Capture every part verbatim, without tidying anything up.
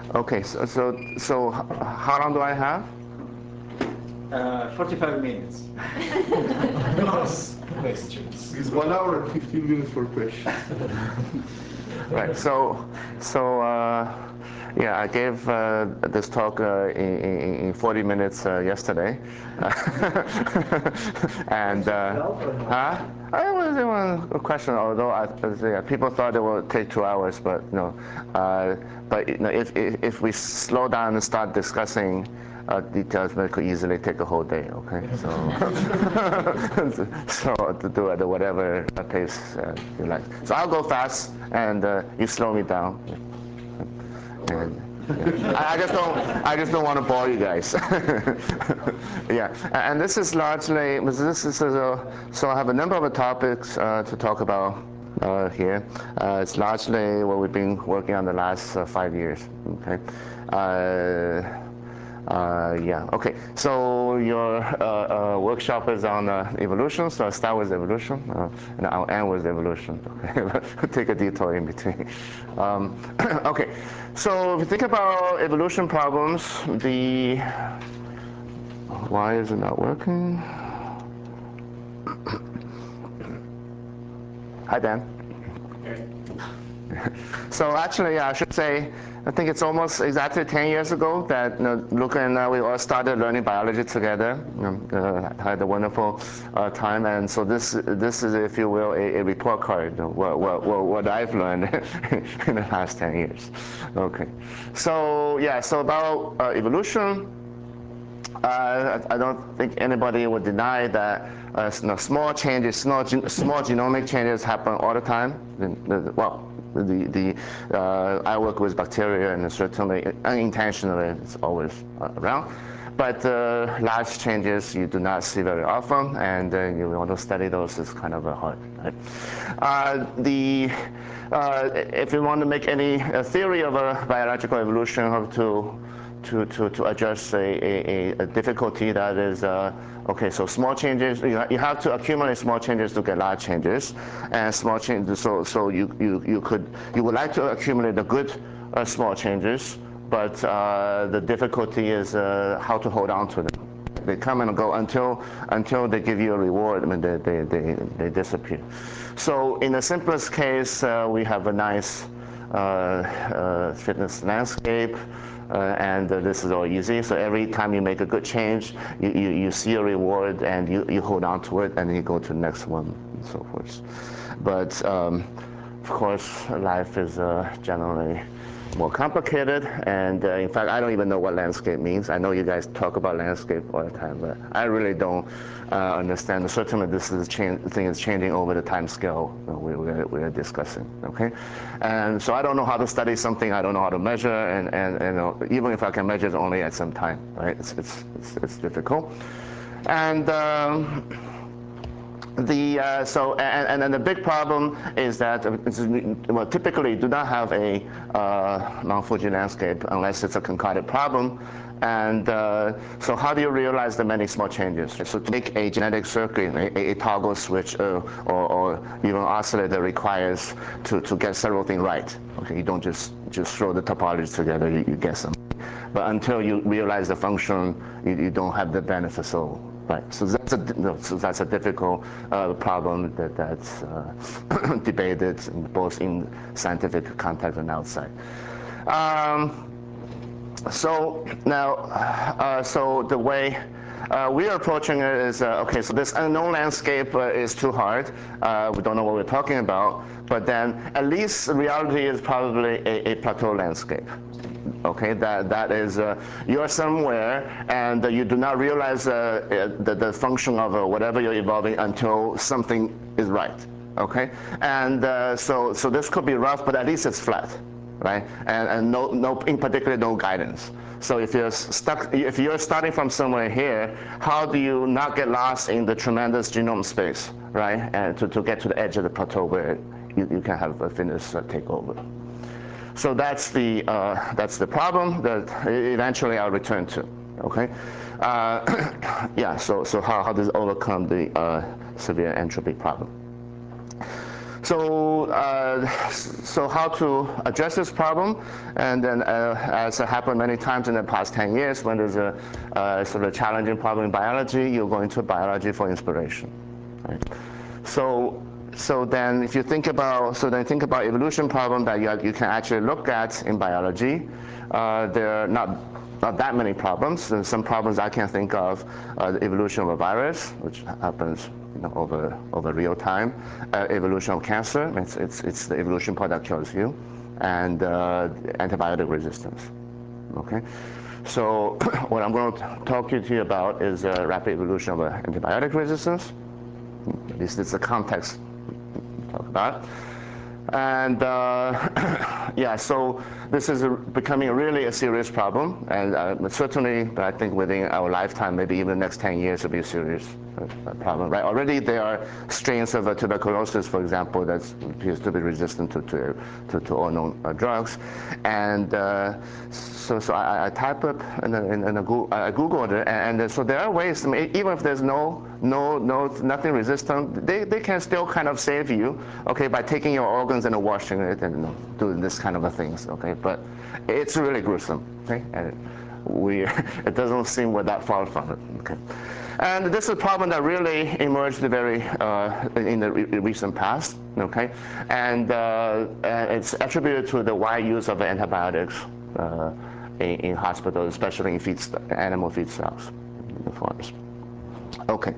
Okay, so, so, so how long do I have? Uh, forty-five minutes. Plus questions. It's one hour and fifteen minutes for questions. Right. So, so uh, yeah, I gave uh, this talk uh, in, in, in forty minutes uh, yesterday, and uh, huh? I was it was a question. Although I, yeah, people thought it would take two hours, but no. Uh, but you know, if, if if we slow down and start discussing uh, details, it could easily take a whole day. Okay, so so to do it at whatever pace uh, you like. So I'll go fast, and uh, you slow me down. And, yeah. I, I just don't. I just don't want to bore you guys. Yeah, and this is largely. This is a, so I have a number of topics uh, to talk about uh, here. Uh, it's largely what we've been working on the last uh, five years. Okay. Uh, Uh, yeah, okay. So your uh, uh, workshop is on uh, evolution, so I'll start with evolution, uh, and I'll end with evolution. Okay, take a detour in between. Um, okay, so if you think about evolution problems, the why is it not working? Hi, Dan. So actually, I should say, I think it's almost exactly ten years ago that you know, Luca and I, we all started learning biology together. You know, uh, had a wonderful uh, time, and so this this is, if you will, a, a report card. You know, what, what, what, what I've learned in the last ten years. Okay, so yeah, so about uh, evolution. Uh, I don't think anybody would deny that uh, you know, small changes, small, gen small genomic changes happen all the time. The, the, well, the, the, uh, I work with bacteria, and certainly unintentionally it's always uh, around. But uh, large changes you do not see very often, and uh, you want to study those is kind of hard. Right? Uh, the, uh, if you want to make any uh, theory of a biological evolution, you have to To, to, to address a, a, a difficulty that is, uh, okay, so small changes, you, ha you have to accumulate small changes to get large changes, and small changes, so, so you, you, you could, you would like to accumulate the good uh, small changes, but uh, the difficulty is uh, how to hold on to them. They come and go until, until they give you a reward, I mean, they, they, they, they disappear. So in the simplest case, uh, we have a nice uh, uh, fitness landscape. Uh, and uh, this is all easy. So every time you make a good change, you, you, you see a reward, and you, you hold on to it, and then you go to the next one, and so forth. But um, of course, life is uh, generally more complicated, and uh, in fact, I don't even know what landscape means. I know you guys talk about landscape all the time, but I really don't uh, understand. Certainly, this is change, thing is changing over the time scale we, we're, we're discussing. Okay, and so I don't know how to study something I don't know how to measure, and and, and uh, even if I can measure it only at some time, right? It's it's it's, it's difficult, and. Um, The, uh, so, and, and then the big problem is that, uh, well, typically you do not have a uh, Mount Fuji landscape unless it's a concordant problem. And uh, so how do you realize the many small changes? So to make a genetic circuit, a, a toggle switch uh, or, or even oscillator requires to, to get several things right. Okay, you don't just, just throw the topologies together, you, you get some. But until you realize the function, you, you don't have the benefit. So, right. So that's a no, so that's a difficult uh, problem that that's uh, debated in both in scientific context and outside. Um, so now, uh, so the way uh, we are approaching it is uh, okay. So this unknown landscape uh, is too hard. Uh, we don't know what we're talking about. But then, at least reality is probably a, a plateau landscape. Okay, that that is uh, you're somewhere, and uh, you do not realize uh, the, the function of uh, whatever you're evolving until something is right. Okay, and uh, so so this could be rough, but at least it's flat, right? And and no no in particular no guidance. So if you're stuck, if you're starting from somewhere here, how do you not get lost in the tremendous genome space, right? And to, to get to the edge of the plateau where you, you can have a fitness uh, take over. So that's the uh, that's the problem that eventually I'll return to. Okay, uh, yeah. So so how how does it overcome the uh, severe entropy problem? so, uh, so how to address this problem? And then, uh, as happened many times in the past ten years, when there's a uh, sort of challenging problem in biology, you go into biology for inspiration. Right? So, so then, if you think about, so then think about evolution problem that you, you can actually look at in biology. Uh, there are not not that many problems. There's some problems I can think of: uh, the evolution of a virus, which happens you know, over over real time; uh, evolution of cancer, it's it's it's the evolution part that kills you; and uh, antibiotic resistance. Okay, so what I'm going to talk to you about is uh, rapid evolution of uh, antibiotic resistance. At least it's the context we talk about. And uh, yeah, so this is a, becoming really a serious problem, and uh, certainly, I think within our lifetime, maybe even the next ten years, will be a serious uh, problem. Right? Already, there are strains of uh, tuberculosis, for example, that appears to be resistant to to, to, to all known uh, drugs, and uh, so so I, I type up in a, in a Google, I Googled it, and, and so there are ways. I mean, even if there's no no no nothing resistant, they they can still kind of save you, okay, by taking your organs and washing it and you know, doing this kind of a things, okay? But it's really gruesome, okay? And we, it doesn't seem we're that far from it, okay? And this is a problem that really emerged very uh, in the re recent past, okay? And uh, it's attributed to the wide use of antibiotics uh, in, in hospitals, especially in feed animal feed stocks in the farms. Okay,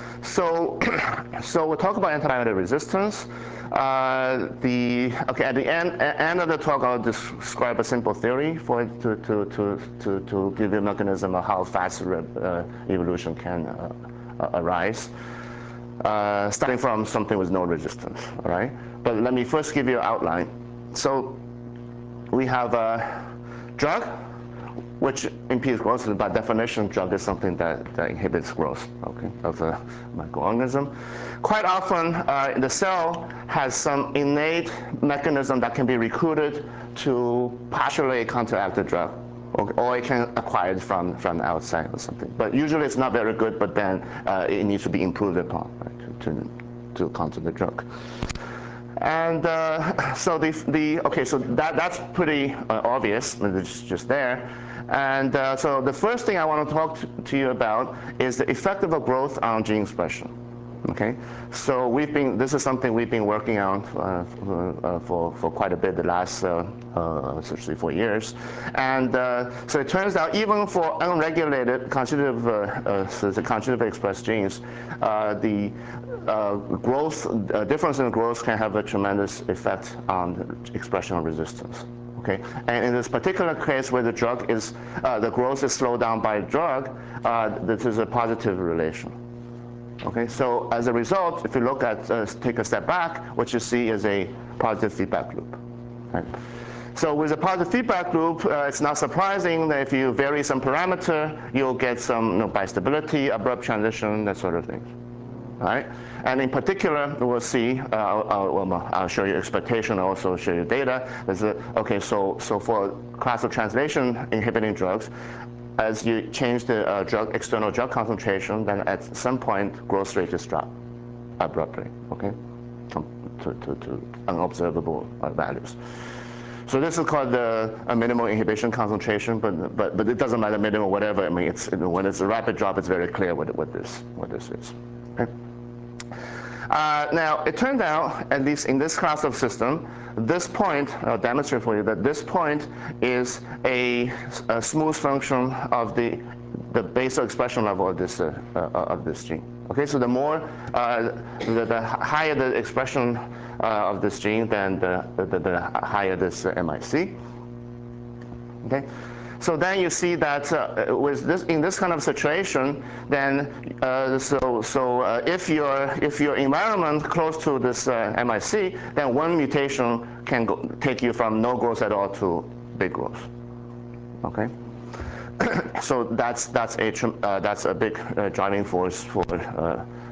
so so we'll talk about antibiotic resistance. Uh, the okay at the end end of the talk, I'll describe a simple theory for it to to to to, to give you a mechanism of how fast uh, evolution can uh, uh, arise, uh, starting from something with no resistance. All right, but let me first give you an outline. So we have a drug, which impedes growth. By definition, drug is something that, that inhibits growth, okay, of a microorganism. Quite often, uh, the cell has some innate mechanism that can be recruited to partially counteract the drug, or, or it can acquire it from, from the outside or something. But usually it's not very good, but then uh, it needs to be improved upon, right, to, to, to counter the drug. And uh, so the, the okay, so that, that's pretty uh, obvious, it's just there. And uh, so the first thing I want to talk to, to you about is the effect of growth on gene expression. Okay, so we've been, this is something we've been working on uh, uh, for, for quite a bit the last uh, uh, three, four years. And uh, so it turns out even for unregulated constitutive, uh, uh, so the constitutively expressed genes, uh, the uh, growth, uh, difference in growth can have a tremendous effect on the expression of resistance. Okay, and in this particular case where the drug is, uh, the growth is slowed down by a drug, uh, this is a positive relation. Okay, so as a result, if you look at, uh, take a step back, what you see is a positive feedback loop. Right? So with a positive feedback loop, uh, it's not surprising that if you vary some parameter, you'll get some you know, bistability, abrupt transition, that sort of thing. All right? And in particular, we'll see, uh, I'll, I'll, I'll show you expectation, I'll also show you data. There's a, okay, so, so for class of translation inhibiting drugs, as you change the uh, drug, external drug concentration, then at some point, growth rate just drop abruptly, okay, to, to, to unobservable uh, values. So this is called the a minimal inhibition concentration, but but but it doesn't matter minimal whatever. I mean, it's when it's a rapid drop, it's very clear what what this what this is. Okay. Uh, now it turned out, at least in this class of system, this point, I'll demonstrate for you that this point is a, a smooth function of the the basal expression level of this uh, uh, of this gene. Okay, so the more uh, the, the higher the expression uh, of this gene, then the the, the higher this uh, M I C. Okay. So then you see that uh, with this, in this kind of situation, then uh, so so uh, if your if your environment close to this uh, M I C, then one mutation can go, take you from no growth at all to big growth. Okay. So that's that's a uh, that's a big uh, driving force for uh,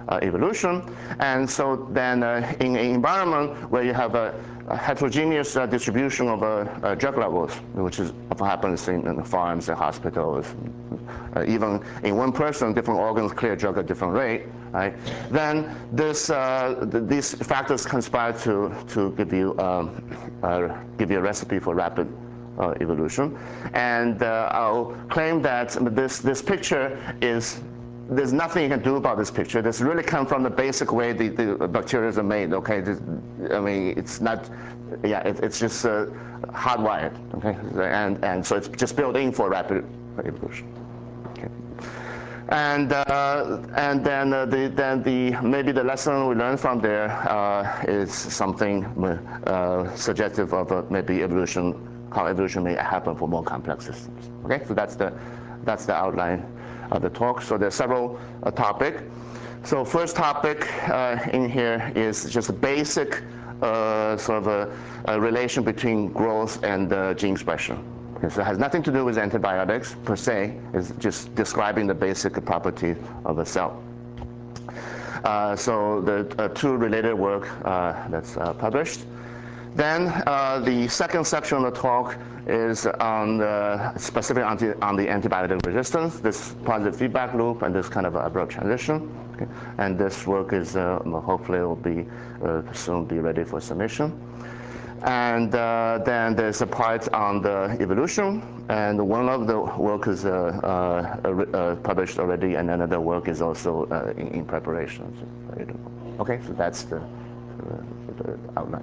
uh, evolution. And so then uh, in an environment where you have a, a heterogeneous uh, distribution of uh, uh, drug levels, which is what happens in, in farms and hospitals, uh, even in one person, different organs clear drug at different rate, right? Then this, uh, th these factors conspire to, to give you, um, uh, give you a recipe for rapid uh, evolution. And uh, I'll claim that this, this picture is, there's nothing you can do about this picture. This really comes from the basic way the, the bacteria are made, okay? This, I mean, it's not, yeah, it, it's just uh, hardwired, okay? And, and so it's just built in for rapid evolution. Okay. And, uh, and then, uh, the, then the, maybe the lesson we learned from there uh, is something uh, suggestive of uh, maybe evolution, how evolution may happen for more complex systems. Okay, so that's the, that's the outline of the talk. So there's several uh, topics. So first topic uh, in here is just a basic uh, sort of a, a relation between growth and uh, gene expression. Okay, so it has nothing to do with antibiotics per se. It's just describing the basic property of a cell. Uh, so the uh, two related work uh, that's uh, published. Then uh, the second section of the talk is on the specific on the, on the antibiotic resistance, this positive feedback loop, and this kind of abrupt transition. Okay. And this work is uh, hopefully will be uh, soon be ready for submission. And uh, then there's a part on the evolution, and one of the work is uh, uh, uh, published already, and another work is also uh, in, in preparation. Okay, so that's the, the, the outline.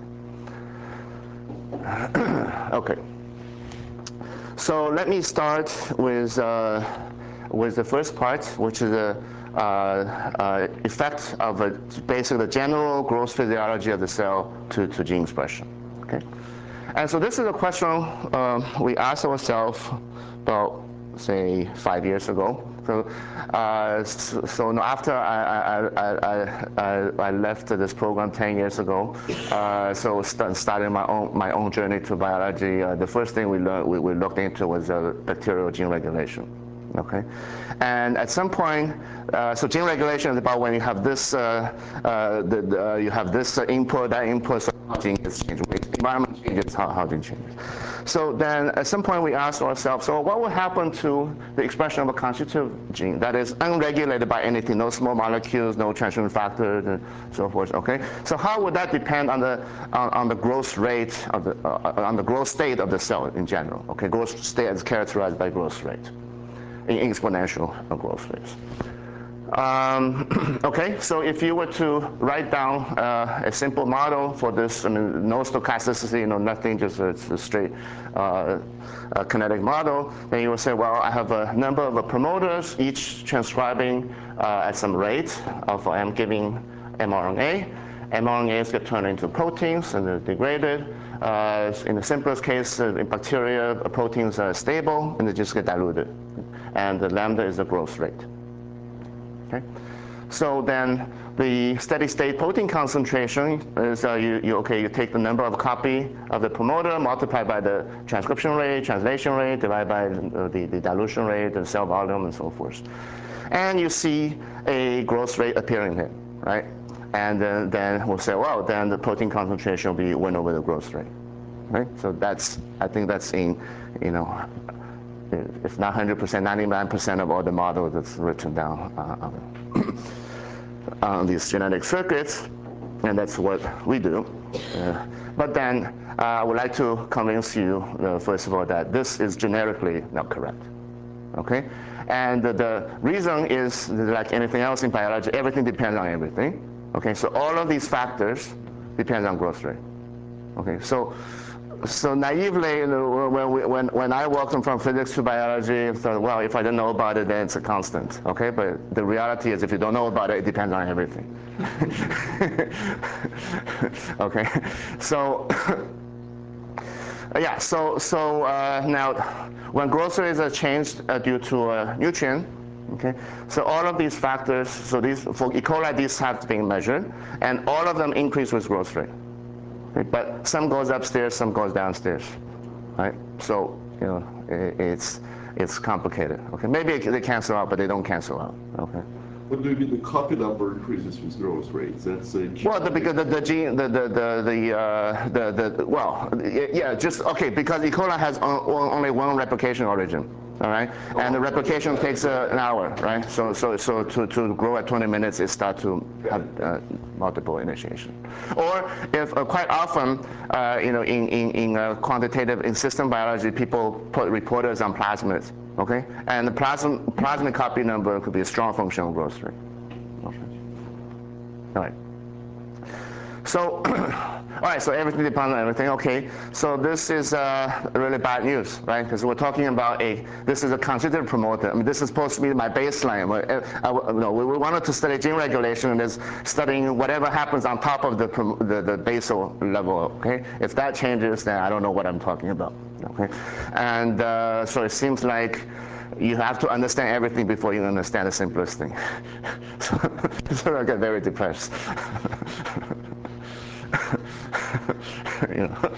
Okay. So let me start with uh, with the first part, which is the uh, uh, effect of a, basically the general growth physiology of the cell to, to gene expression. Okay, and so this is a question um, we asked ourselves about, say, five years ago. So, uh, so, so after I, I, I, I, I left this program ten years ago, uh, so st starting my own my own journey to biology, uh, the first thing we learned we, we looked into was uh, bacterial gene regulation. Okay, and at some point, uh, so gene regulation is about when you have this, uh, uh, the, the, uh, you have this uh, input, that input, so how gene gets changed. When the environment changes, how, how gene changes. So then at some point we asked ourselves, so what will happen to the expression of a constitutive gene that is unregulated by anything, no small molecules, no transcription factors, and so forth, okay? So how would that depend on the, on, on the growth rate, of the, uh, on the growth state of the cell in general, okay? Growth state is characterized by growth rate, in exponential growth rates. Um, okay, so if you were to write down uh, a simple model for this, I mean, no stochasticity, you know, nothing, just a, it's a straight uh, a kinetic model, then you would say, well, I have a number of uh, promoters, each transcribing uh, at some rate of M giving mRNA. mRNAs get turned into proteins and they're degraded. Uh, in the simplest case, uh, in bacteria, proteins are stable and they just get diluted. And the lambda is the growth rate. Okay, so then the steady state protein concentration is uh, you, you okay you take the number of copy of the promoter multiplied by the transcription rate, translation rate, divided by uh, the, the dilution rate, the cell volume, and so forth, and you see a growth rate appearing here, right? And uh, then we'll say, well, then the protein concentration will be one over the growth rate, right? So that's, I think that's in, you know, if not one hundred percent, ninety-nine percent of all the models that's written down uh, on, on these genetic circuits, and that's what we do. Uh, but then uh, I would like to convince you, uh, first of all, that this is generically not correct. Okay, and the, the reason is, like anything else in biology, everything depends on everything. Okay, so all of these factors depend on growth rate. Okay, so. So naively, you know, when, we, when, when I walked from physics to biology, I thought, well, if I don't know about it, then it's a constant, okay? But the reality is if you don't know about it, it depends on everything. Okay, so, yeah, so, so uh, now, when growth rates are changed uh, due to a nutrient, okay, so all of these factors, so these, for E. coli, these have been measured, and all of them increase with growth rate. But some goes upstairs, some goes downstairs, right? So, you know, it, it's, it's complicated, okay? Maybe they cancel out, but they don't cancel out, okay? What do you mean the copy number increases with growth rates? That's a well, the, because the, the gene, the the the the, uh, the the well, yeah, just okay, because E. coli has only one replication origin. All right, and the replication takes uh, an hour, right? So, so, so to, to grow at twenty minutes, it starts to have uh, multiple initiation. Or if uh, quite often, uh, you know, in in in uh, quantitative in system biology, people put reporters on plasmids, okay? And the plasmid plasmid copy number could be a strong function of growth rate. Okay. All right. So, all right, so everything depends on everything. Okay, so this is uh, really bad news, right? Because we're talking about a, this is a constitutive promoter. I mean, this is supposed to be my baseline. I, I, no, we wanted to study gene regulation and is studying whatever happens on top of the, the, the basal level, okay? If that changes, then I don't know what I'm talking about, okay? And uh, so it seems like you have to understand everything before you understand the simplest thing. so, so I get very depressed. you know.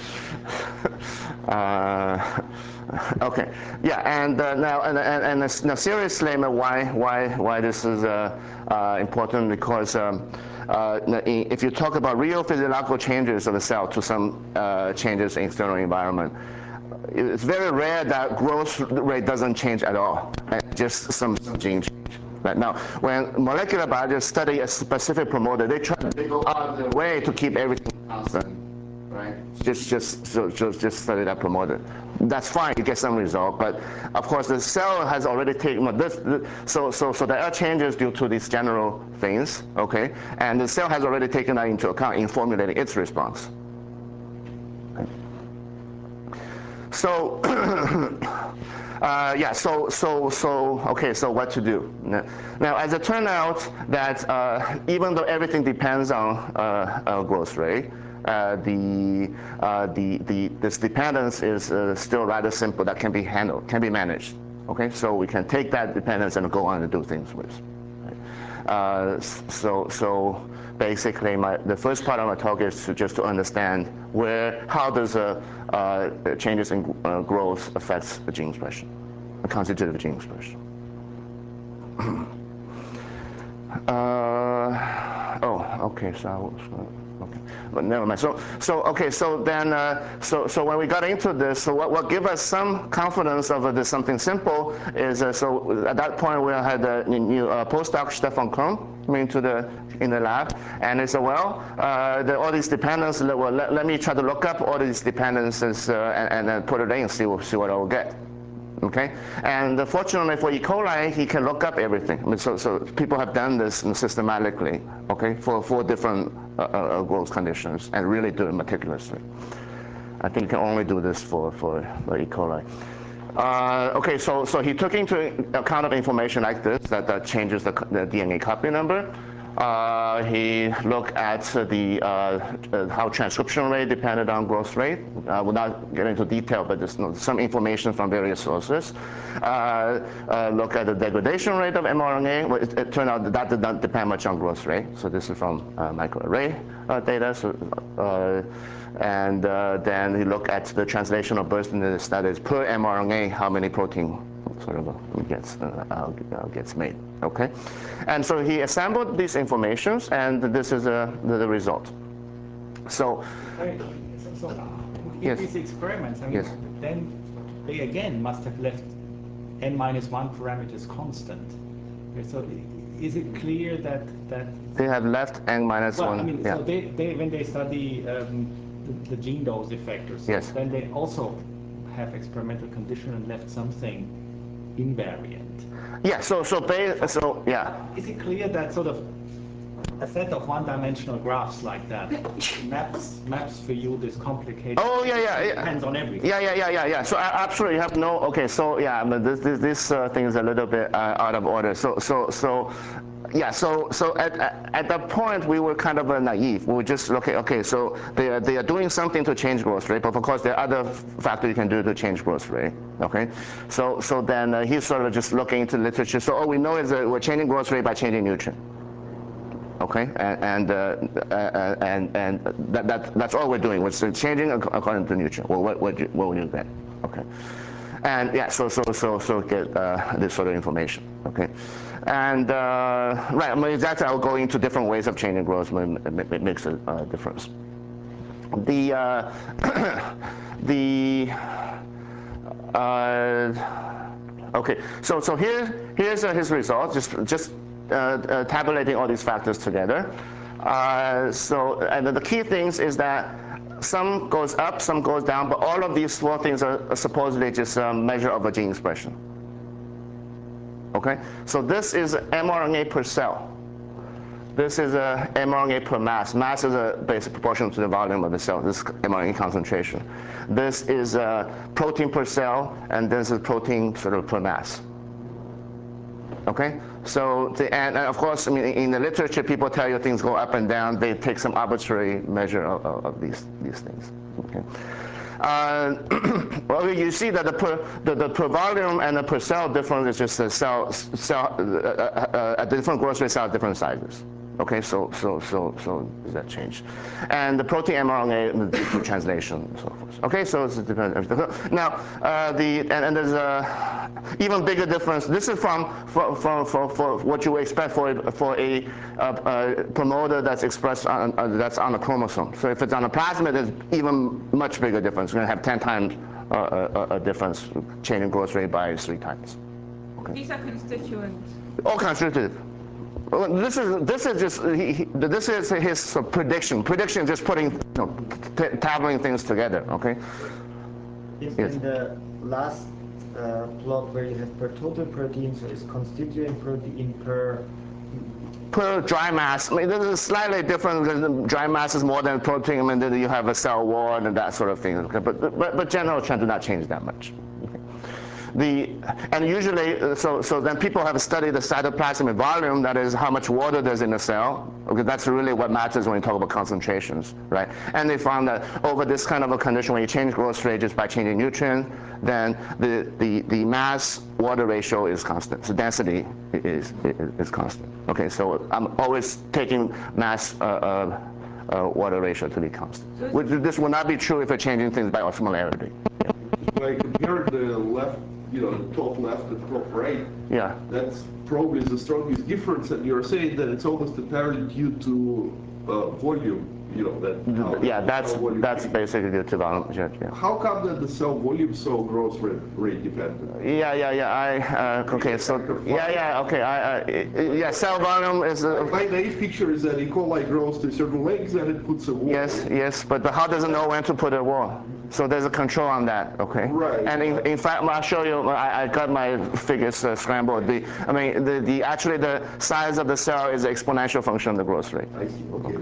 uh, okay, yeah, and uh, now and and, and uh, now seriously, why why why this is uh, uh, important? Because um, uh, if you talk about real physiological changes of the cell to some uh, changes in external environment, it's very rare that growth rate doesn't change at all, right? Just some, some gene change. Right now, when molecular biologists study a specific promoter, they try to go out of their way to keep everything constant, right? Just, just, so, just, just study that promoter. That's fine. You get some result, but of course the cell has already taken this. this so, so, so there are changes due to these general things, okay? And the cell has already taken that into account in formulating its response. Okay. So. Uh, yeah, so, so, so, okay, so what to do? Now, as it turned out that uh, even though everything depends on uh, uh, growth rate, uh, the, uh, the, the, this dependence is uh, still rather simple that can be handled, can be managed, okay? So we can take that dependence and go on and do things with. Right? Uh, so, so basically my, the first part of my talk is to just to understand where, how does a, uh, changes in uh, growth affects the gene expression, the constitutive gene expression. uh, oh, okay, so I was, okay, but never mind. So, so okay, so then, uh, so so when we got into this, so what what give us some confidence of uh, this something simple is uh, so at that point we had a new uh, postdoc Stefan Kron into the in the lab, and he said, well, uh, the, all these dependencies. Well, let, let me try to look up all these dependencies uh, and, and then put it in and see see what I will get. Okay, and uh, fortunately for E. coli, he can look up everything. I mean, so, so people have done this systematically, okay, for four different uh, uh, growth conditions and really do it meticulously. I think you can only do this for, for, for E. coli. Uh, okay, so, so he took into account of information like this, that, that changes the, the D N A copy number. Uh, he looked at the, uh, uh, how transcription rate depended on growth rate. I will not get into detail, but there's you know, some information from various sources. Uh, uh, look at the degradation rate of mRNA. Well, it, it turned out that that did not depend much on growth rate. So this is from uh, microarray uh, data. So, uh, and uh, then he looked at the translational burst in the studies per mRNA, how many protein sort of uh, gets uh, uh, gets made. Okay, and so he assembled these informations, and this is uh, the, the result. So, Sorry, so, so uh, in yes. these experiments, I mean, Yes. then they again must have left n minus one parameters constant. Okay, so is it clear that that They have left n minus well, one. I mean, Yeah. so they, they when they study um, the, the gene dose effectors, so Yes. then they also have experimental condition and left something invariant. Yeah. So so ba so yeah. Is it clear that sort of a set of one-dimensional graphs like that maps maps for you this complicated? Oh yeah, yeah, yeah. Depends on everything. Yeah, yeah, yeah, yeah, yeah. So uh, absolutely, you have no. Okay, so yeah, but this this, this uh, thing is a little bit uh, out of order. So so so. Yeah, so so at, at at that point we were kind of uh, naive. We were just okay, okay. So they are they are doing something to change growth rate, but of course there are other factors you can do to change growth rate. Okay, so so then uh, he's sort of just looking into literature. So all we know is that we're changing growth rate by changing nutrient. Okay, and and, uh, uh, and and that, that that's all we're doing. We're changing according to nutrient. Well, what what you, what would you get? Okay, And yeah, so so so so get uh, this sort of information. Okay, and uh, right, I mean, exactly. I'll go into different ways of changing growth. It, it makes a uh, difference. The uh, the uh, okay. So so here here's uh, his result. Just just uh, uh, tabulating all these factors together. Uh, so and the key things is that some goes up, some goes down, but all of these four things are supposedly just a measure of a gene expression. Okay, so this is mRNA per cell. This is a mRNA per mass. Mass is a basic proportional to the volume of the cell. This is mRNA concentration. This is a protein per cell, and this is protein sort of per mass. Okay, so the, and of course, I mean, in the literature, people tell you things go up and down. They take some arbitrary measure of, of, of these these things. Okay. Uh, well, you see that the per, the, the per volume and the per cell difference is just a cell cell uh, uh, uh, different growth rates are different sizes. Okay, so so so so does that change? And the protein mRNA due to translation and so forth. Okay, so it's depends. Now uh, the and, and there's a even bigger difference. This is from for for for, for what you would expect for a, for a, uh, uh, promoter that's expressed on uh, that's on a chromosome. So if it's on a plasmid, there's even much bigger difference. We're going to have ten times uh, a, a difference, change in growth rate by three times. Okay. These are constituents. All constitutive. Well, this is this is just he, he, this is his uh, prediction. Prediction is just putting you know, t tabulating things together. Okay. Yes. Yes. In the last uh, plot where you have per total protein, so it's constituent protein per per dry mass. I mean, this is slightly different because dry mass is more than protein. I mean, then you have a cell wall and that sort of thing. Okay. But but but general trend do not change that much. The, and usually, uh, so, so then people have studied the cytoplasmic volume, that is how much water there's in the cell. Okay, that's really what matters when you talk about concentrations, right? And they found that over this kind of a condition, when you change growth rate just by changing nutrient, then the, the, the mass water ratio is constant. So density is, is, is constant. Okay, so I'm always taking mass uh, uh, uh, water ratio to be constant. Which, this will not be true if you're changing things by osmolarity. If I compare the left, you know, the top left and top right, Yeah. that's probably the strongest difference, and you're saying that it's almost entirely due to uh, volume, you know, that how yeah, the that's cell volume that's changes. basically due to volume. Yeah, yeah. How come that the cell volume so growth rate, rate dependent? Yeah, yeah, yeah. I uh, okay. So yeah, yeah. Okay. I, I yeah. Cell volume is. Uh, My naive picture is that E. coli grows to certain lengths and it puts a wall. Yes, yes. But the, how does it know when to put a wall? So there's a control on that, okay? Right. And in, in fact, I'll show you. I, I got my figures uh, scrambled. The, I mean, the, the actually the size of the cell is the exponential function of the growth rate. I see. Okay.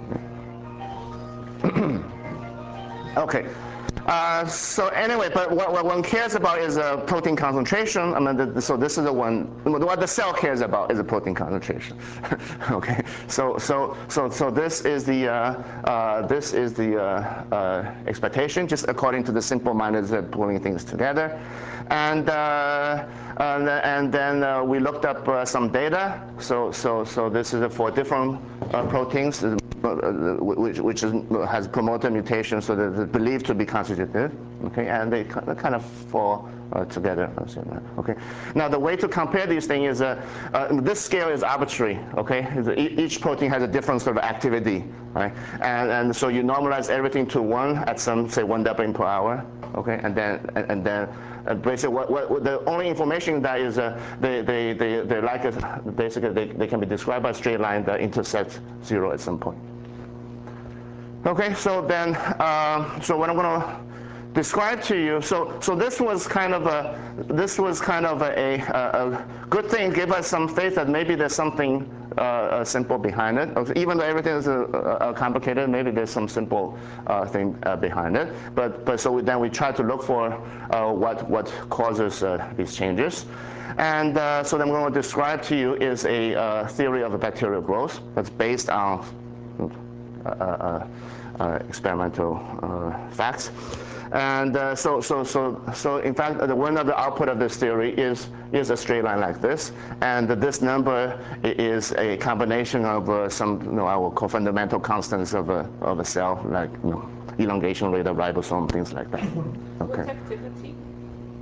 Okay. Uh, so anyway, but what, what one cares about is a uh, protein concentration. I mean, the, so this is the one. What the cell cares about is a protein concentration. Okay. So so so so this is the uh, uh, this is the uh, uh, expectation, just according to the simple-minded uh, pulling things together, and uh, and, and then uh, we looked up uh, some data. So so so this is for different uh, proteins. Which, which is, has promoter mutations, so that it's believed to be constitutive, okay, and they kind of fall uh, together. Okay. Now the way to compare these things is uh, uh, this scale is arbitrary. Okay, each protein has a different sort of activity, right? And and so you normalize everything to one at some say one doubling per hour. Okay, and then and, and then uh, basically what, what, what the only information that is uh, they they they they like it, basically they, they can be described by a straight line that intersects zero at some point. Okay, so then, uh, so what I'm going to describe to you, so so this was kind of a this was kind of a, a, a good thing. Give us some faith that maybe there's something uh, uh, simple behind it. Okay, even though everything is uh, uh, complicated, maybe there's some simple uh, thing uh, behind it. But but so we, then we try to look for uh, what what causes uh, these changes. And uh, so then what I'm going to describe to you is a uh, theory of a bacterial growth that's based on Uh, uh, uh, experimental uh, facts, and uh, so so so so in fact, uh, the one of the output of this theory is is a straight line like this, and this number is a combination of uh, some you know I will call fundamental constants of a of a cell, like you know, elongation rate of ribosome, things like that. Okay. What's activity?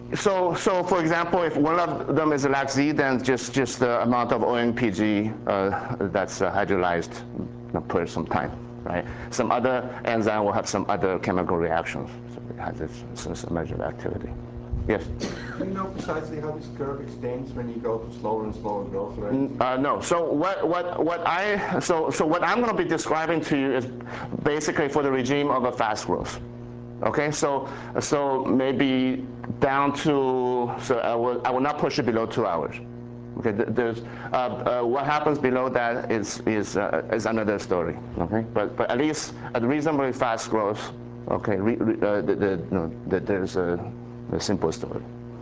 So, so for example, if one of them is LAC-Z, then just, just the amount of O M P G uh, that's uh, hydrolyzed per some time, right? Some other enzyme will have some other chemical reactions. So it has its, its measured activity. Yes? Do you know precisely how this curve extends when you go to slower and slower growth rates? Uh, no. So what what what I so so what I'm going to be describing to you is basically for the regime of a fast growth. Okay. So so maybe down to so I will I will not push it below two hours. Okay. There's uh, uh, what happens below that is is uh, is another story. Okay. But but at least at reasonably fast growth. Okay. Re, re, uh, the, the, you know, the, there's a, a simple story.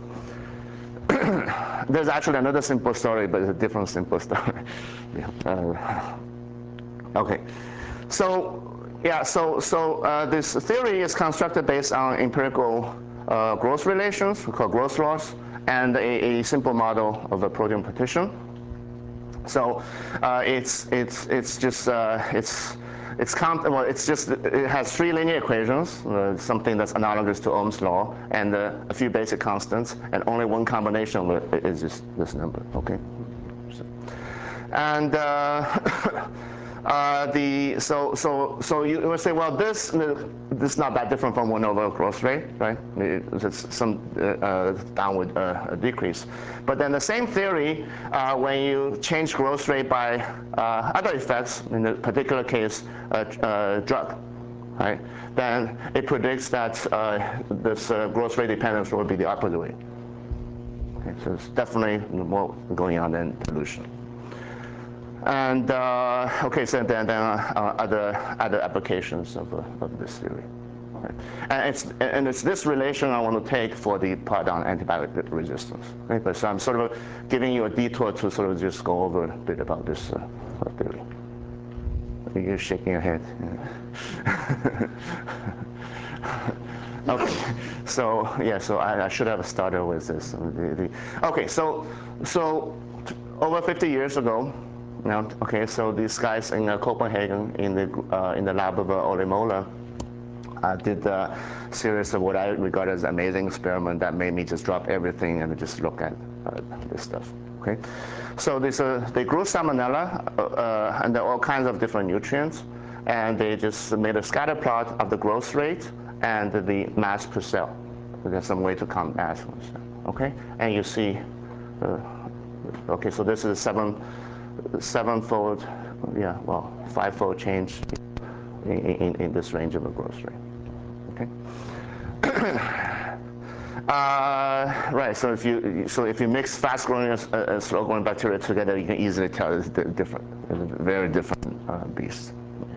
There's actually another simple story, but it's a different simple story. Yeah. Uh, okay, so yeah, so so uh, this theory is constructed based on empirical uh, growth relations, called growth laws, and a, a simple model of a protein partition. So uh, it's it's it's just uh, it's. It's count, well, it's just, it has three linear equations, uh, something that's analogous to Ohm's law, and uh, a few basic constants, and only one combination of it is this, this number, okay? So, and uh, uh, the, so, so, so you would say, well, this, this is not that different from one over growth rate, right? It's some uh, uh, downward uh, decrease. But then the same theory, uh, when you change growth rate by uh, other effects, in the particular case, a uh, uh, drug, right? Then it predicts that uh, this uh, growth rate dependence will be the opposite way. Okay, so it's definitely more going on than pollution. And uh, okay, so then, then uh, other other applications of, uh, of this theory. Right. And it's and it's this relation I want to take for the part on antibiotic resistance. Okay? But so I'm sort of giving you a detour to sort of just go over a bit about this uh, theory. You're shaking your head. Yeah. Okay, so yeah, so I, I should have started with this. The, the, okay, so so over fifty years ago. Now, okay, so these guys in uh, Copenhagen in the uh, in the lab of uh, Ole Moller uh, did a series of what I regard as amazing experiment that made me just drop everything and just look at uh, this stuff. Okay, so this, uh, they grew salmonella uh, uh, and all kinds of different nutrients, and they just made a scatter plot of the growth rate and the mass per cell. So there's some way to count mass. Okay, and you see, uh, okay, so this is seven. Sevenfold, yeah, well, fivefold change in, in, in this range of a growth rate. Okay. uh, right. So if you so if you mix fast-growing and, and slow-growing bacteria together, you can easily tell it's different. It's a very different uh, beast.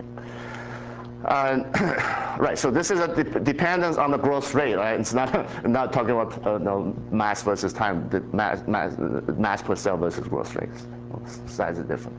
Uh, right, so this is a de dependence on the growth rate, right? It's not not talking about uh, no, mass versus time, the mass, mass, mass per cell versus growth rates. Size is different.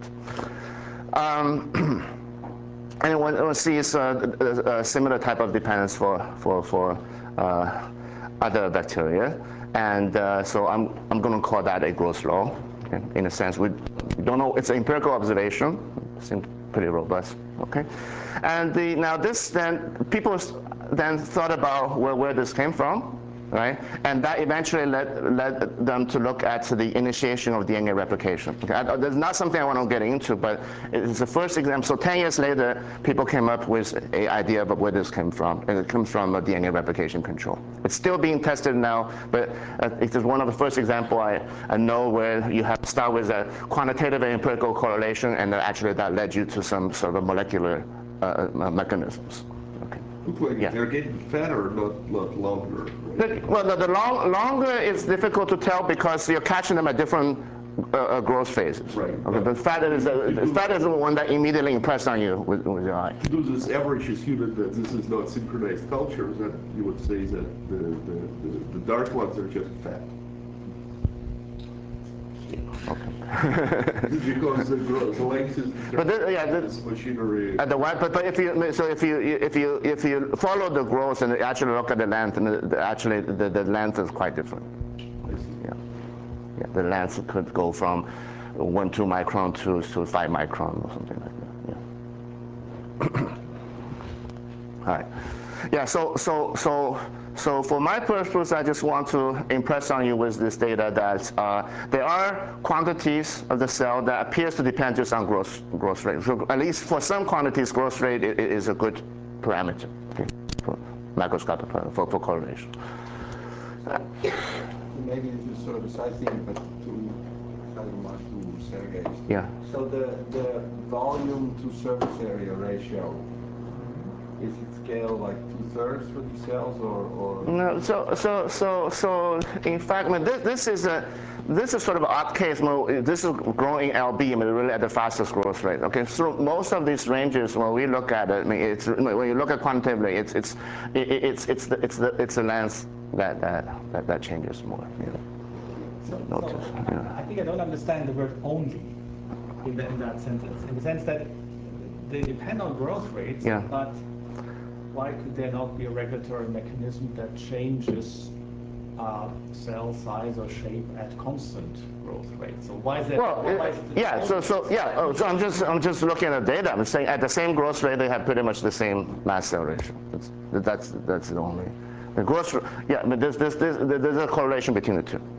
Um, and one, one sees uh, a, a similar type of dependence for for for uh, other bacteria, and uh, so I'm I'm going to call that a growth law. Okay? In a sense, we don't know. It's an empirical observation. It seems pretty robust. Okay, and the now this then people then thought about where where this came from. Right? And that eventually led, led them to look at the initiation of D N A replication. Okay? I, there's not something I want to get into, but it's the first example. So ten years later, people came up with an idea about where this came from, and it comes from a D N A replication control. It's still being tested now, but uh, it's one of the first examples I, I know where you have to start with a quantitative and empirical correlation, and actually that led you to some sort of molecular uh, uh, mechanisms. Looks like Yeah. they're getting fatter, not, not longer. Right? The, well, the, the long, longer is difficult to tell because you're catching them at different uh, uh, growth phases. Right. Okay, but fat is uh, the fat is the one that immediately impressed on you with, with your eye. To do this average assume that this is not synchronized cultures, that you would say that the, the, the, the dark ones are just fat. Because the growth, the length is but this, yeah, this machinery. At the white, but, but if you so if you if you if you follow the growth and actually look at the length, and the, the, actually the, the length is quite different. I see. Yeah, yeah, the length could go from one two micron to to five micron or something like that. Yeah. All right. Yeah. So so so So for my purpose, I just want to impress on you with this data that uh, there are quantities of the cell that appears to depend just on growth, growth rate. So at least for some quantities, growth rate is a good parameter, okay, for macroscopic parameter, for, for correlation. So maybe this is sort of a side thing, but to to Sergey. Yeah. So the, the volume to surface area ratio, is it scale like two-thirds for these cells, or, or? No, so so so so in fact, I mean, this, this is a this is sort of an odd case. This is growing L B, I mean, really at the fastest growth rate. Okay, so most of these ranges, when we look at it, I mean, it's when you look at quantitatively, it's it's it, it's it's the it's the it's the length that that that, that changes more. You know. So, Notice, so I, yeah. I think I don't understand the word only in, the, in that sentence, in the sense that they depend on growth rates, Yeah. but why could there not be a regulatory mechanism that changes uh, cell size or shape at constant growth rate? So why is that? Well, why uh, is it yeah. So so yeah. Oh, so I'm just I'm just looking at the data. I'm saying at the same growth rate, they have pretty much the same mass cell ratio. That's that's that's the only the growth. Yeah, but there's there's there's, there's a correlation between the two.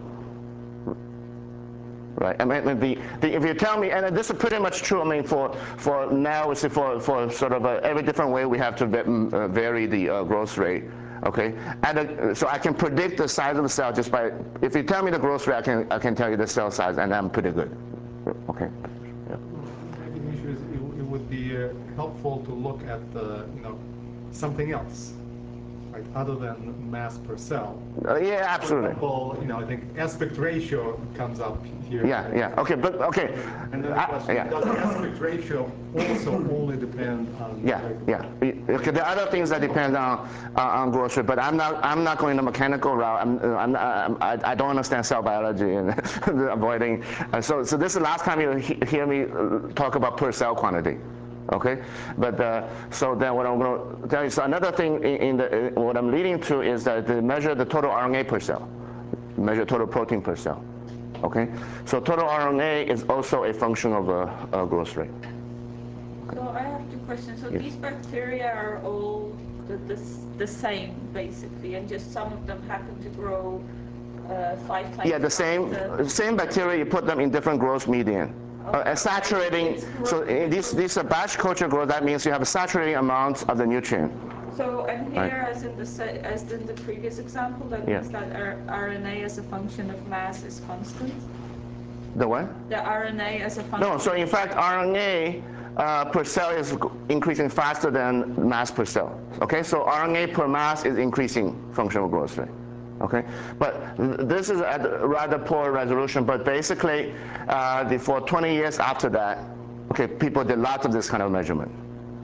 Right. I mean, the, the, if you tell me, and this is pretty much true. I mean, for for now, we see for for sort of a, every different way we have to uh, vary the uh, growth rate. Okay. And uh, so I can predict the size of the cell just by if you tell me the growth rate, I can I can tell you the cell size, and I'm pretty good. Okay. Yeah. Maybe the issue is it, it would be uh, helpful to look at the you know something else, right, other than mass per cell. Uh, yeah, absolutely. For example, you know, I think aspect ratio comes up here. Yeah, right? yeah. Okay, but okay. And then the I- question, yeah. does aspect ratio also only depend on? Yeah, like, yeah. Okay, there are other things that depend on uh, on growth rate, but I'm not I'm not going the mechanical route. I'm, I'm, I'm I, I don't understand cell biology and avoiding. Uh, so so this is the last time you he hear me talk about per cell quantity. Okay, but uh, so then what I'm going to tell you. So another thing in, in the uh, what I'm leading to is that they measure the total R N A per cell, measure total protein per cell. Okay, so total R N A is also a function of a, a growth rate. So I have two questions. So Yes. these bacteria are all the, the, the same, basically, and just some of them happen to grow uh, five times Yeah, the same faster. same bacteria. You put them in different growth medium. Uh, Okay. and saturating. It's So growing in this this a batch culture growth. That means you have a saturating amount of the nutrient. So, and Right. here, as in the se- as in the previous example, that Yeah. means that our R N A as a function of mass is constant. The what? The R N A as a function. No. So in fact, R N A uh, per cell is g- increasing faster than mass per cell. Okay. So R N A per mass is increasing functional growth rate. Okay, but th- this is at a rather poor resolution. But basically, uh, the, for twenty years after that, okay, people did lots of this kind of measurement.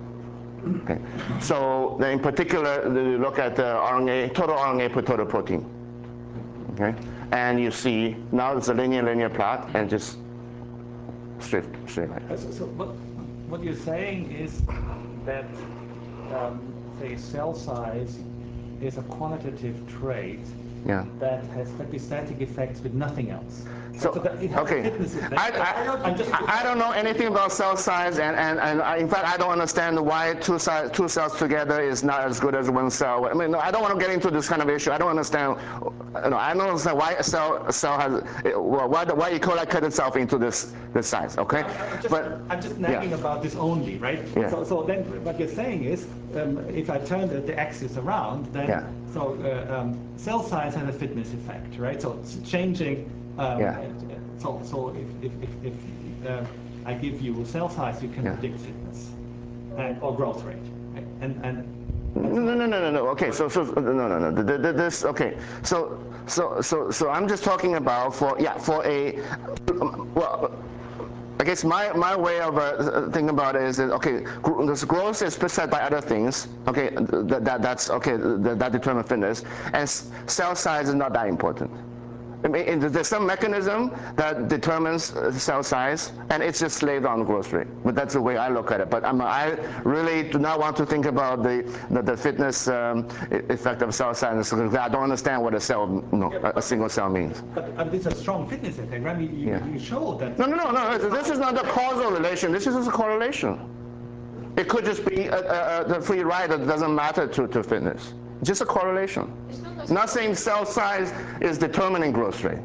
Okay, so then in particular, you look at the R N A, total R N A per total protein. Okay, and you see now it's a linear linear plot and just straight straight line. Uh, So, so what, what you're saying is that, um, say, cell size is a quantitative trait Yeah. that has epistatic effects with nothing else. So, that it has a okay, fitness effect. I, I, I'm just- I, I don't know anything about cell size, and, and, and I, in fact, I don't understand why two, size, two cells together is not as good as one cell. I mean, no, I don't want to get into this kind of issue. I don't understand, you know, I don't understand why a cell, a cell has, well, why, the, why E. coli cut itself into this, this size, okay? I'm just, But, I'm just nagging yeah. about this only, right? Yeah. So, so then what you're saying is, um, if I turn the, the axis around, then Yeah. so uh, um, cell size has a fitness effect, right? So it's changing. Um, Yeah. uh, So, so if if if, if uh, I give you cell size, you can Yeah. predict fitness and or growth rate, right? and and. No, no, no, no, no, no. Okay, so, so, no, no, no. The, the, this, okay. So, so, so, so, I'm just talking about for, yeah, for a, well, I guess my, my way of uh, thinking about it is that, okay, gr- this growth is set by other things. Okay, that, that that's okay. That, that determine fitness, and s- cell size is not that important. I mean, there's some mechanism that determines cell size, and it's just slaved on growth rate. But that's the way I look at it. But um, I really do not want to think about the the, the fitness um, effect of cell size because I don't understand what a cell, you know, a, a single cell means. But uh, it's a strong fitness effect, right? You, you, Yeah. you showed that. No, no, no, no. This is not the causal relation. This is just a correlation. It could just be a, a, a, the free ride that doesn't matter to, to fitness. Just a correlation. Not saying cell size is determining growth rate.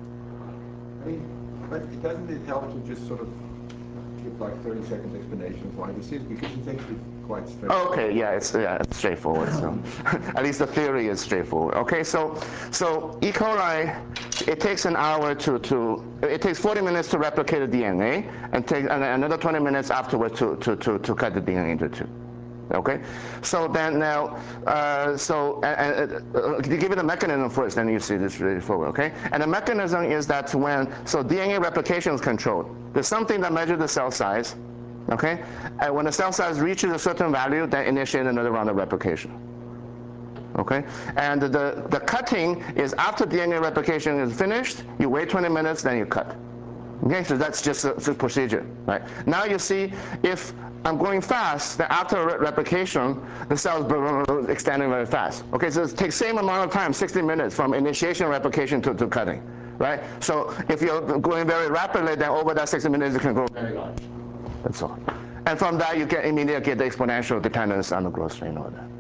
I mean, but doesn't it help to just sort of give like thirty second explanations why this is? Because it's actually quite straightforward. Okay, yeah, it's yeah, it's straightforward. So at least the theory is straightforward. Okay, so so E. coli, it takes an hour to to it takes forty minutes to replicate the D N A, and take and another twenty minutes afterward to to to to cut the D N A into two. Okay, so then now, uh, so uh, uh, uh, to give you the mechanism first, then you see this really forward. Okay, and the mechanism is that when so D N A replication is controlled, there's something that measures the cell size. Okay, and when the cell size reaches a certain value, then initiate another round of replication. Okay, and the the cutting is after D N A replication is finished. You wait twenty minutes, then you cut. Okay, so that's just a, it's a procedure, right? Now you see if I'm going fast, then after re replication, the cells are extending very fast. Okay, so it takes same amount of time, sixty minutes from initiation replication to, to cutting, right? So if you're going very rapidly, then over that sixty minutes, you can grow very large. That's all. And from that, you get immediately get the exponential dependence on the growth rate and all that.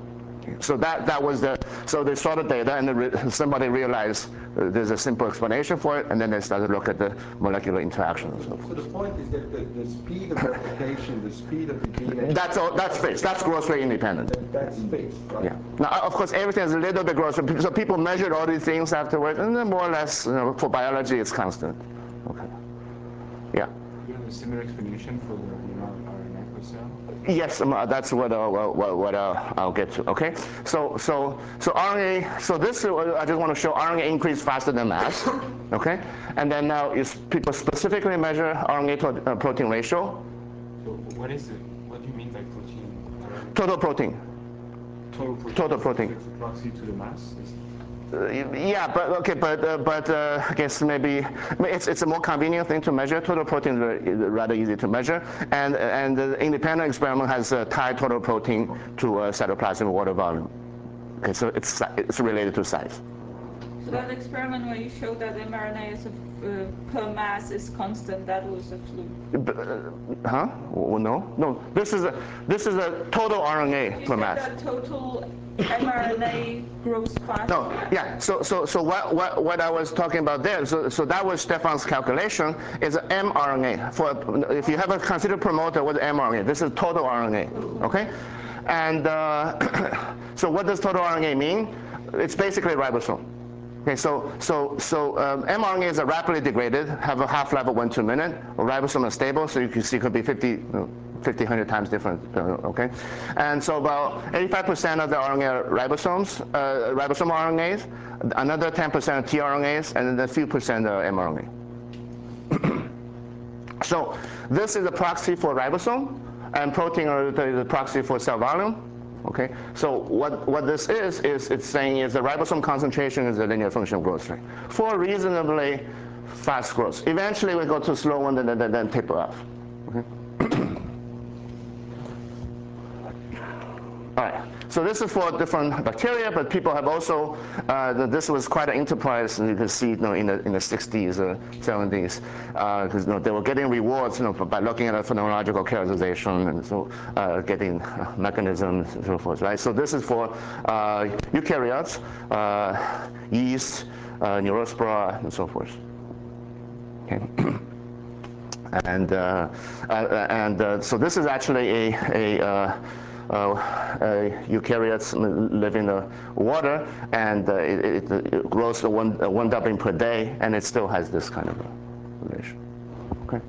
So that, that was the, so they saw the data and re, somebody realized uh, there's a simple explanation for it, and then they started to look at the molecular interactions. So, so the point is that the, the speed of replication, the speed of the D N A... That's, all, that's fixed. That's growth rate independent. That, that's fixed, right? Yeah. Now, of course, everything is a little bit growth rate. So people measured all these things afterwards, and then more or less, you know, for biology, it's constant. Okay. Yeah. You have a similar explanation for the amount of R N A per cell? Yes, um, uh, that's what uh, what, what uh, I'll get to. Okay, so so so R N A. So this uh, I just want to show R N A increase faster than mass. Okay, and then now is people specifically measure R N A to uh, protein ratio. So what is it? What do you mean by protein? Total protein. Total protein. Total protein. It's a proxy to the mass. Is Uh, yeah, but okay, but uh, but uh, I guess maybe it's it's a more convenient thing to measure. Total protein is rather easy to measure, and and the independent experiment has uh, tied total protein to uh, cytoplasmic water volume. Okay, so it's it's related to size. So that experiment where you showed that mRNA is a, uh, per mass is constant, that was a fluke. Uh, huh? Well, no, no. This is a this is a total R N A You per said mass. that total mRNA grows faster. No, yeah. So, so, so what, what, what I was talking about there. So, so that was Stefan's calculation. Is an mRNA. For if you have a considered promoter with mRNA, this is total R N A. Okay, and uh, so what does total R N A mean? It's basically ribosome. Okay, so so so um, mRNA is a rapidly degraded, have a half-life of one two minute. Or ribosome is stable, so you can see it could be fifty. You know, fifty, one hundred times different, uh, okay? And so about eighty-five percent of the R N A are ribosomes, uh, ribosomal R N As, another ten percent are tRNAs, and then a few percent are mRNA. So this is a proxy for ribosome, and protein are the proxy for cell volume. Okay, so what, what this is, is it's saying is the ribosome concentration is a linear function of growth rate for reasonably fast growth. Eventually we go to slow one, then, then, then taper off. Okay. All right, so this is for different bacteria, but people have also, uh, this was quite an enterprise, and you can see, you know, in the in the sixties or seventies, because uh, you know, they were getting rewards, you know, by looking at a phenomenological characterization, and so uh, getting mechanisms and so forth, right? So this is for uh, eukaryotes, uh, yeast, uh, neurospora, and so forth. Okay. And uh, uh, and uh, so this is actually a a uh, Uh, uh, eukaryotes live in the water, and uh, it, it, it grows to one, uh, one doubling per day, and it still has this kind of a relation. Okay.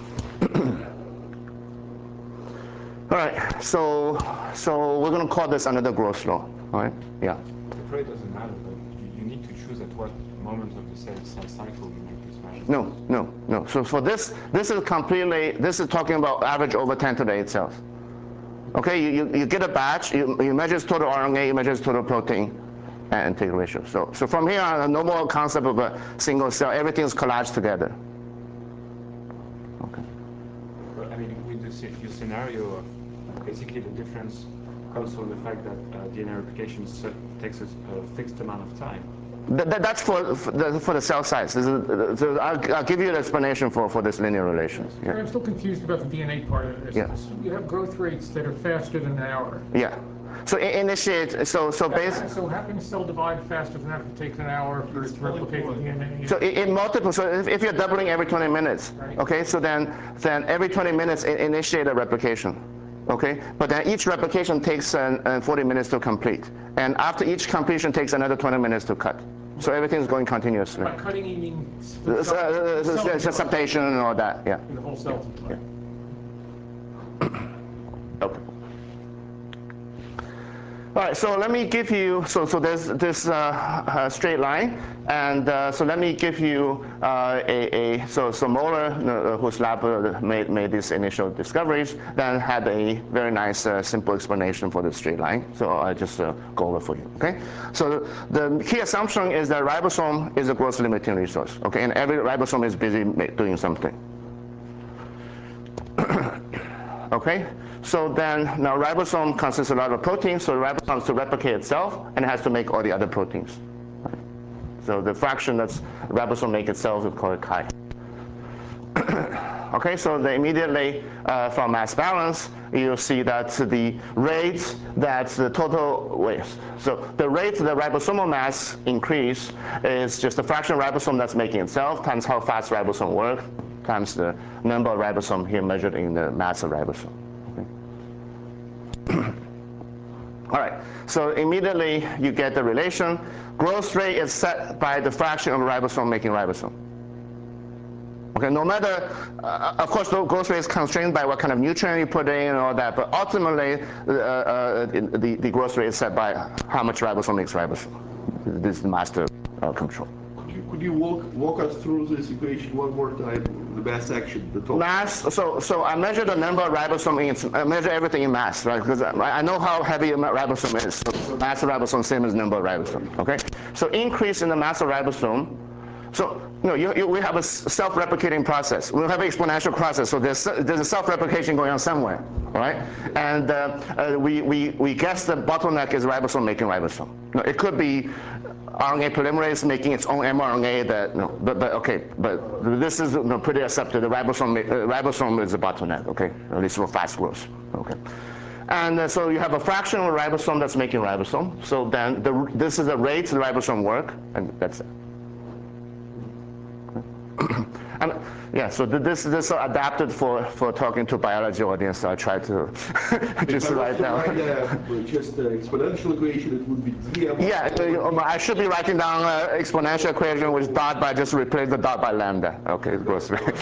All right. So, so we're going to call this another growth law. All right. Yeah. The rate doesn't matter, but you, you need to choose at what moment of the cell, cell cycle you make this measure. No, no, no. So for this, this is completely. This is talking about average over ten to the eight cells. Okay, you, you, you get a batch, you, you measure total R N A, you measure total protein, and take a ratio. So, so from here on, no more concept of a single cell, everything's collaged together. Okay. But I mean, with this, your scenario, of basically the difference comes from the fact that uh, D N A replication takes a, a fixed amount of time. Th th that's for, for, the, for the cell size. This is, so I'll, I'll give you an explanation for, for this linear relation. Yeah. I'm still confused about the D N A part of this. Yeah. You have growth rates that are faster than an hour. Yeah. So i- initiate, so, so base, So having cell divide faster than that, if it takes an hour for it to replicate the D N A. so in, in multiple, so if, if you're doubling every twenty minutes, Right. okay, so then, then every twenty minutes i- initiate a replication, okay? But then each replication takes uh, uh, forty minutes to complete. And after each completion takes another twenty minutes to cut. So everything's going continuously. By cutting, you mean Uh, the so, uh, cell- so, cell so septation and all that, yeah. the whole cell divide. Okay. All right, so let me give you, so, so there's this uh, uh, straight line, and uh, so let me give you uh, a, a, so, so Moeller, uh, whose lab uh, made, made these initial discoveries, then had a very nice uh, simple explanation for the straight line. So I just uh, go over for you, okay? So the key assumption is that ribosome is a growth limiting resource, okay? And every ribosome is busy doing something. Okay, so then now ribosome consists of a lot of proteins, so the ribosome has to replicate itself and it has to make all the other proteins. Right? So the fraction that's ribosome make itself is called chi. Okay, so the immediately uh, from mass balance, you'll see that the rate that the total waste. So the rate the ribosomal mass increase is just the fraction of ribosome that's making itself times how fast ribosome work times the number of ribosome here measured in the mass of ribosome. Okay. All right, so immediately you get the relation. Growth rate is set by the fraction of ribosome making ribosome. Okay, no matter, uh, of course, the growth rate is constrained by what kind of nutrient you put in and all that, but ultimately, uh, uh, the, the growth rate is set by how much ribosome makes ribosome. This is the master uh, control. Could you, could you walk, walk us through this equation one more time? The mass action, the total. Mass, so, so I measure the number of ribosome in, I measure everything in mass, right? Because I, I know how heavy a ribosome is. So, so mass of ribosome, same as number of ribosome, okay? So increase in the mass of ribosome. So, you know, you, you, we have a self-replicating process. We have an exponential process, so there's, there's a self-replication going on somewhere, all right? And uh, uh, we, we, we guess the bottleneck is ribosome making ribosome. You know, it could be R N A polymerase making its own mRNA that, no, but, but okay, but this is you know, pretty accepted. The ribosome, uh, ribosome is a bottleneck, okay? At least for fast growth, okay? And uh, so you have a fraction of a ribosome that's making ribosome. So then the, this is the rate the ribosome work, and that's it. And yeah, so this this is adapted for for talking to biology audience. So I try to just write down. Write, uh, just the exponential equation, it would be D M. Yeah, uh, I should be writing down uh, exponential equation with dot by just replace the dot by lambda. Okay, it goes right.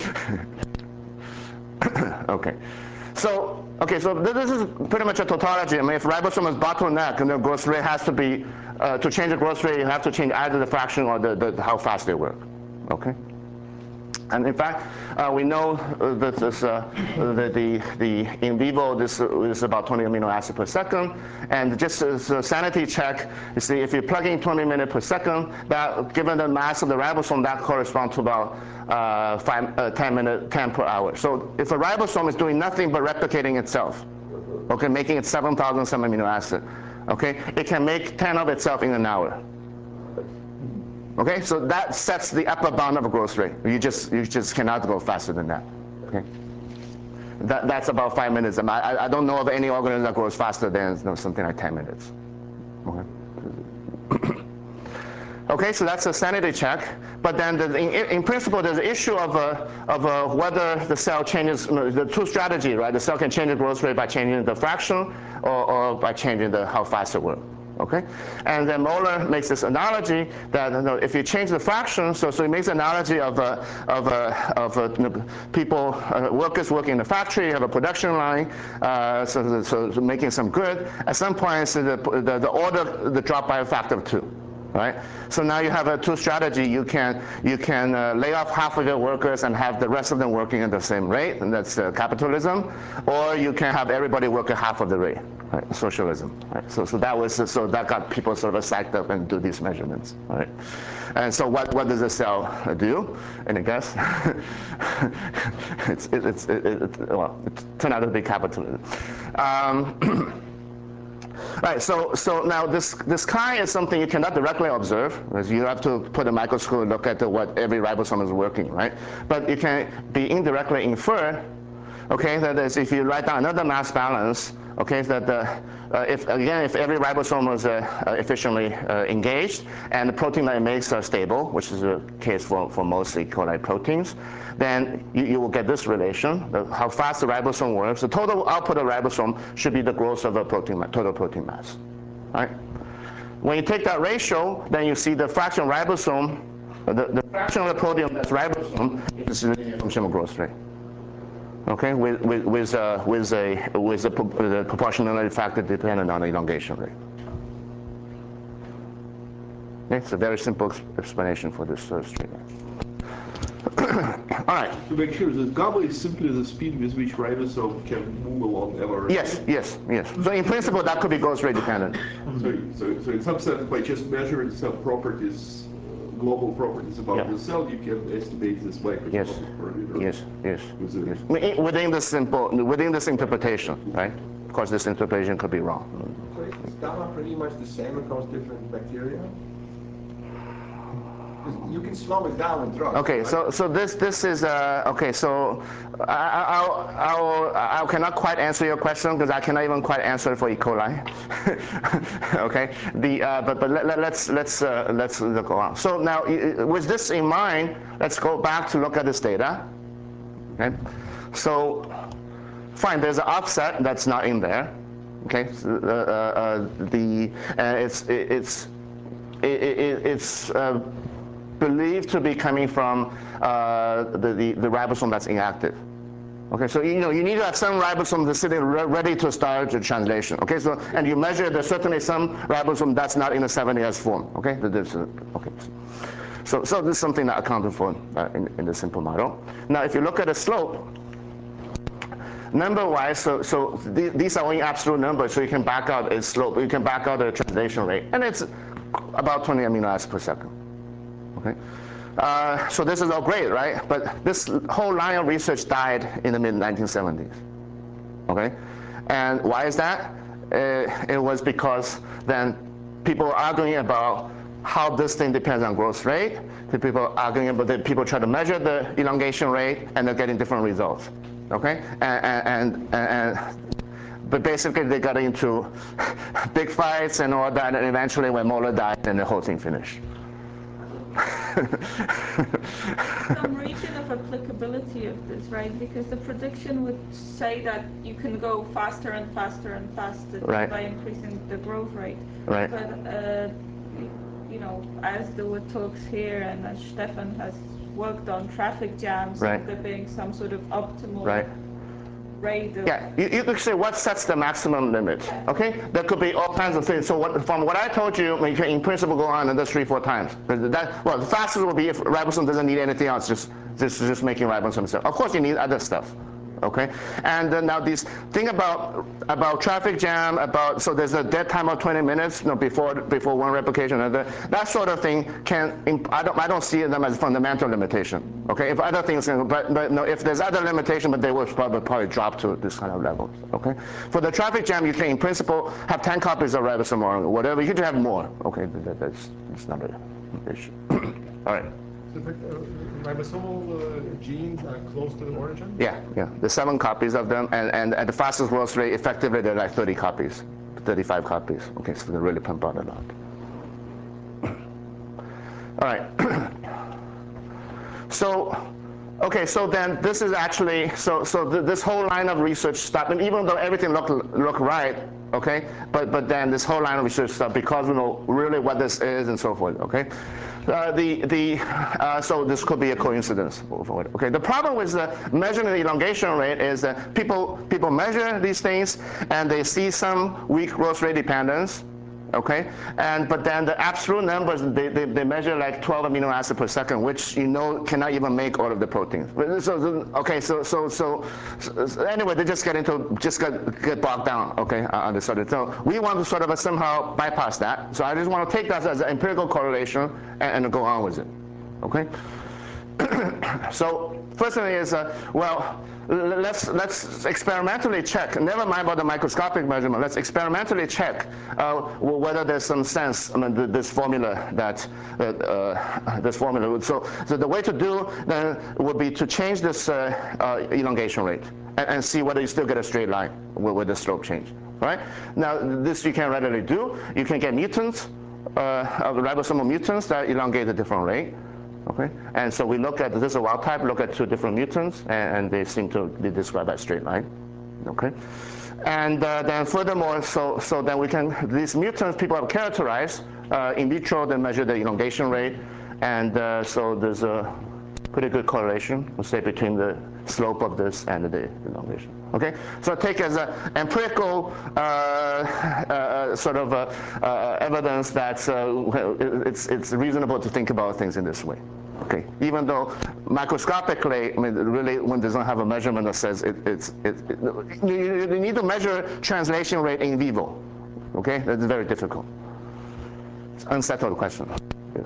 Okay, so okay, so this is pretty much a tautology. I mean, if ribosome is bottleneck, and the growth rate has to be uh, to change the growth rate, you have to change either the fraction or the, the how fast they work. Okay. And in fact, uh, we know uh, that this, uh, the, the, the in vivo, this is about twenty amino acids per second. And just as a sanity check, you see, if you plug in twenty minutes per second, that given the mass of the ribosome, that corresponds to about uh, five, uh, ten minutes, ten per hour. So if a ribosome is doing nothing but replicating itself, okay, making it seven thousand some amino acid, okay, it can make ten of itself in an hour. Okay, so that sets the upper bound of a growth rate. You just you just cannot go faster than that. Okay, that that's about five minutes. I I don't know of any organism that grows faster than you know, something like ten minutes. Okay. Okay, so that's a sanity check. But then, the, in, in principle, there's an issue of uh, of uh, whether the cell changes. You know, the two strategy, right? The cell can change the growth rate by changing the fraction, or, or by changing the how fast it works. Okay, and then Moeller makes this analogy that you know, if you change the fraction, so so he makes an analogy of a of a of a, you know, people uh, workers working in the factory, you have a production line, uh, so, so so making some good. At some point, so the, the the order the drop by a factor of two. Right? So now you have a two strategy. You can you can uh, lay off half of your workers and have the rest of them working at the same rate, and that's uh, capitalism. Or you can have everybody work at half of the rate, right? Socialism. Right? So so that was so that got people sort of psyched up and do these measurements. Right? And so what what does the cell do? Any guess? it's it, it's it, it, it, well it turned out to be capitalism. Um, Right, so so now this this chi is something you cannot directly observe, because you have to put a microscope and look at the, what every ribosome is working, right? But you can be indirectly infer okay, that is if you write down another mass balance, okay, that the, uh, if again, if every ribosome was uh, uh, efficiently uh, engaged and the protein that it makes are stable, which is the case for, for most E. coli proteins, then you, you will get this relation, the, how fast the ribosome works. The total output of ribosome should be the growth of a protein, total protein mass, right? When you take that ratio, then you see the fraction of ribosome, the, the fraction of the protein that's ribosome is the linear function of growth rate. Okay, with with with, uh, with a with a, the proportionality factor dependent on the elongation rate. Okay, it's a very simple explanation for this uh, treatment. All right. To make sure that gamma is simply the speed with which ribosome can move along M R N A. Yes, yes, yes. So in principle, that could be growth rate dependent. So, so, so in some sense, by just measuring some properties, global properties about yeah. the cell, you can estimate this microscopic yes. parameter. Yes, yes, within. yes. Within this simple, within this interpretation, right? Of course, this interpretation could be wrong. So is gamma pretty much the same across different bacteria? You can slow it down with drugs. Okay, right? so so this this is uh, okay. So I I'll, I'll I cannot quite answer your question because I cannot even quite answer it for E. coli. Okay, the uh, but but let, let, let's let's uh, let's look around. So now with this in mind, let's go back to look at this data. Okay, so fine. There's an offset that's not in there. Okay, so, uh, uh, the uh, it's it, it's it, it, it's. Uh, believed to be coming from uh, the, the, the ribosome that's inactive. Okay, so you know you need to have some ribosome that's sitting re ready to start the translation. Okay, so and you measure there's certainly some ribosome that's not in a seven S form. Okay, there's a, okay. So so this is something that accounted for uh, in, in the simple model. Now if you look at the slope, number-wise, so so th these are only absolute numbers, so you can back out its slope. You can back out the translation rate, and it's about twenty amino acids per second. Okay, uh, so this is all great, right? But this whole line of research died in the mid nineteen seventies. Okay, and why is that? Uh, it was because then people were arguing about how this thing depends on growth rate. The people are arguing about that people try to measure the elongation rate, and they're getting different results. Okay, and and, and, and but basically they got into big fights and all that, and eventually when Moeller died, then the whole thing finished. Some region of applicability of this, right? Because the prediction would say that you can go faster and faster and faster right. by increasing the growth rate. Right. But uh, you know, as there were talks here, and as Stefan has worked on traffic jams, right. and there being some sort of optimal. Right. Rate of yeah, you, you could say what sets the maximum limit, okay? There could be all kinds of things. So what, from what I told you, you can in principle go on another three, four times. That, well, the fastest will be if ribosome doesn't need anything else, just, just, just making ribosome stuff. Of course, you need other stuff. Okay, and then now this thing about about traffic jam, about so there's a dead time of twenty minutes, you know, before before one replication, another. That sort of thing can I don't I don't see them as a fundamental limitation. Okay, if other things, but but no, if there's other limitation, but they will probably probably drop to this kind of level. Okay, for the traffic jam, you can in principle have ten copies of ribosome or whatever. You can have more. Okay, that, that's that's not an issue. All right. So the uh, ribosomal uh, genes are close to the origin? Yeah, yeah. There's seven copies of them, and, and at the fastest growth rate, effectively, they're like thirty copies, thirty-five copies. Okay, so they really pump out a lot. All right. So, okay, so then this is actually, so so th this whole line of research stopped, and even though everything looked looked right, okay, but but then this whole line of research stopped because we know really what this is and so forth, okay. Uh, the the uh, so this could be a coincidence. Okay, the problem with the measuring the elongation rate is that people people measure these things and they see some weak growth rate dependence. Okay, and but then the absolute numbers they, they, they measure like twelve amino acids per second, which you know cannot even make all of the proteins. So okay, so so so, so anyway, they just get into just get get bogged down. Okay, on this sort of. So we want to sort of somehow bypass that. So I just want to take that as an empirical correlation and, and go on with it. Okay. So first thing is uh, well. Let's let's experimentally check. Never mind about the microscopic measurement. Let's experimentally check uh, whether there's some sense. I mean, this formula that uh, uh, this formula. So, so the way to do then would be to change this uh, uh, elongation rate. and, and see whether you still get a straight line with, with the slope change. Right? Now, this you can readily do. You can get mutants, uh, of ribosomal mutants that elongate at a different rate. Okay? And so we look at, this is a wild type, look at two different mutants, and, and they seem to be described as straight line. Okay? And uh, then furthermore, so, so then we can, these mutants people have characterized, uh, in vitro they measure the elongation rate, and uh, so there's a pretty good correlation, we'll say, between the slope of this and the elongation. Okay? So take as an empirical uh, uh, sort of uh, uh, evidence that uh, it's, it's reasonable to think about things in this way. Okay, even though macroscopically, I mean, really, one doesn't have a measurement that says it, it's, it, it, you, you need to measure translation rate in vivo. Okay, that's very difficult. It's an unsettled question. Yes.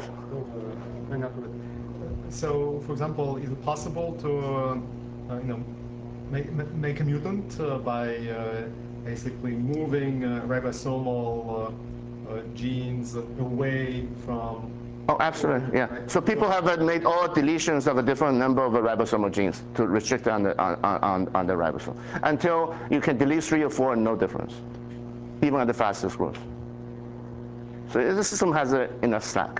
So, for example, is it possible to, uh, uh, you know, make make a mutant uh, by uh, basically moving uh, ribosomal uh, uh, genes away from? Oh, absolutely, yeah. So people have made all deletions of a different number of ribosomal genes to restrict on the, on, on, on the ribosome, until you can delete three or four and no difference, even at the fastest growth. So the system has a, enough slack.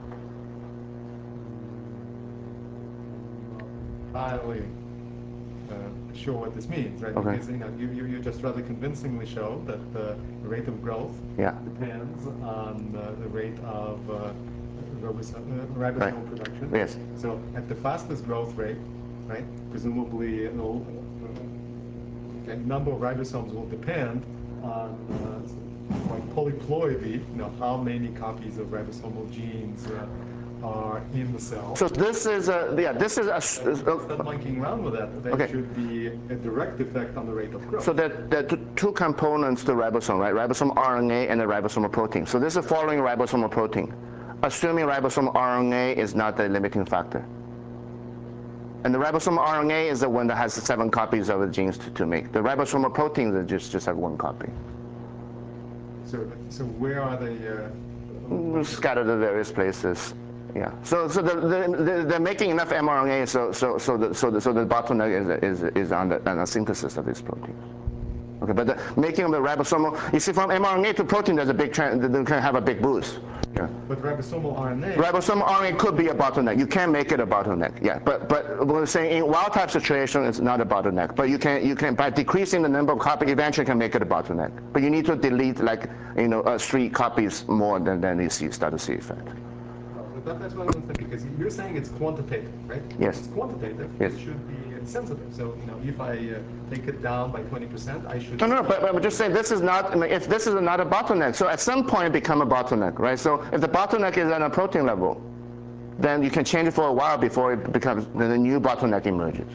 Entirely uh, sure what this means, right? Okay. Because you know, you, you, you just rather convincingly show that the rate of growth yeah. depends on uh, the rate of uh, ribosome, uh, ribosome right. production. Yes. So at the fastest growth rate, right, presumably the uh, okay, number of ribosomes will depend on uh, like polyploidy, you know, how many copies of ribosomal genes uh, are in the cell. So this is a, yeah, this is a... Instead of monkeying around with that, there okay. should be a direct effect on the rate of growth. So there, there are two components to ribosome, right? Ribosomal R N A and the ribosomal protein. So this is following ribosomal protein, assuming ribosomal R N A is not the limiting factor. And the ribosomal R N A is the one that has seven copies of the genes to, to make. The ribosomal proteins are just, just have one copy. So, so where are they? Uh, scattered at various places. Yeah. So, so the, the, they're making enough mRNA, so, so, so, the, so, the, so the bottleneck is, is, is on, the, on the synthesis of these proteins. Okay, but the making of the ribosomal, you see, from mRNA to protein, there's a big, they can have a big boost. Yeah. But ribosomal R N A. Ribosomal R N A could be a bottleneck. You can make it a bottleneck. Yeah. But, but we're saying in wild type situation, it's not a bottleneck. But you can, you can by decreasing the number of copies, eventually can make it a bottleneck. But you need to delete like, you know, uh, three copies more than then you see start to see effect. That, that's what I was thinking, because you're saying it's quantitative, right? Yes. If it's quantitative, yes. it should be sensitive. So, you know, if I uh, take it down by twenty percent, I should... No, no, but, but I'm just saying this is not, I mean, if this is not a bottleneck, so at some point it become a bottleneck, right? So if the bottleneck is at a protein level, then you can change it for a while before it becomes, then a new bottleneck emerges.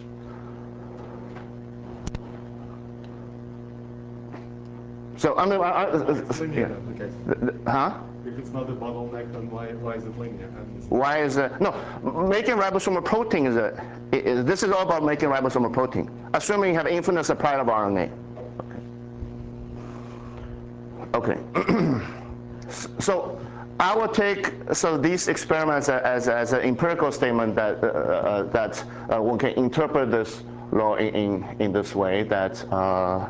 So, I mean, I, I, uh, it's linear, yeah. okay. The, the, huh? If it's not a bottleneck, then why, why is it linear? Why is it? No, making ribosomal protein is a, is, this is all about making ribosomal protein, assuming you have infinite supply of R N A. Okay. Okay. So I will take so these experiments as, as an empirical statement that, uh, uh, that uh, one can interpret this law in, in, in this way that, uh,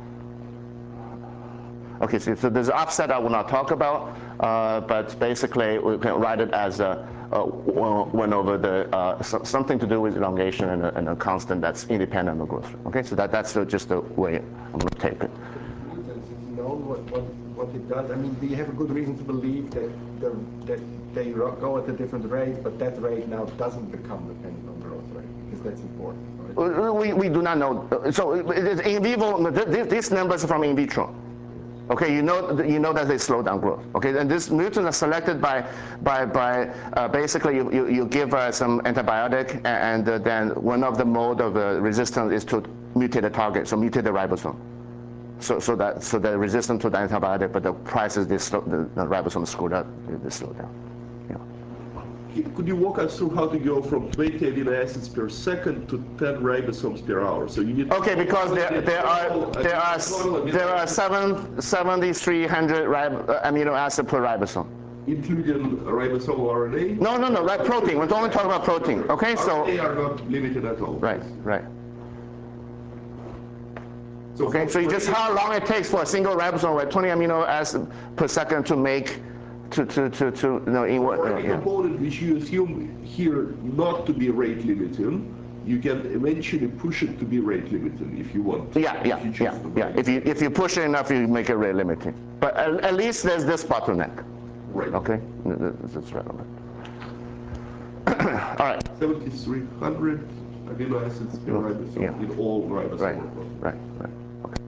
okay, so, so there's an offset I will not talk about, uh, but basically we can write it as a, a one over the, uh, so, something to do with elongation and a, and a constant that's independent of growth. Okay, so that, that's just the way I'm going to take it. Mutants, is known what, what, what it does? I mean, do you have a good reason to believe that, that they go at a different rate, but that rate now doesn't become dependent on growth rate? Because that's important, right? We, we do not know. So in vivo, these numbers are from in vitro. Okay, you know, you know that they slow down growth. Okay, and these mutants are selected by, by, by uh, basically you, you, you give uh, some antibiotic, and uh, then one of the mode of uh, resistance is to mutate the target, so mutate the ribosome. So, so that so they're resistant to the antibiotic, but the price is this, the, the ribosome is screwed up, they, they slow down. Could you walk us through how to go from twenty amino acids per second to ten ribosomes per hour? So you need. Okay, because there there are there are there are seven seventy-three hundred rib, uh, amino acid per ribosome. Including ribosomal R N A? No, no, no, right, protein. We're only talking about protein. Okay, so. R N A are not limited at all. Right, right. So Okay, for- so you for just each- how long it takes for a single ribosome with twenty amino acids per second to make, to, to, to, to you know, in what, For uh, any yeah. component which you assume here not to be rate limiting, you can eventually push it to be rate limiting if you want. Yeah, yeah, if you choose yeah, to yeah. break If you, if you push it enough, you make it rate limiting. But at, at least there's this bottleneck, Right. okay? This is relevant. All right. seventy-three hundred amino acids per ribosome Yeah. in all ribosomal Right, proteins. right, right, okay.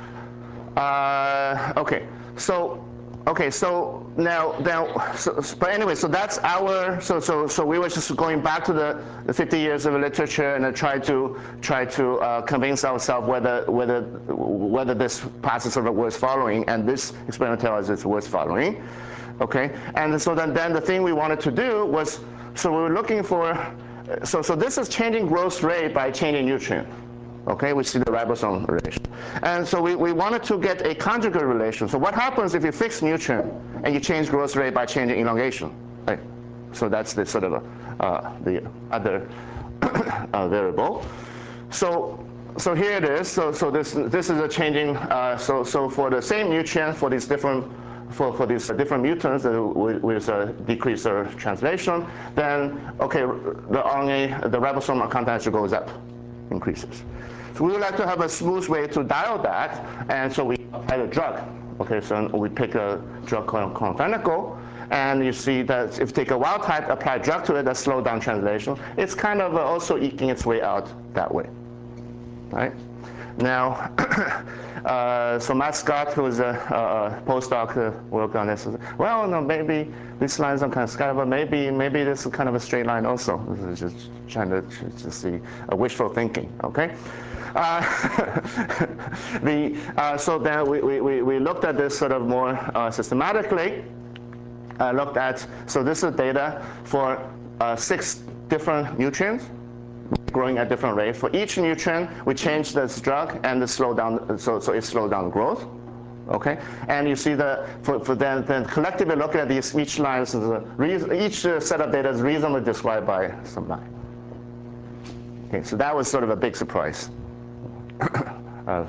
Uh, okay, so, okay, so now, now, so, but anyway, so that's our, so, so, so we were just going back to the, the fifty years of literature and try to, try to uh, convince ourselves whether, whether, whether this process sort of worth following, and this experiment tells us it's worth following, okay? And so then, then the thing we wanted to do was, so we were looking for, so, so this is changing growth rate by changing nutrient. Okay, we see the ribosome relation. And so we, we wanted to get a conjugate relation. So what happens if you fix nutrient and you change growth rate by changing elongation? Right? So that's the sort of uh, the other uh, variable. So so here it is. So so this this is a changing. Uh, so so for the same nutrient for these different for for these different mutants uh, with, with a decreased uh, translation, then okay, the R N A, the ribosome content actually goes up, increases. So we would like to have a smooth way to dial that, and so we apply the drug. Okay, so we pick a drug called clonfenicol, and you see that if you take a wild type, apply drug to it, that slow down translation. It's kind of also eking its way out that way, right? Now, uh, so Matt Scott, who's a, a postdoc uh, worked on this, says, well, no, maybe these lines are kind of scattered, but maybe maybe this is kind of a straight line also. This is just trying to just see a wishful thinking, okay? Uh, the, uh, so then we, we, we looked at this sort of more uh, systematically. Uh, looked at, so this is data for uh, six different nutrients growing at different rates. For each nutrient, we change this drug and the slow down, so, so it slowed down growth. Okay, and you see the for, for then then collectively looking at these each line is a reason, each uh, set of data is reasonably described by some line. Okay, so that was sort of a big surprise. uh,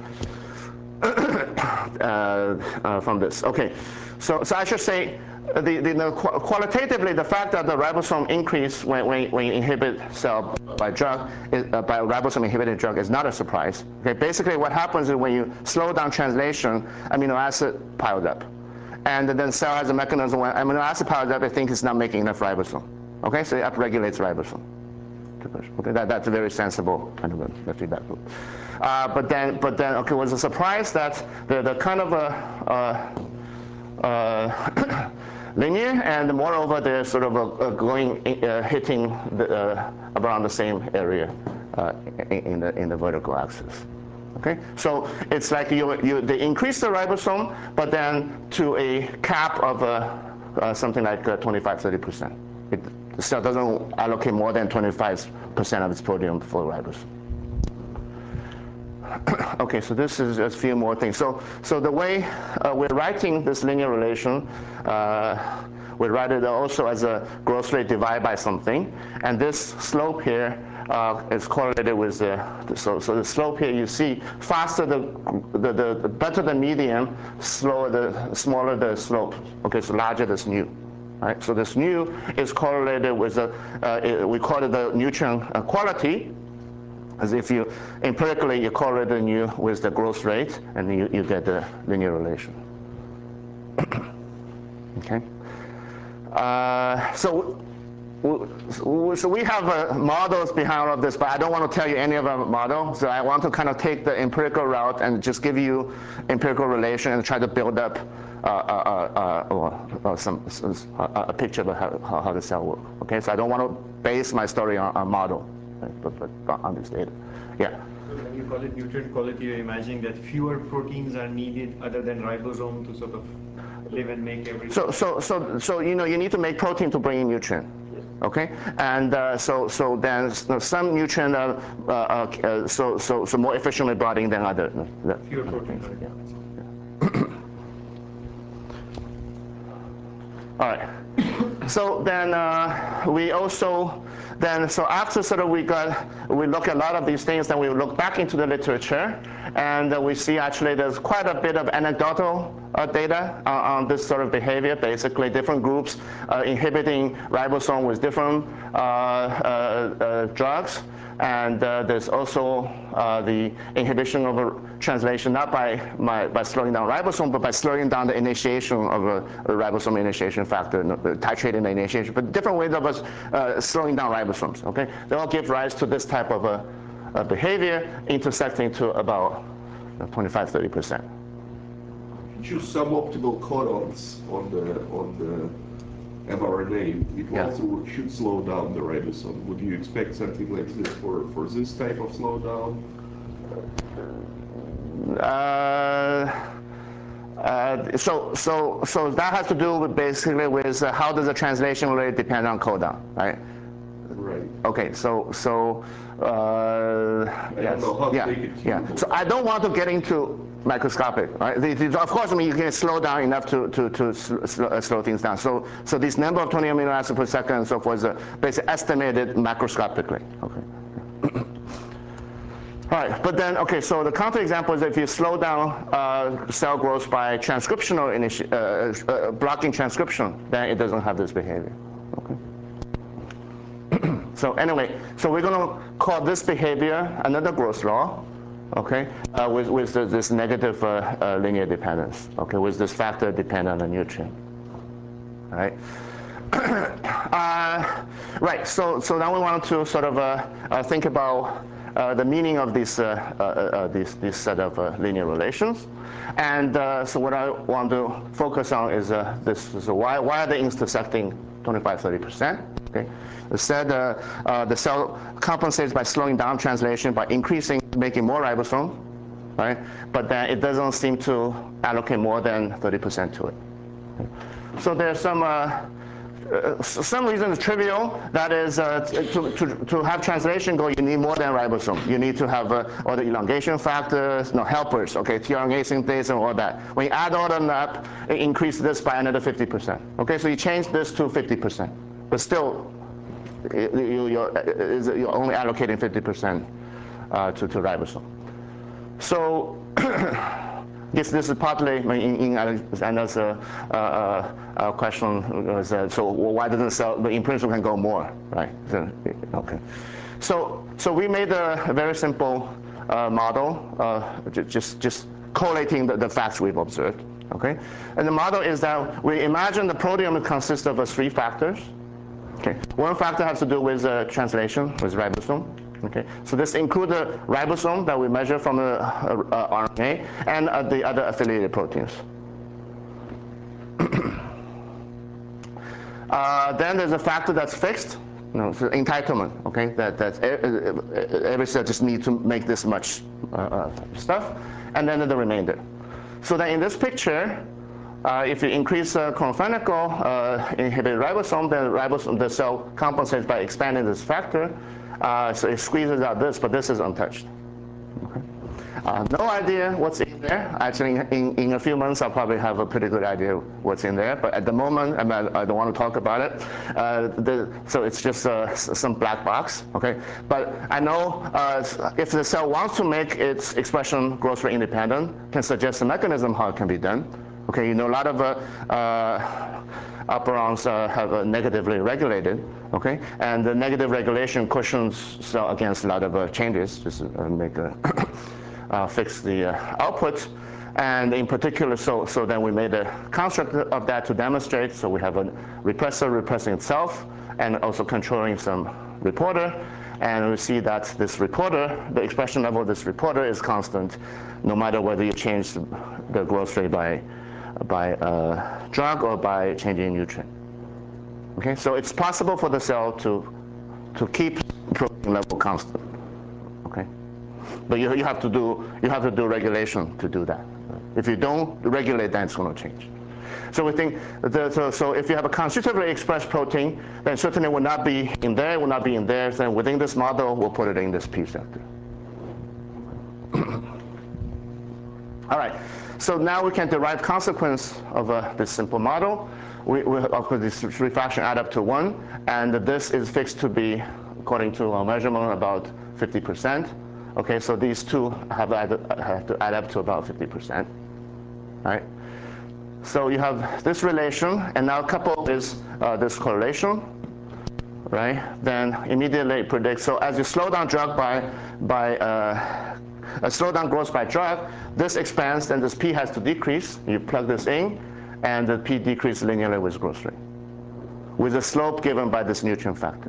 uh, uh, from this. Okay, so so I should say uh, the, the, the qu qualitatively the fact that the ribosome increase when, when, when you inhibit cell by drug is, uh, by ribosome inhibited drug is not a surprise. Okay, basically what happens is when you slow down translation, amino acid piled up, and then cell has a mechanism when amino acid piled up, it thinks it's not making enough ribosome. Okay, so it upregulates ribosome. Okay, that, that's a very sensible kind of a, a feedback loop. Uh, but then, but then, okay, was a surprise that the, the kind of a, uh, uh, linear, and moreover, they're sort of a, a going, uh, hitting the, uh, around the same area uh, in, in the in the vertical axis. Okay, so it's like you you they increase the ribosome, but then to a cap of uh, uh, something like uh, twenty-five, thirty percent. It, the cell doesn't allocate more than twenty-five percent of its protein for ribosome. Okay, so this is a few more things. So, so the way uh, we're writing this linear relation, uh, we write it also as a growth rate divided by something, and this slope here uh, is correlated with the, so, so the slope here you see, faster the, the, the, the better the median, slower the, smaller the slope. Okay, so larger this nu. Right? So this nu is correlated with the, uh, it, we call it the nutrient quality, as if you empirically you correlate the nu with the growth rate, and you, you get the linear relation. Okay. Uh, so, so we have uh, models behind all of this, but I don't want to tell you any of our model. So I want to kind of take the empirical route and just give you empirical relation and try to build up uh, uh, uh, uh, uh, some, some uh, a picture of how, how, how the cell works. Okay. So I don't want to base my story on a model. But, but on this data, yeah. So when you call it nutrient quality, you're imagining that fewer proteins are needed other than ribosome to sort of live and make everything. So, so, so, so you know, you need to make protein to bring in nutrient, okay? And uh, so, so then some nutrient, uh, uh, uh, so, so, so more efficiently brought in than other. Uh, fewer proteins. Yeah. Yeah. All right. So then uh, we also then so after sort of we got, we look at a lot of these things, then we look back into the literature, and uh, we see actually there's quite a bit of anecdotal uh, data uh, on this sort of behavior. Basically, different groups uh, inhibiting ribosome with different uh, uh, uh, drugs. And uh, there's also uh, the inhibition of a translation, not by, by, by slowing down ribosome, but by slowing down the initiation of a, a ribosome initiation factor, titrating the initiation, but different ways of us uh, slowing down ribosomes, okay? They all give rise to this type of a, a behavior, intersecting to about twenty-five, thirty percent. Choose suboptimal codons on the, on the mRNA, it Yeah. also should slow down the ribosome. Would you expect something like this for, for this type of slowdown? Uh, uh, so, so, so that has to do with basically with uh, how does the translation rate depend on codon, right? Right. Okay, so, so, uh, I yes, don't know how to yeah, make it yeah. tunable. So I don't want to get into microscopic, right? The, the, of course, I mean, you can slow down enough to, to, to sl slow, uh, slow things down. So, so this number of twenty amino acids per second and so forth is uh, basically estimated macroscopically, okay? All right, but then, okay, so the counterexample is if you slow down uh, cell growth by transcriptional initi uh, uh, blocking transcription, then it doesn't have this behavior, okay? So anyway, so we're going to call this behavior another growth law, okay, uh, with, with the, this negative uh, uh, linear dependence, okay, with this factor dependent on the nutrient, all right? uh, right, so, so now we want to sort of uh, uh, think about uh, the meaning of these, uh, uh, uh, these, these set of uh, linear relations. And uh, so what I want to focus on is uh, this, so why, why are they intersecting twenty-five, thirty percent? Okay. Instead, uh, uh, the cell compensates by slowing down translation, by increasing, making more ribosome, right? But then it doesn't seem to allocate more than thirty percent to it. Okay. So there's some, uh, uh, some reason is trivial. That is, uh, to, to, to have translation go, you need more than ribosome. You need to have uh, all the elongation factors, no helpers, okay, tRNA synthase and all that. When you add all of them up, it increases this by another fifty percent. Okay, so you change this to fifty percent, but still, you, you're, you're only allocating fifty percent uh, to, to ribosome. So this, this is partly in, in Anna's uh, uh, uh, question was, uh, so why doesn't cell, in principle can go more, right? So, okay. So, so we made a, a very simple uh, model, uh, just, just collating the, the facts we've observed, okay? And the model is that we imagine the proteome consists of uh, three factors. Okay. One factor has to do with uh, translation, with ribosome. Okay. So this includes the ribosome that we measure from the uh, uh, R N A and uh, the other affiliated proteins. uh, then there's a factor that's fixed, you know, so entitlement. Okay, that that's every cell just needs to make this much uh, uh, stuff, and then the remainder. So then in this picture, Uh, if you increase uh, chloramphenicol uh, inhibited ribosome, then ribosome, the cell compensates by expanding this factor. Uh, so it squeezes out this, but this is untouched. Okay. Uh, no idea what's in there. Actually, in, in a few months, I'll probably have a pretty good idea what's in there. But at the moment, I, mean, I don't want to talk about it. Uh, the, so it's just uh, some black box. Okay. But I know uh, if the cell wants to make its expression growth rate independent, can suggest a mechanism how it can be done. Okay, you know, a lot of uh, uh, operons uh, have uh, negatively regulated, okay? And the negative regulation cushions cell against a lot of uh, changes, just uh, make a uh, fix the uh, output. And in particular, so, so then we made a construct of that to demonstrate. So we have a repressor repressing itself and also controlling some reporter. And we see that this reporter, the expression level of this reporter is constant, no matter whether you change the growth rate by by uh, drug or by changing nutrient. Okay, so it's possible for the cell to to keep protein level constant. Okay, but you, you have to do you have to do regulation to do that. If you don't regulate, then it's going to change. So we think that, so, so if you have a constitutively expressed protein, then certainly it will not be in there, it will not be in there. Then within this model, we'll put it in this P receptor. All right. So now we can derive consequence of uh, this simple model. We, we of course this refraction add up to one, and this is fixed to be according to our measurement, about fifty percent. Okay, so these two have, add, have to add up to about fifty percent, right? So you have this relation, and now couple this, uh, this correlation, right? Then immediately it predicts, so as you slow down drug by, by uh, a slow down growth by drug, this expands, then this P has to decrease. You plug this in, and the P decreases linearly with growth rate, with the slope given by this nutrient factor.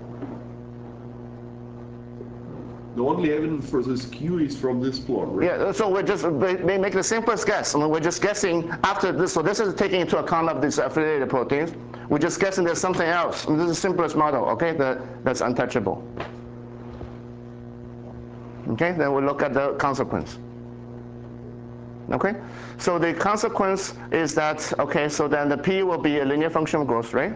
The only evidence for this Q is from this plot, right? Yeah, so we're just we make the simplest guess. I mean, we're just guessing after this. So this is taking into account of these affiliated proteins. We're just guessing there's something else. And this is the simplest model, okay, that, that's untouchable. Okay, then we look at the consequence. Okay, so the consequence is that, okay, so then the P will be a linear function of growth rate.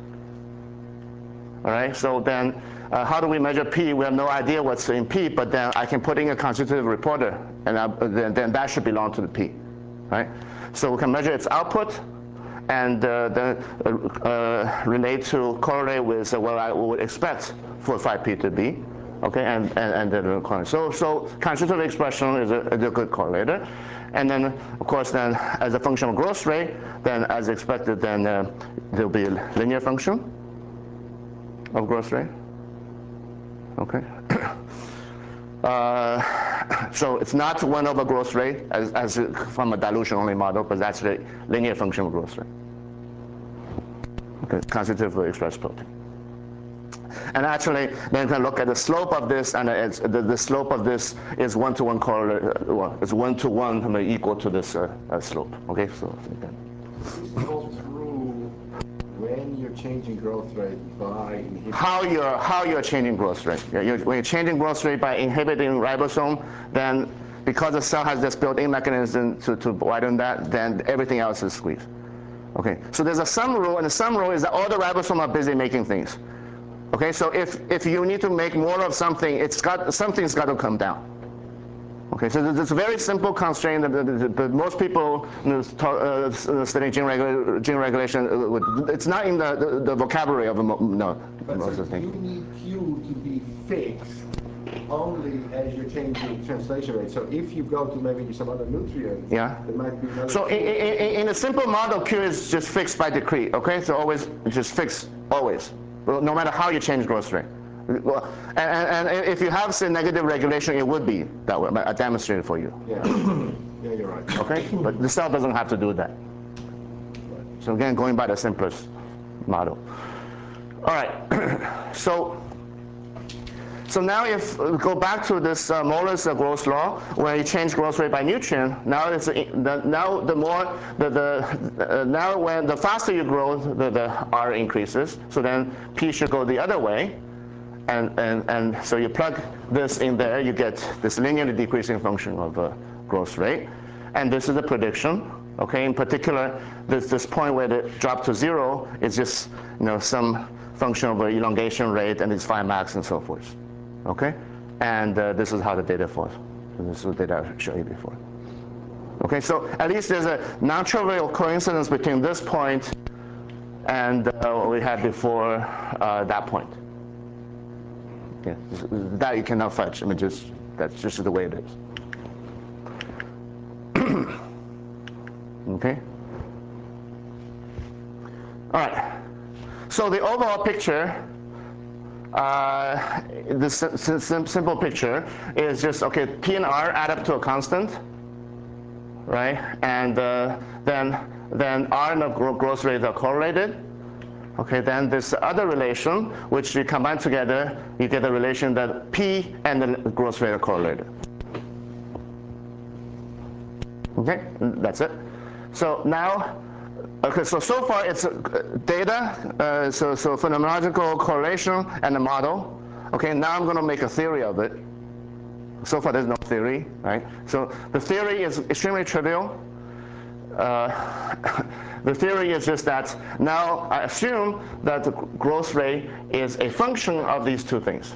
All right, so then uh, how do we measure P? We have no idea what's in P, but then I can put in a constitutive reporter, and I, then, then that should belong to the P, right? So we can measure its output, and uh, then uh, uh, relate to correlate with uh, what I would expect for five P to be, okay, and and, and the correlate. So so constitutive expression is a, is a good correlator, and then of course then as a function of growth rate, then as expected, then uh, there'll be a linear function of growth rate. Okay. uh, so it's not one over growth rate as, as from a dilution-only model, but that's the linear function of growth rate. Okay, constitutively expressed protein. And actually, then you can look at the slope of this, and it's, the, the slope of this is one-to-one correlate. Well, it's one-to-one I mean, equal to this uh, uh, slope. Okay, so. Again. Go through when you're changing growth rate by inhibiting. How you're how you're changing growth rate. You're, when you're changing growth rate by inhibiting ribosome, then because the cell has this built-in mechanism to, to widen that, then everything else is squeezed. Okay, so there's a sum rule, and the sum rule is that all the ribosomes are busy making things. Okay, so if if you need to make more of something, it's got something's got to come down. Okay, so it's a very simple constraint that, that, that most people you know, talk, uh, studying gene, regula gene regulation, uh, it's not in the, the, the vocabulary of no, but most so of the things. you need Q to be fixed only as you're changing translation rate. So if you go to maybe some other nutrients, yeah. there might be another. So in, in, in a simple model, Q is just fixed by decree. Okay, so always just fixed always, no matter how you change growth rate. Well, and, and if you have say negative regulation, it would be that way. I demonstrated for you. Yeah, yeah, you're right. Okay, but the cell doesn't have to do that. So again, going by the simplest model. All right, so so now if we go back to this uh, Moller's uh, growth law, where you change growth rate by nutrient, now it's uh, the, now the more the, the uh, now when the faster you grow, the, the R increases. So then P should go the other way. And, and, and so you plug this in there, you get this linearly decreasing function of uh, growth rate. And this is the prediction. Okay, in particular, this, this point where it dropped to zero is just you know, some function of elongation rate and its phi max and so forth. Okay, and uh, this is how the data falls. So this is the data I showed you before. Okay, so at least there's a non-trivial coincidence between this point and uh, what we had before uh, that point. Yeah, that you cannot fudge. I mean, just that's just the way it is. Okay. All right. So the overall picture, uh, this sim sim simple picture is just okay. P and R add up to a constant, right? And uh, then then R and the growth rate are correlated. Okay, then this other relation, which you combine together, you get a relation that P and the growth rate are correlated. Okay, that's it. So now, okay, so so far it's data, uh, so so phenomenological correlation and a model. Okay, now I'm going to make a theory of it. So far there's no theory, right? So the theory is extremely trivial. Uh, the theory is just that now I assume that the growth rate is a function of these two things.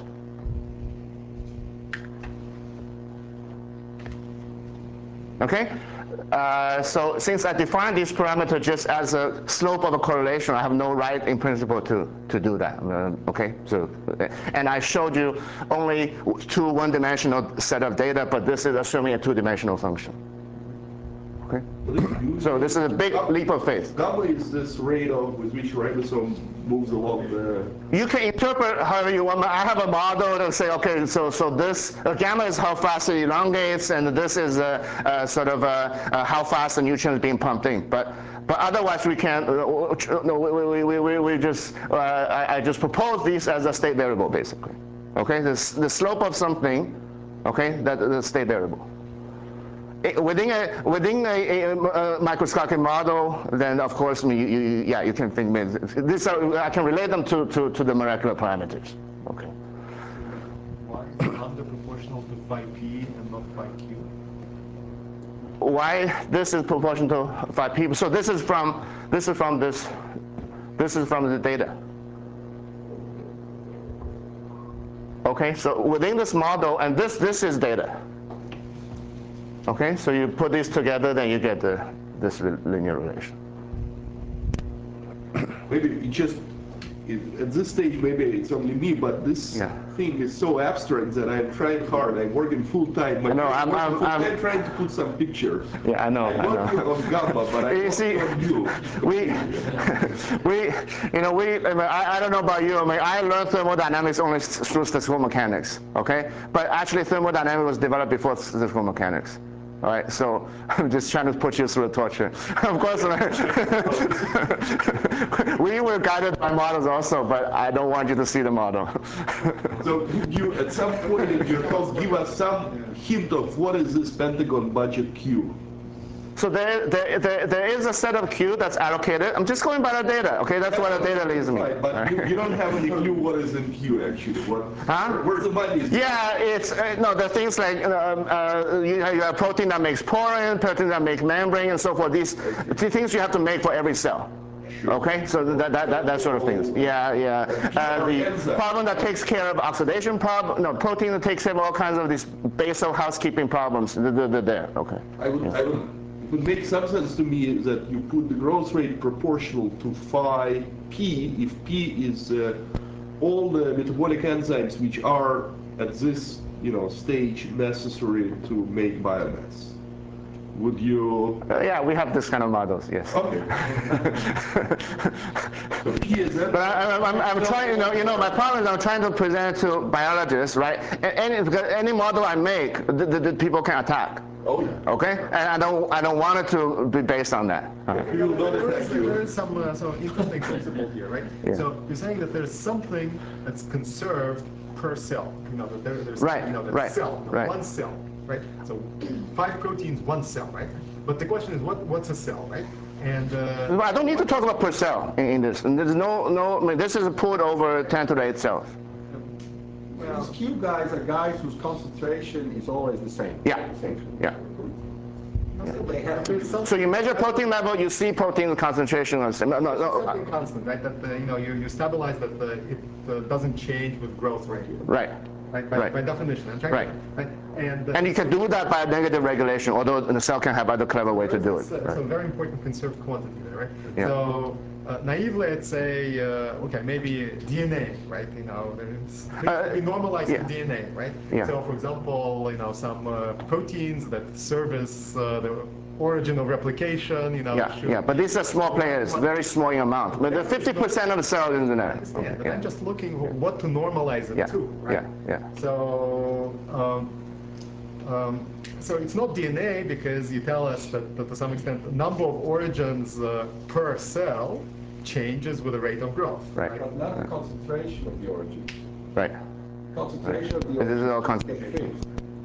Okay? Uh, so since I define these parameters just as a slope of a correlation, I have no right in principle to, to do that. Uh, okay? So, and I showed you only two one-dimensional set of data, but this is assuming a two-dimensional function. Okay? So this is a big leap of faith. Gamma is this rate of with which ribosome moves along the... You can interpret however you want. I have a model to say, okay, so so this uh, gamma is how fast it elongates, and this is uh, uh, sort of uh, uh, how fast the neutron is being pumped in. But but otherwise we can't. Uh, no, we, we, we, we just uh, I, I just propose these as a state variable basically. Okay, this the slope of something. Okay, that the state variable. Within a within a, a, a microscopic model, then of course you, you, yeah you can think this are, I can relate them to, to, to the molecular parameters. Okay. Why is it under proportional to phi p and not phi q? Why this is proportional to phi p? So this is from this is from this this is from the data. Okay, so within this model, and this this is data. Okay, so you put these together, then you get the, this linear relation. Maybe it just, it, at this stage, maybe it's only me, but this yeah. thing is so abstract that I'm trying hard. I'm working full time. I know, I'm, I'm, I'm, I'm trying to put some pictures. Yeah, I know. I'm I working know. on Gamma, but I'm you see, on you. we, we, you know, we. I, mean, I, I don't know about you. I mean, I learned thermodynamics only through statistical mechanics. Okay, but actually, thermodynamics was developed before statistical mechanics. All right, so I'm just trying to put you through the torture. Of course, we were guided by models also, but I don't want you to see the model. So could you, at some point in your talk, give us some hint of what is this Pentagon budget Q? So there, there, there, there is a set of Q that's allocated. I'm just going by the data, okay? That's what the data leads me. Right, but right. You, you don't have any clue what is in Q, actually. What, huh? Where's the money? Yeah, it's, uh, no, the things like, um, uh, you, you have protein that makes porin, protein that makes membrane, and so forth. These the things you have to make for every cell. Sure. Okay, so that, that, that, that sort of things. Yeah, yeah. Uh, the problem that takes care of oxidation problem, no, protein that takes care of all kinds of these basal housekeeping problems, they're, they're there, okay. I would, yeah. I would, it would make some sense to me that you put the growth rate proportional to phi p, if p is uh, all the metabolic enzymes which are at this you know, stage necessary to make biomass. Would you? Uh, yeah, we have this kind of models, yes. Okay. So P is that? But I, I'm, I'm trying, you know, you know, my problem is I'm trying to present to biologists, right? Any, any model I make, the, the, the people can attack. Oh yeah. Okay, and I don't, I don't want it to be based on that. Uh-huh. Yeah, there, is, there is some, uh, some interesting principle here, right? Yeah. So you're saying that there's something that's conserved per cell. You know, that there, there's right. you know, that right. cell, you know, right. one cell, right? So five proteins, one cell, right? But the question is, what what's a cell, right? And uh, I don't need to talk about per cell in, in this. And there's no, no. I mean, this is pulled over ten to the eighth cells. Well, these Q guys are guys whose concentration is always the same. Yeah. Yeah. They have to be. So you measure protein level, you see protein concentration on same. No, no, no. Something constant, right? That uh, you know, you, you stabilize that uh, it uh, doesn't change with growth rate. Right. Right. By, right. by definition, I'm trying right. To, right. And, uh, and you can do that by negative regulation, although the cell can have other clever way to do it. Uh, right. So very important conserved quantity there, right? Yeah. So uh, naively, I'd say, uh, okay, maybe D N A, right? You know, there's uh, we normalize yeah. D N A, right? Yeah. So, for example, you know, some uh, proteins that service uh, the origin of replication, you know. Yeah, yeah, but these are small players, very small in amount. But the fifty percent of the cells is in there. I understand, okay, but yeah. I'm just looking what to normalize it yeah. to, right? Yeah, yeah. So, um, um, so it's not D N A because you tell us that, that to some extent the number of origins uh, per cell changes with the rate of growth. Right. right? But not the concentration of the origin. Right. Concentration right. of the origin. This is all concentration.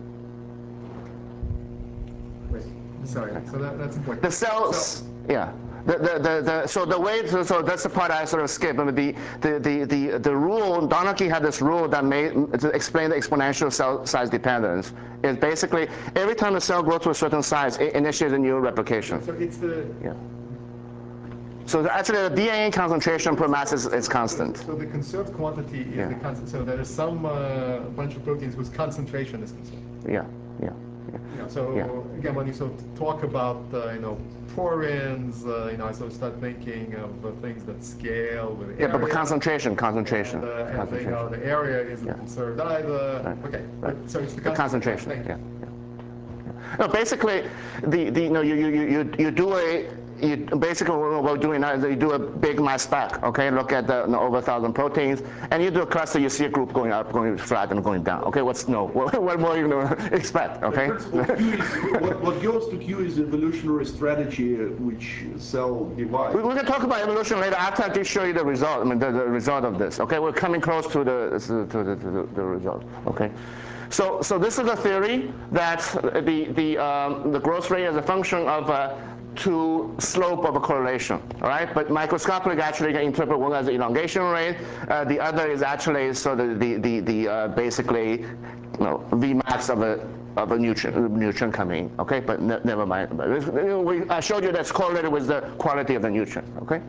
Sorry, so that, that's important. The cells, so, yeah. The, the, the, the, so the way, to, so that's the part I sort of skip. I mean, the, the, the, the, the rule, Donachie had this rule that made, to explain the exponential cell size dependence. Is basically, every time a cell grows to a certain size, it initiates a new replication. So it's the... Yeah. So actually, the D N A concentration per mass is, is constant. So the conserved quantity is yeah. the constant. So there is some uh, bunch of proteins whose concentration is conserved. Yeah, yeah, You know, so Yeah. again, when you sort of talk about uh, you know porins, uh, you know, I sort of start thinking of uh, things that scale with Yeah, area. but concentration, concentration, And, uh, and concentration. you know, the area isn't Yeah. conserved either. Right. Okay, Right. but, so it's the The concentration. concentration. Yeah. No, basically, the, the you know you you you you do a you basically what we're doing now is you do a big mass spec. Okay, look at the you know, over a thousand proteins, and you do a cluster. You see a group going up, going flat, and going down. Okay, what's no? What, what more you gonna expect? Okay. The principle Q is, what, what goes to Q is evolutionary strategy, uh, which cell divide. We, we can talk about evolution later after I just show you the result. I mean the, the result of this. Okay, we're coming close to the to the, to the, the result. Okay. So, so this is a theory that the, the, um, the growth rate is a function of uh, two slope of a correlation, all right? But microscopically, actually, you can interpret one as the elongation rate. Uh, the other is actually sort of the, the, the uh, basically, you know, Vmax of a, of a nutrient, nutrient coming in, okay? But ne never mind. But you know, we, I showed you that's correlated with the quality of the nutrient, okay?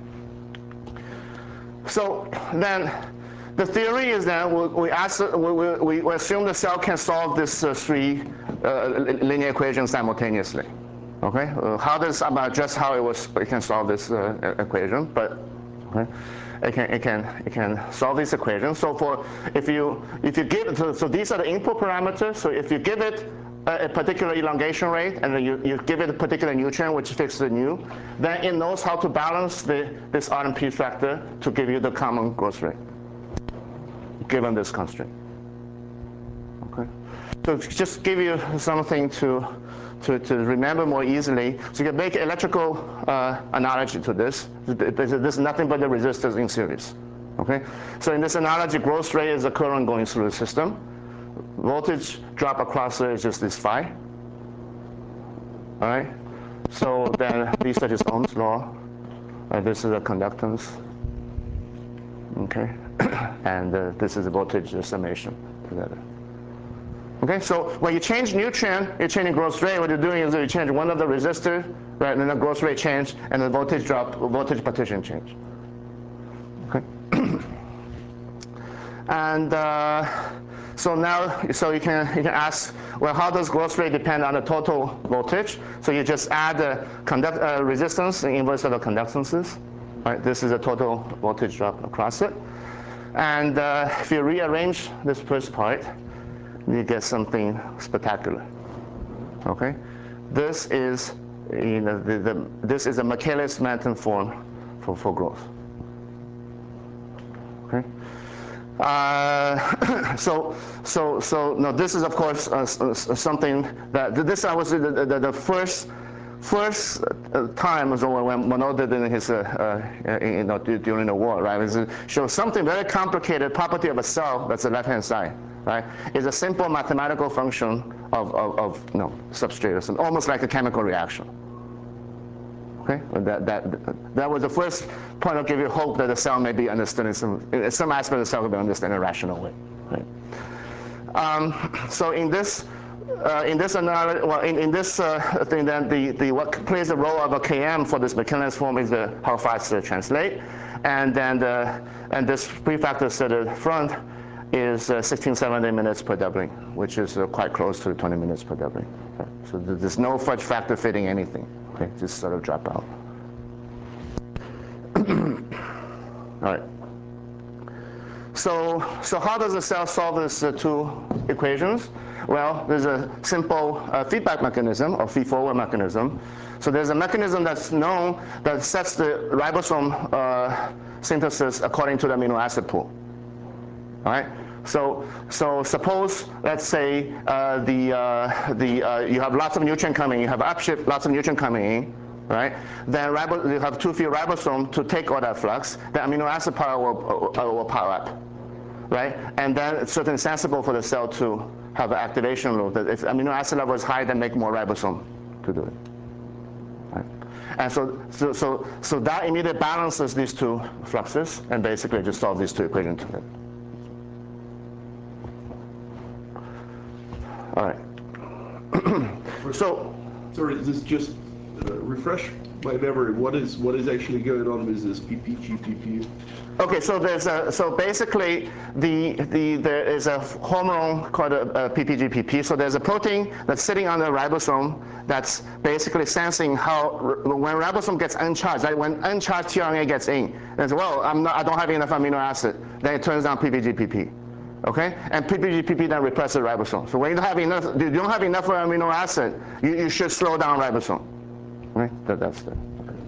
So then, the theory is that we, we, ask, we, we assume the cell can solve these uh, three uh, linear equations simultaneously. Okay, uh, how does about just how it was it can solve this uh, equation, but okay, it can it can it can solve this equation. So for if you if you give it so, so these are the input parameters. So if you give it a, a particular elongation rate and then you, you give it a particular nutrient which fixes the nu, then it knows how to balance the this R and P factor to give you the common growth rate, given this constraint. Okay, so just give you something to, to, to remember more easily. So you can make electrical uh, analogy to this. This is nothing but the resistors in series. Okay, so in this analogy, growth rate is the current going through the system. Voltage drop across it is just this phi. All right, so then these are just Ohm's law. Uh, this is the conductance. Okay, and uh, this is the voltage summation together. Okay, so when you change nutrient, you're changing growth rate. What you're doing is you change one of the resistors, right, and then the growth rate change, and the voltage drop, voltage partition change. Okay, and uh, so now, so you can you can ask, well, how does growth rate depend on the total voltage? So you just add the conduct uh, resistance, the inverse of the conductances. Right, this is a total voltage drop across it, and uh, if you rearrange this first part, you get something spectacular. Okay, this is you know the, the this is a Michaelis-Menten form for for growth. Okay, uh, so so so no, this is of course uh, something that this I was the, the, the first first time was when Monod did in his uh, uh, you know during the war, right? It shows something very complicated property of a cell that's the left hand side. Right, is a simple mathematical function of, of, of you know, substrate, almost like a chemical reaction. Okay, that, that, that was the first point of giving hope that the cell may be understood in some, in some aspect of the cell will be understood in a rational way. Right? Um, so in this, uh, in this analogy, well, in, in this uh, thing, then the, the what plays the role of a K M for this Michaelis form is the how fast to translate, and then the, and this prefactor set at the front is uh, sixteen seventy minutes per doubling, which is uh, quite close to twenty minutes per doubling. Okay. So th there's no fudge factor fitting anything. Okay, just sort of drop out. All right. So, so how does the cell solve these uh, two equations? Well, there's a simple uh, feedback mechanism or feed-forward mechanism. So there's a mechanism that's known that sets the ribosome uh, synthesis according to the amino acid pool. All right. So, so suppose, let's say, uh, the uh, the uh, you have lots of nutrient coming, you have upshift, lots of nutrient coming in, right? Then ribo you have too few ribosomes to take all that flux. The amino acid power will uh, will power up, right? And then it's certainly sensible for the cell to have an activation loop. That if amino acid level is high, then make more ribosome to do it. Right? And so, so, so, so that immediately balances these two fluxes and basically just solve these two equations together. All right. so, sorry, this just uh, refresh my memory. What is what is actually going on with this P P G P P? Okay, so there's a, so basically the the there is a hormone called a, a P P G P P. So there's a protein that's sitting on the ribosome that's basically sensing how when ribosome gets uncharged, like when uncharged tRNA gets in, and well, I'm not, I don't have enough amino acid, then it turns on P P G P P. Okay, and P P G P P then represses ribosome. So when you don't have enough, you don't have enough amino acid, you, you should slow down ribosome. Right? That, that's the.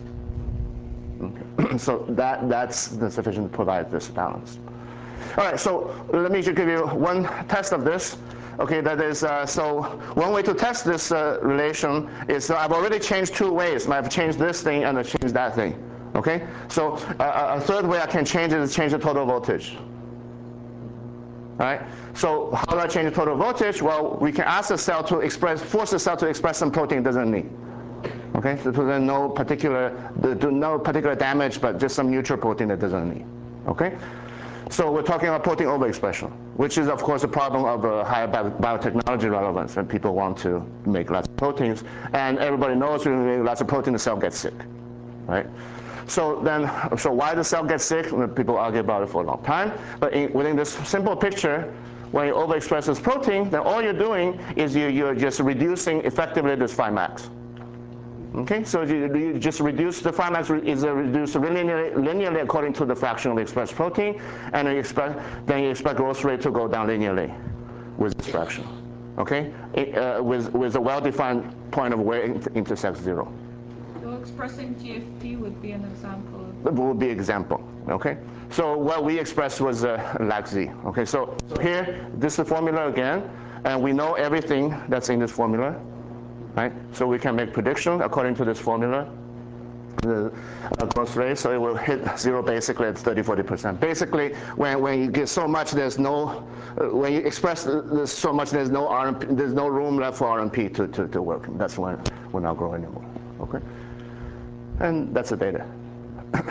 Okay. So that that's the sufficient to provide this balance. All right. So let me just give you one test of this. Okay, that is uh, so one way to test this uh, relation is uh, I've already changed two ways. I've changed this thing and I've changed that thing. Okay. So uh, a third way I can change it is change the total voltage. All right. So how do I change the total voltage? Well, we can ask the cell to express, force the cell to express some protein it doesn't need. Okay. So there's no particular, do no particular damage, but just some neutral protein that doesn't need. Okay. So we're talking about protein overexpression, which is of course a problem of uh, higher bio biotechnology relevance when people want to make lots of proteins, and everybody knows when you make lots of protein, the cell gets sick, right? So then, so why the cell gets sick? People argue about it for a long time. But in, within this simple picture, when you overexpress this protein, then all you're doing is you, you're just reducing effectively this phi max. Okay, so you, you just reduce the phi max is reduced linearly, linearly according to the fraction of the expressed protein, and you expect, then you expect growth rate to go down linearly with this fraction. Okay, it, uh, with with a well-defined point of where it intersects zero. So expressing G F P would be an example. It would be example, okay? So what we expressed was uh, lag Z, okay? So, so here, this is the formula again, and we know everything that's in this formula, right? So we can make prediction according to this formula, the uh, growth rate, so it will hit zero basically at thirty, forty percent. Basically, when, when you get so much, there's no, uh, when you express this so much, there's no R M P, there's no room left for R M P to, to, to work. That's when we're not growing anymore, okay? And that's the data. I'm,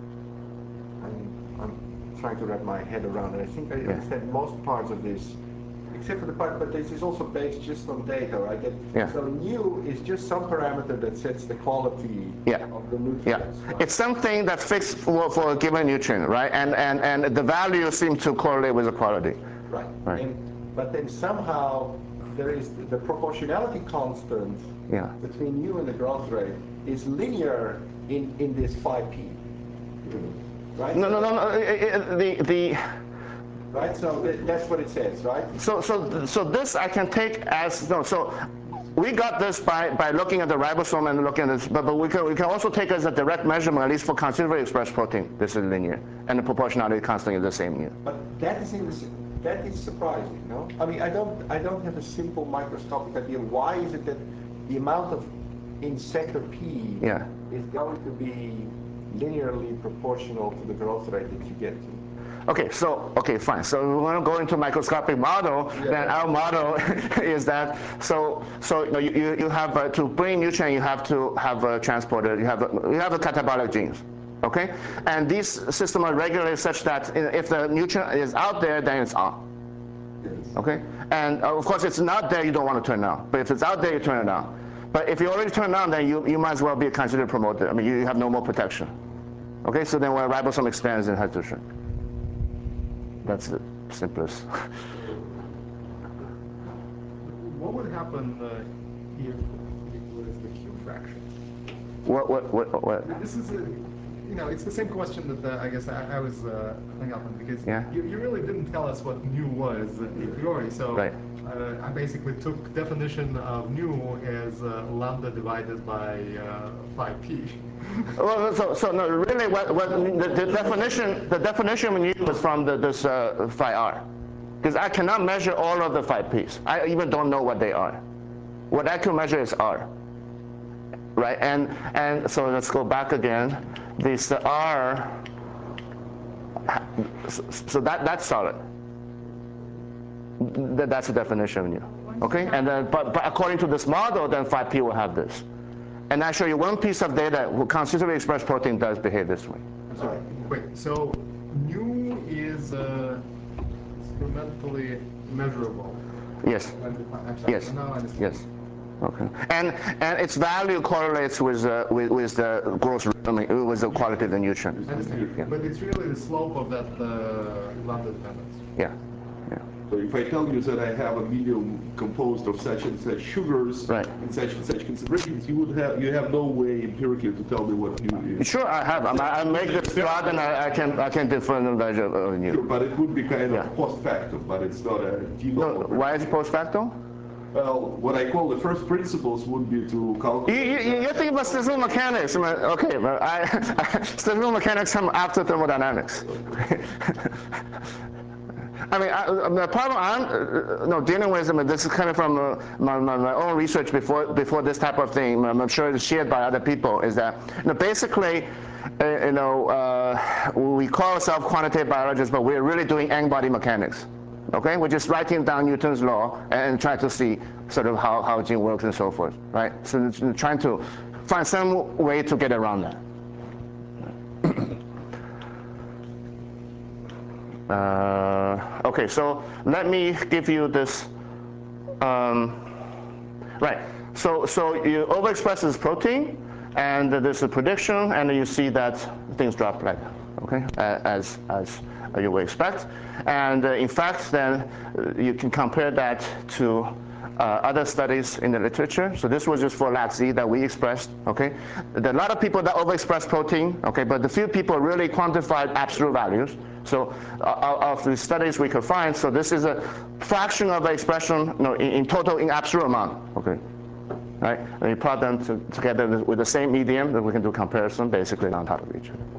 I'm trying to wrap my head around it. I think I Yeah. understand most parts of this, except for the part, but this is also based just on data, right? That, Yeah. So nu is just some parameter that sets the quality Yeah. of the nutrients. Yeah, right? it's something that's fixed for, for a given nutrient, right? And, and, and the values seem to correlate with the quality. Right. Right. And, but then somehow there is the proportionality constant Yeah. between nu and the growth rate is linear in, in this phi p. Right? No, no, no, no. It, it, the, the, Right? So th that's what it says, right? so, so, so this I can take as, no, so we got this by, by looking at the ribosome and looking at this, but, but we, can, we can also take it as a direct measurement, at least for considerably expressed protein. This is linear, and the proportionality constant is the same here. But that is in the, that is surprising, no? I mean, I don't I don't have a simple microscopic idea. Why is it that the amount of in sector P Yeah. is going to be linearly proportional to the growth rate that you get to? Okay, so, okay, fine. So we want to go into microscopic model, Yeah. then our model is that, so, so you, know, you, you have, uh, to bring nutrient, you have to have a transporter, you have, a, you have a catabolic genes, okay? And these systems are regulated such that if the nutrient is out there, then it's on, okay? And uh, of course, if it's not there, you don't want to turn it on. But if it's out there, you turn it on. But if you already turn it on, then you, you might as well be considered promoted. I mean, you have no more protection. Okay, so then when ribosome expands, it has to shrink. That's the simplest. What would happen uh, if it was the Q fraction? What, what, what, what? This is a, you know, it's the same question that uh, I guess I, I was uh, hung up on, because Yeah. you, you really didn't tell us what nu was a priori. So Right. uh, I basically took definition of nu as uh, lambda divided by uh, phi p. Well, so, so no, really, what, what the, the definition, the definition we use is from the, this uh, phi r, because I cannot measure all of the phi p's. I even don't know what they are. What I can measure is r, right? And and so let's go back again. This uh, r, so, so that that's solid. That, that's the definition of nu. Okay, and then but, but according to this model, then phi p will have this. And I show you one piece of data where considerably expressed protein does behave this way. I'm sorry. Wait. So nu is uh, experimentally measurable. Yes. When defined. I'm sorry. Yes. Now I understand. Yes. Okay, and and its value correlates with uh, with, with the growth, I mean, with the quality of the nutrient. Yeah. But it's really the slope of that uh, lambda dependence. Yeah, yeah. So if I tell you that I have a medium composed of such and such sugars right. and such and such concentrations, you would have you have no way empirically to tell me what you. Sure, I have. I, I make this plot and I, I can I can differentiate uh, you. Sure, but it would be kind yeah. of post factum, but it's not a genome. No, why is it post factum? Well, what I call the first principles would be to calculate. You, you, you think about statistical mechanics. I mean, okay, but I, statistical mechanics come after thermodynamics. I mean, I, the problem I'm uh, no, dealing with, I mean, this is coming from uh, my, my, my own research before before this type of thing. I'm sure it's shared by other people. Is that you know, basically, uh, you know, uh, we call ourselves quantitative biologists, but we're really doing n-body mechanics. Okay, we're just writing down Newton's law and trying to see sort of how, how gene works and so forth, right? So it's trying to find some way to get around that. Uh, okay, so let me give you this. Um, right, so so you overexpress this protein, and there's a prediction, and you see that things drop like that, okay, as as you would expect. And uh, in fact, then uh, you can compare that to uh, other studies in the literature. So this was just for L A C Z that we expressed, okay? There are a lot of people that overexpress protein, okay, but the few people really quantified absolute values. So uh, of the studies we could find, so this is a fraction of the expression, you know, in, in total in absolute amount, okay? Right? And you plot them to, together with the same medium, then we can do comparison basically on top of each other.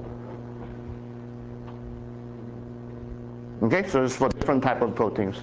Okay, so it's for different type of proteins.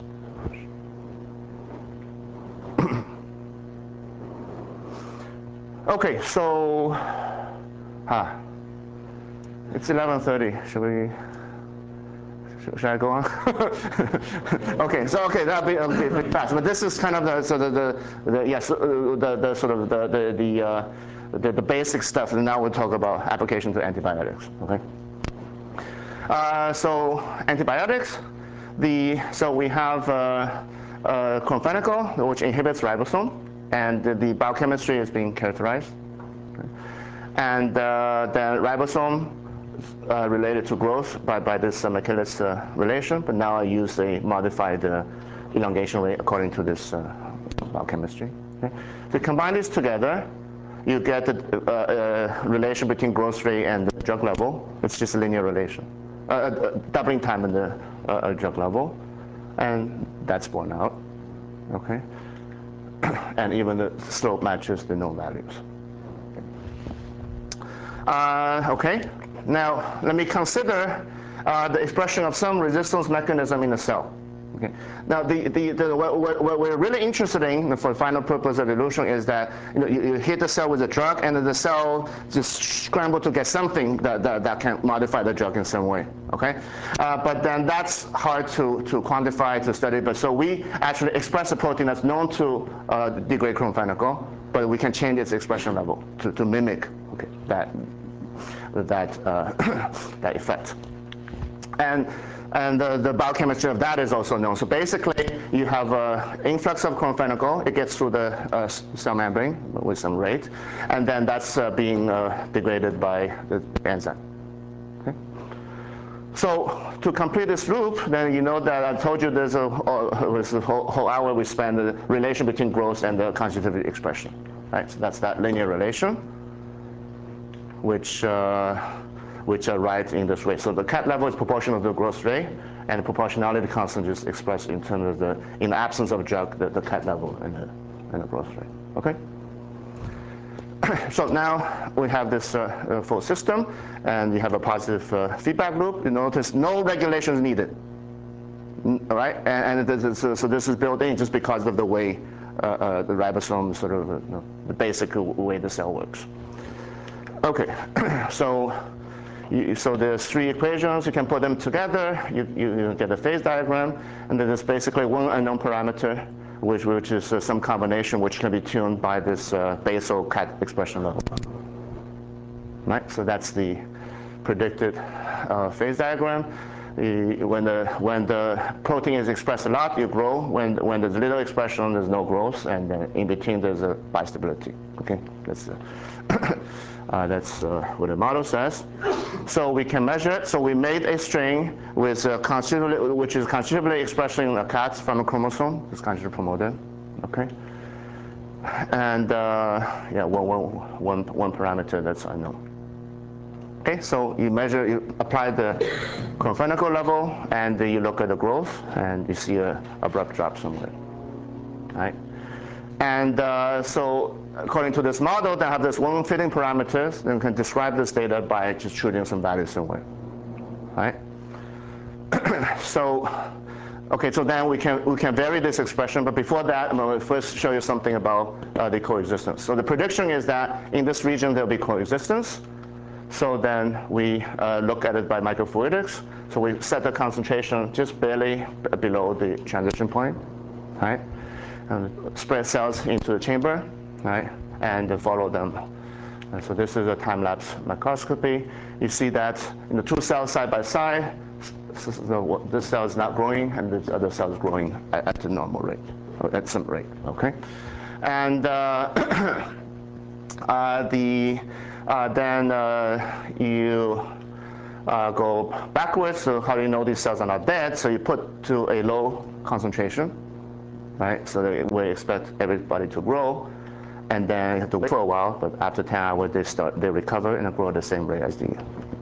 Okay, so, ah, it's eleven thirty. Should we? Should I go on? Okay, so okay, that'll be, that'll be fast. But this is kind of the so the, the, the yes uh, the, the sort of the the the, uh, the the basic stuff, and now we'll talk about application to antibiotics. Okay. Uh, so antibiotics, the so we have uh, uh, chlorphenicol, which inhibits ribosome, and the, the biochemistry is being characterized, okay. And uh, the ribosome uh, related to growth by by this uh, Michaelis uh, relation, but now I use a modified uh, elongation rate according to this uh, biochemistry. Okay. So combine these together, you get the uh, uh, relation between growth rate and the drug level. It's just a linear relation. Uh, uh, doubling time in the uh, drug level, and that's borne out, okay? And even the slope matches the known values. Uh, okay, now let me consider uh, the expression of some resistance mechanism in the cell. Okay. Now, the, the, the, what, what we're really interested in for the final purpose of elution is that you, know, you, you hit the cell with a drug, and then the cell just scramble to get something that, that, that can modify the drug in some way. Okay, uh, but then that's hard to, to quantify, to study. But so we actually express a protein that's known to uh, degrade chlorphenicol, but we can change its expression level to, to mimic okay, that that uh, that effect. And And the, the biochemistry of that is also known. So basically, you have an influx of chlorphenicol. It gets through the uh, cell membrane with some rate. And then that's uh, being uh, degraded by the enzyme. Okay? So to complete this loop, then you know that I told you there's a, uh, was a whole, whole hour we spent the relation between growth and the constitutive expression. Right? So that's that linear relation, which uh, which are right in this way. So the cat level is proportional to the growth rate, and the proportionality constant is expressed in terms of the, in the absence of drug, the, the cat level and the, and the growth rate, okay? So now we have this uh, full system, and you have a positive uh, feedback loop. You notice no regulation is needed, all right? And, and this is, so this is built in just because of the way uh, uh, the ribosome, sort of uh, you know, the basic way the cell works. Okay, so You, so there's three equations, you can put them together, you, you, you get a phase diagram, and then there's basically one unknown parameter, which, which is uh, some combination which can be tuned by this uh, basal cat expression level. Right, so that's the predicted uh, phase diagram. you, when the when the protein is expressed a lot, you grow. When when there's little expression, there's no growth, and then in between there's a bistability. Okay, that's uh, uh, that's uh, what the model says. So we can measure it. So we made a string with uh, constitutively, which is constitutively expressing a cat from a chromosome. It's constitutively promoted. Okay. And uh, yeah, one, one, one, one parameter that's unknown. Okay, so you measure, you apply the chromophenicol level, and then you look at the growth, and you see a abrupt drop somewhere, right? And uh, so, according to this model, they have this one fitting parameters, and can describe this data by just shooting some values somewhere, right? So, okay, so then we can we can vary this expression, but before that, I'm going to first show you something about uh, the coexistence. So the prediction is that in this region there'll be coexistence. So then we uh, look at it by microfluidics. So we set the concentration just barely below the transition point, right? And spread cells into the chamber, right? And follow them. And so this is a time-lapse microscopy. You see that in the two cells side by side, so this cell is not growing, and this other cell is growing at, at the normal rate, or at some rate, okay? And uh, uh, the Uh, then uh, you uh, go backwards. So how do you know these cells are not dead? So you put to a low concentration, right? So that we expect everybody to grow, and then you have to wait for a while. But after ten hours, they start, they recover and grow at the same rate as the.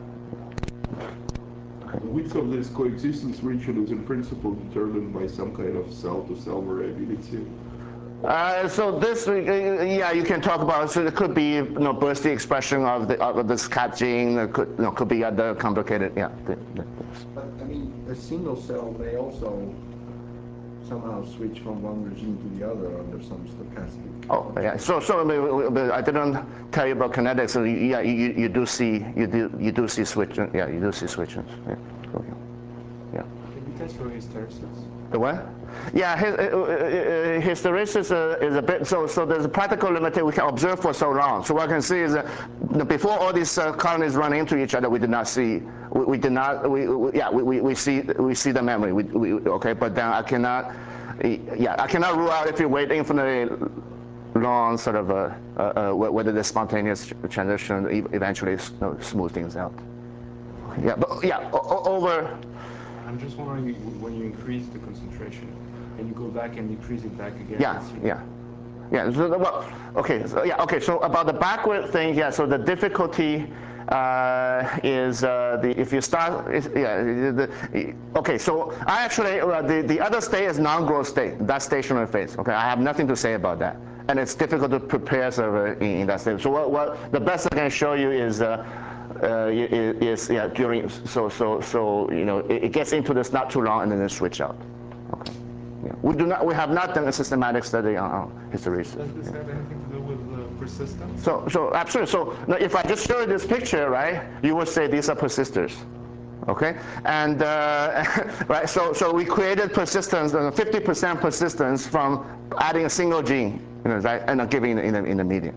Okay. The width of this coexistence region is in principle determined by some kind of cell-to-cell variability. Uh, so this, uh, yeah, you can talk about. So it could be, you know, bursty expression of the of this cat gene. It could, you know, could be other complicated, yeah. The, the, but I mean, a single cell may also somehow switch from one regime to the other under some stochastic. Oh, yeah. So, so I didn't tell you about kinetics. So yeah, you, you do see you do you do see switching. Yeah, you do see switching. Yeah. So, yeah. Can you test for hysteresis? The what? Yeah, his, uh, uh, hysteresis uh, is a bit, so so there's a practical limit we can observe for so long. So what I can see is that before all these uh, colonies run into each other, we did not see, we, we did not, we, we yeah, we, we, we see we see the memory, we, we, okay, but then I cannot, yeah, I cannot rule out if you wait infinitely long, sort of, a, uh, uh, whether the spontaneous transition eventually you know, smooth things out. Yeah, but yeah, over. I'm just wondering, when you increase the concentration and you go back and decrease it back again. Yeah, yeah, yeah. So, well, okay, so, yeah, okay. So about the backward thing, yeah. So the difficulty uh, is uh, the if you start, yeah. The, the, okay, so I actually uh, the the other state is non-growth state. That's stationary phase. Okay, I have nothing to say about that, and it's difficult to prepare server in, in that state. So what, what the best I can show you is. Uh, Uh, is yeah during so so so you know it, it gets into this not too long and then it switch out. Okay. Yeah. We do not we have not done a systematic study on, on hysteresis. Does this have anything to do with uh, persistence? So so absolutely. So now if I just show you this picture, right, you would say these are persisters. Okay, and uh, right. So so we created persistence, fifty percent persistence from adding a single gene, you know, right, and giving it in the in the median.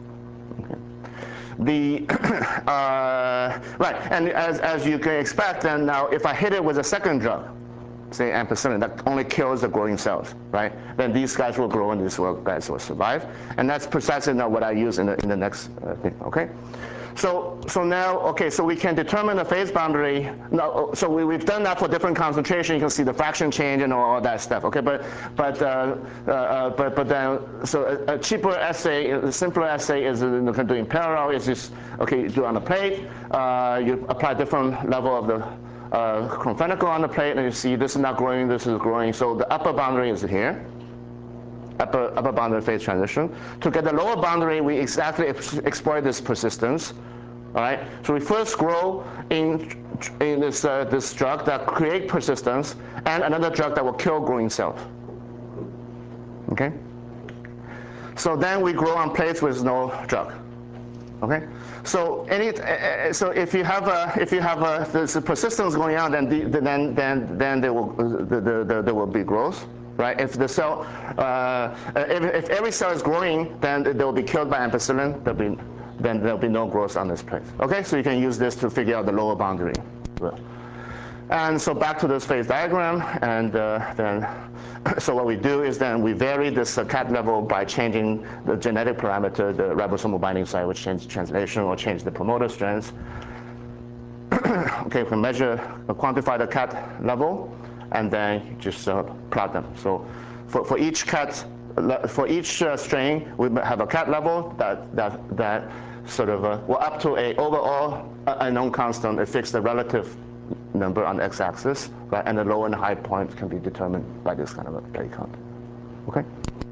The uh, right, and as as you can expect, then now if I hit it with a second drug, say ampicillin, that only kills the growing cells, right? Then these guys will grow and these guys will survive, and that's precisely now what I use in the in the next uh, thing. Okay, so so now okay, so we can determine the phase boundary. Now, so we, we've done that for different concentration. You can see the fraction change and all, all that stuff. Okay, but but uh, uh, but but then so a, a cheaper assay, a simpler assay is uh, you can do in parallel. Is just okay, you do on the plate. Uh, you apply different level of the uh, chromophenicol on the plate, and you see this is not growing, this is growing. So the upper boundary is here. Upper, upper boundary phase transition. To get the lower boundary, we exactly ex exploit this persistence. All right. So we first grow in in this uh, this drug that create persistence, and another drug that will kill growing cells. Okay. So then we grow on plates with no drug. Okay. So any uh, so if you have a if you have a this persistence going on, then the, then then then there will the, the, the, there will be growth. Right? If the cell, uh, if, if every cell is growing, then they will be killed by ampicillin. There'll be, then there'll be no growth on this place. Okay, so you can use this to figure out the lower boundary. And so back to this phase diagram, and uh, then, so what we do is then we vary this uh, cat level by changing the genetic parameter, the ribosomal binding site, which changes translation or change the promoter strands. Okay, we can measure, uh, quantify the cat level, and then just uh, plot them. So for, for each cat, for each uh, strain, we have a cat level that, that, that sort of, uh, well, up to a overall uh, unknown constant, it fixes the relative number on the x-axis, right? And the low and high points can be determined by this kind of a play count. Okay?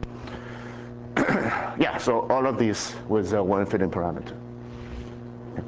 Yeah, so all of these with uh, one fitting parameter. Okay.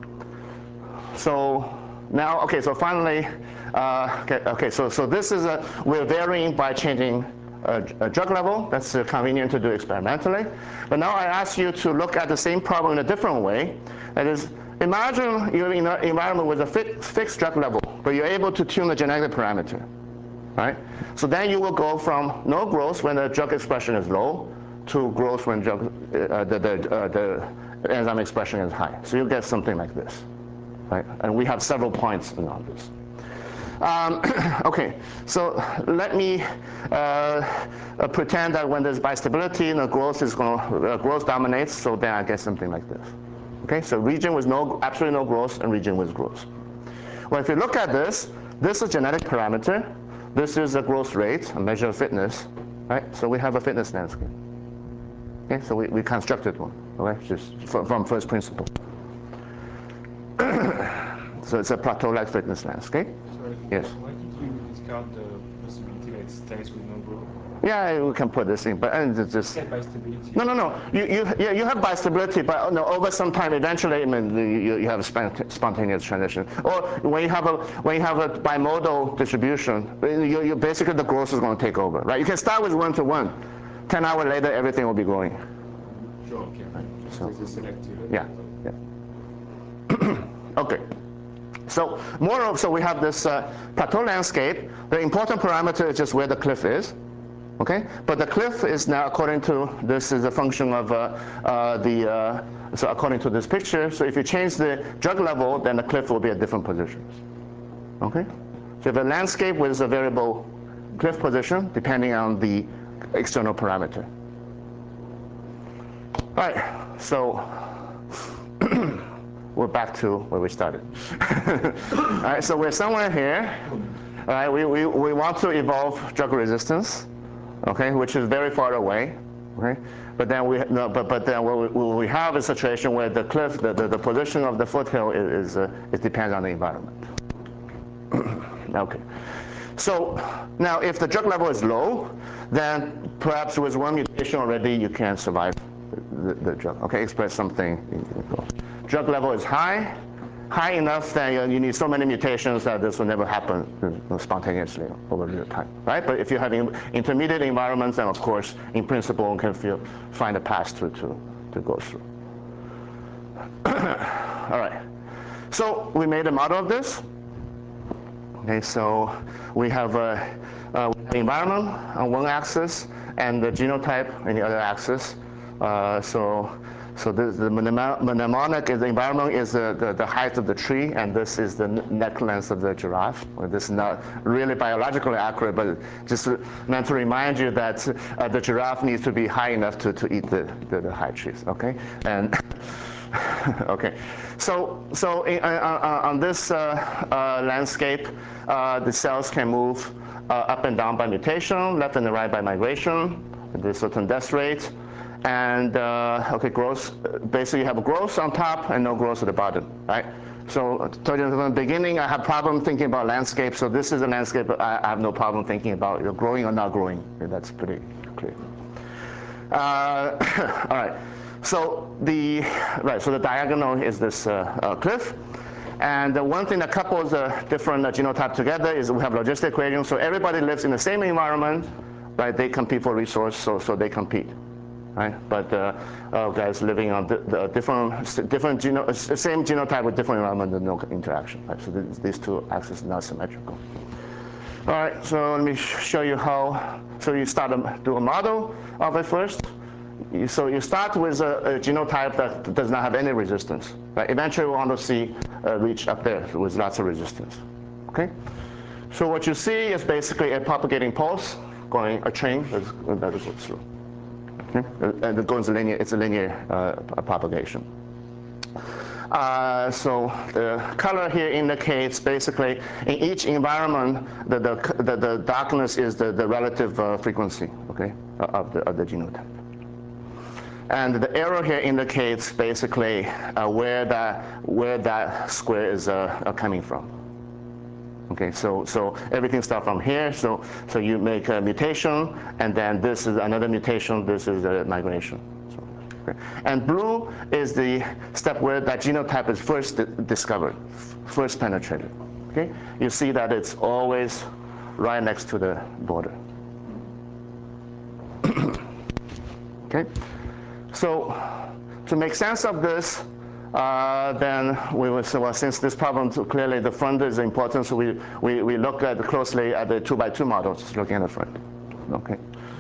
So now, okay, so finally, uh, okay, okay, so, so this is a, we're varying by changing a, a drug level. That's uh, convenient to do experimentally. But now I ask you to look at the same problem in a different way. That is, imagine you're in an environment with a fi fixed drug level, but you're able to tune the genetic parameter, right? So then you will go from no growth when the drug expression is low to growth when drug, uh, the, the, uh, the enzyme expression is high. So you'll get something like this, right? And we have several points on this. Um, okay, so let me uh, uh, pretend that when there's bistability, the growth is going to, uh, growth dominates, so then I get something like this. Okay, so region with no, absolutely no growth and region with growth. Well, if you look at this, this is genetic parameter. This is a growth rate, a measure of fitness, right? So we have a fitness landscape. Okay, so we, we constructed one, okay, just from, from first principle. So it's a plateau-like fitness landscape. Sorry, yes. Why did you discard the possibility that it stays with no growth? Yeah, we can put this in, but and it's just. Bistability. No, no, no. You, you, yeah, you have bistability, but no, over some time, eventually, I mean, you, you have a spontaneous transition. Or when you have a when you have a bimodal distribution, you, you basically the growth is going to take over, right? You can start with one to one. Ten hours later, everything will be growing. Sure. Okay. Right. So. This is selective. Yeah. Yeah. Okay. So more of so we have this uh, plateau landscape. The important parameter is just where the cliff is. Okay, but the cliff is now according to this is a function of uh, uh, the uh, so according to this picture. So if you change the drug level, then the cliff will be at different positions. Okay, so you have a landscape with a variable cliff position depending on the external parameter. All right, so we're back to where we started. All right, so we're somewhere here. All right, we we we want to evolve drug resistance. Okay, which is very far away, okay? But then we, no, but, but then what we, what we have is a situation where the cliff, the, the, the position of the foothill is, is uh, it depends on the environment. Okay, so now if the drug level is low, then perhaps with one mutation already you can survive the, the drug. Okay, express something. Drug level is high, high enough that you need so many mutations that this will never happen spontaneously over real time, right? But if you're having intermediate environments, then of course, in principle, one can feel, find a path to, to, to go through. All right, so we made a model of this. Okay, so we have a, uh, the environment on one axis and the genotype on the other axis. Uh, so. So this, the mnemonic is the environment is the, the, the height of the tree, and this is the neck length of the giraffe. Well, this is not really biologically accurate, but just meant to remind you that uh, the giraffe needs to be high enough to, to eat the, the, the high trees, okay? And okay, so, so in, uh, uh, on this uh, uh, landscape, uh, the cells can move uh, up and down by mutation, left and right by migration, there's a certain death rate. And uh, okay, growth, basically you have a growth on top and no growth at the bottom, right? So I told you from the beginning, I have problem thinking about landscape. So this is a landscape I, I have no problem thinking about, you know, growing or not growing. Okay, that's pretty clear. Uh, all right, so the, right, so the diagonal is this uh, uh, cliff. And the one thing that couples the different uh, genotype together is we have logistic equation. So everybody lives in the same environment, right? They compete for resource, so, so they compete. Right? But uh, uh, guys living on the, the different, different geno same genotype with different environment and no interaction. Right? So th these two axes are not symmetrical. All right, so let me show you how. So you start to do a model of it first. You, so you start with a, a genotype that does not have any resistance. Right? Eventually, we want to see uh, reach up there with lots of resistance. okay? So what you see is basically a propagating pulse going, a train that is, that is through. Okay? And it goes linear, it's a linear uh, propagation. Uh, so the color here indicates basically in each environment the, the, the, the darkness is the, the relative uh, frequency, okay, of the, of the genotype. And the arrow here indicates basically uh, where, that, where that square is uh, coming from. Okay, so, so everything starts from here, so, so you make a mutation, and then this is another mutation, this is a migration. Okay. And blue is the step where that genotype is first di discovered, first penetrated. Okay? You see that it's always right next to the border. Okay? So to make sense of this, uh, then we will say, well, since this problem clearly the front is important, so we, we, we look at closely at the two by two model, just looking at the front. Okay?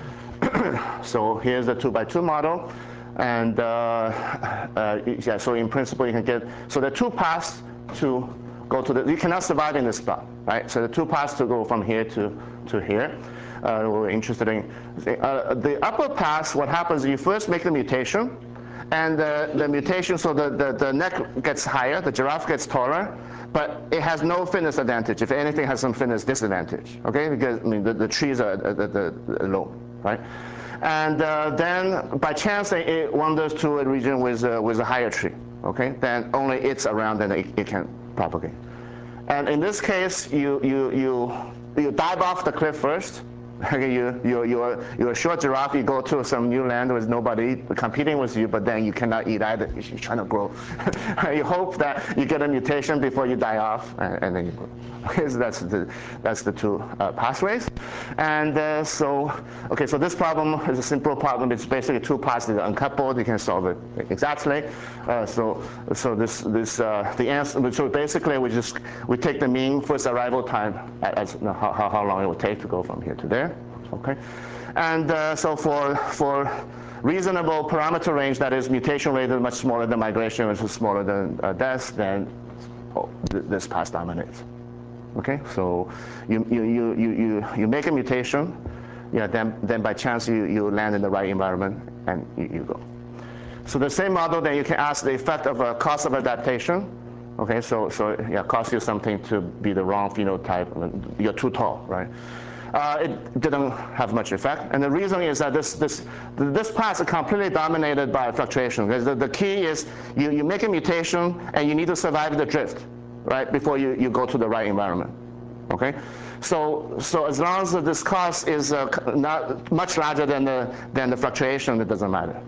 So here's the two by two model. And uh, uh, yeah, so in principle you can get, so the two paths to go to the, you cannot survive in this spot, right? So the two paths to go from here to, to here, uh, we're interested in. Uh, the upper path, what happens is you first make the mutation, and uh, the mutation, so the, the, the neck gets higher, the giraffe gets taller, but it has no fitness advantage. If anything, has some fitness disadvantage, okay? Because I mean, the, the trees are at the, the low, right? And uh, then, by chance, it wanders to a region with, uh, with a higher tree, okay? Then only it's around and it, it can propagate. And in this case, you, you, you, you dive off the cliff first. Okay, you, you, you're, you're a short giraffe, you go to some new land with nobody competing with you, but then you cannot eat either, you're trying to grow. You hope that you get a mutation before you die off, and, and then you grow. Okay, so that's the, that's the two uh, pathways. And uh, so, okay, so this problem is a simple problem. It's basically two paths that are uncoupled. You can solve it exactly. Uh, so, so this, this, uh, the answer. So basically, we just we take the mean first arrival time as you know, how, how long it would take to go from here to there. Okay, and uh, so for for reasonable parameter range, that is mutation rate is much smaller than migration, which is smaller than uh, death, then oh, th this path dominates. Okay, so you, you, you, you, you make a mutation, yeah, then, then by chance you, you land in the right environment and you, you go. So the same model, then you can ask the effect of a cost of adaptation. Okay, so, so yeah, cost you something to be the wrong phenotype, you're too tall, right? Uh, it didn't have much effect, and the reason is that this, this, this path is completely dominated by fluctuation. Because the, the key is you, you make a mutation and you need to survive the drift, right, before you, you go to the right environment, okay? So, so as long as this cost is uh, not much larger than the, than the fluctuation, it doesn't matter.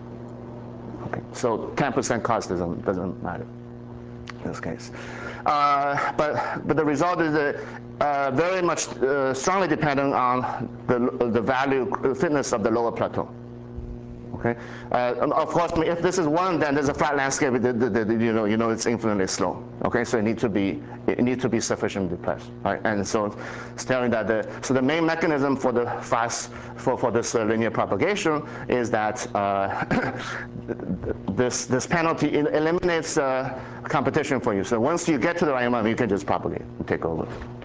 Okay, so ten percent cost doesn't, doesn't matter in this case. Uh, but, but the result is uh, uh, very much uh, strongly dependent on the, the value, fitness of the lower plateau. Okay. Uh, of course, if this is one, then there's a flat landscape. The, the, the, you know, you know, it's infinitely slow. Okay, so it needs to be, it needs to be sufficiently depressed, right? And so, it's telling that the, so the main mechanism for the fast, for for this uh, linear propagation is that uh, this this penalty eliminates uh, competition for you. So once you get to the right environment, you can just propagate and take over.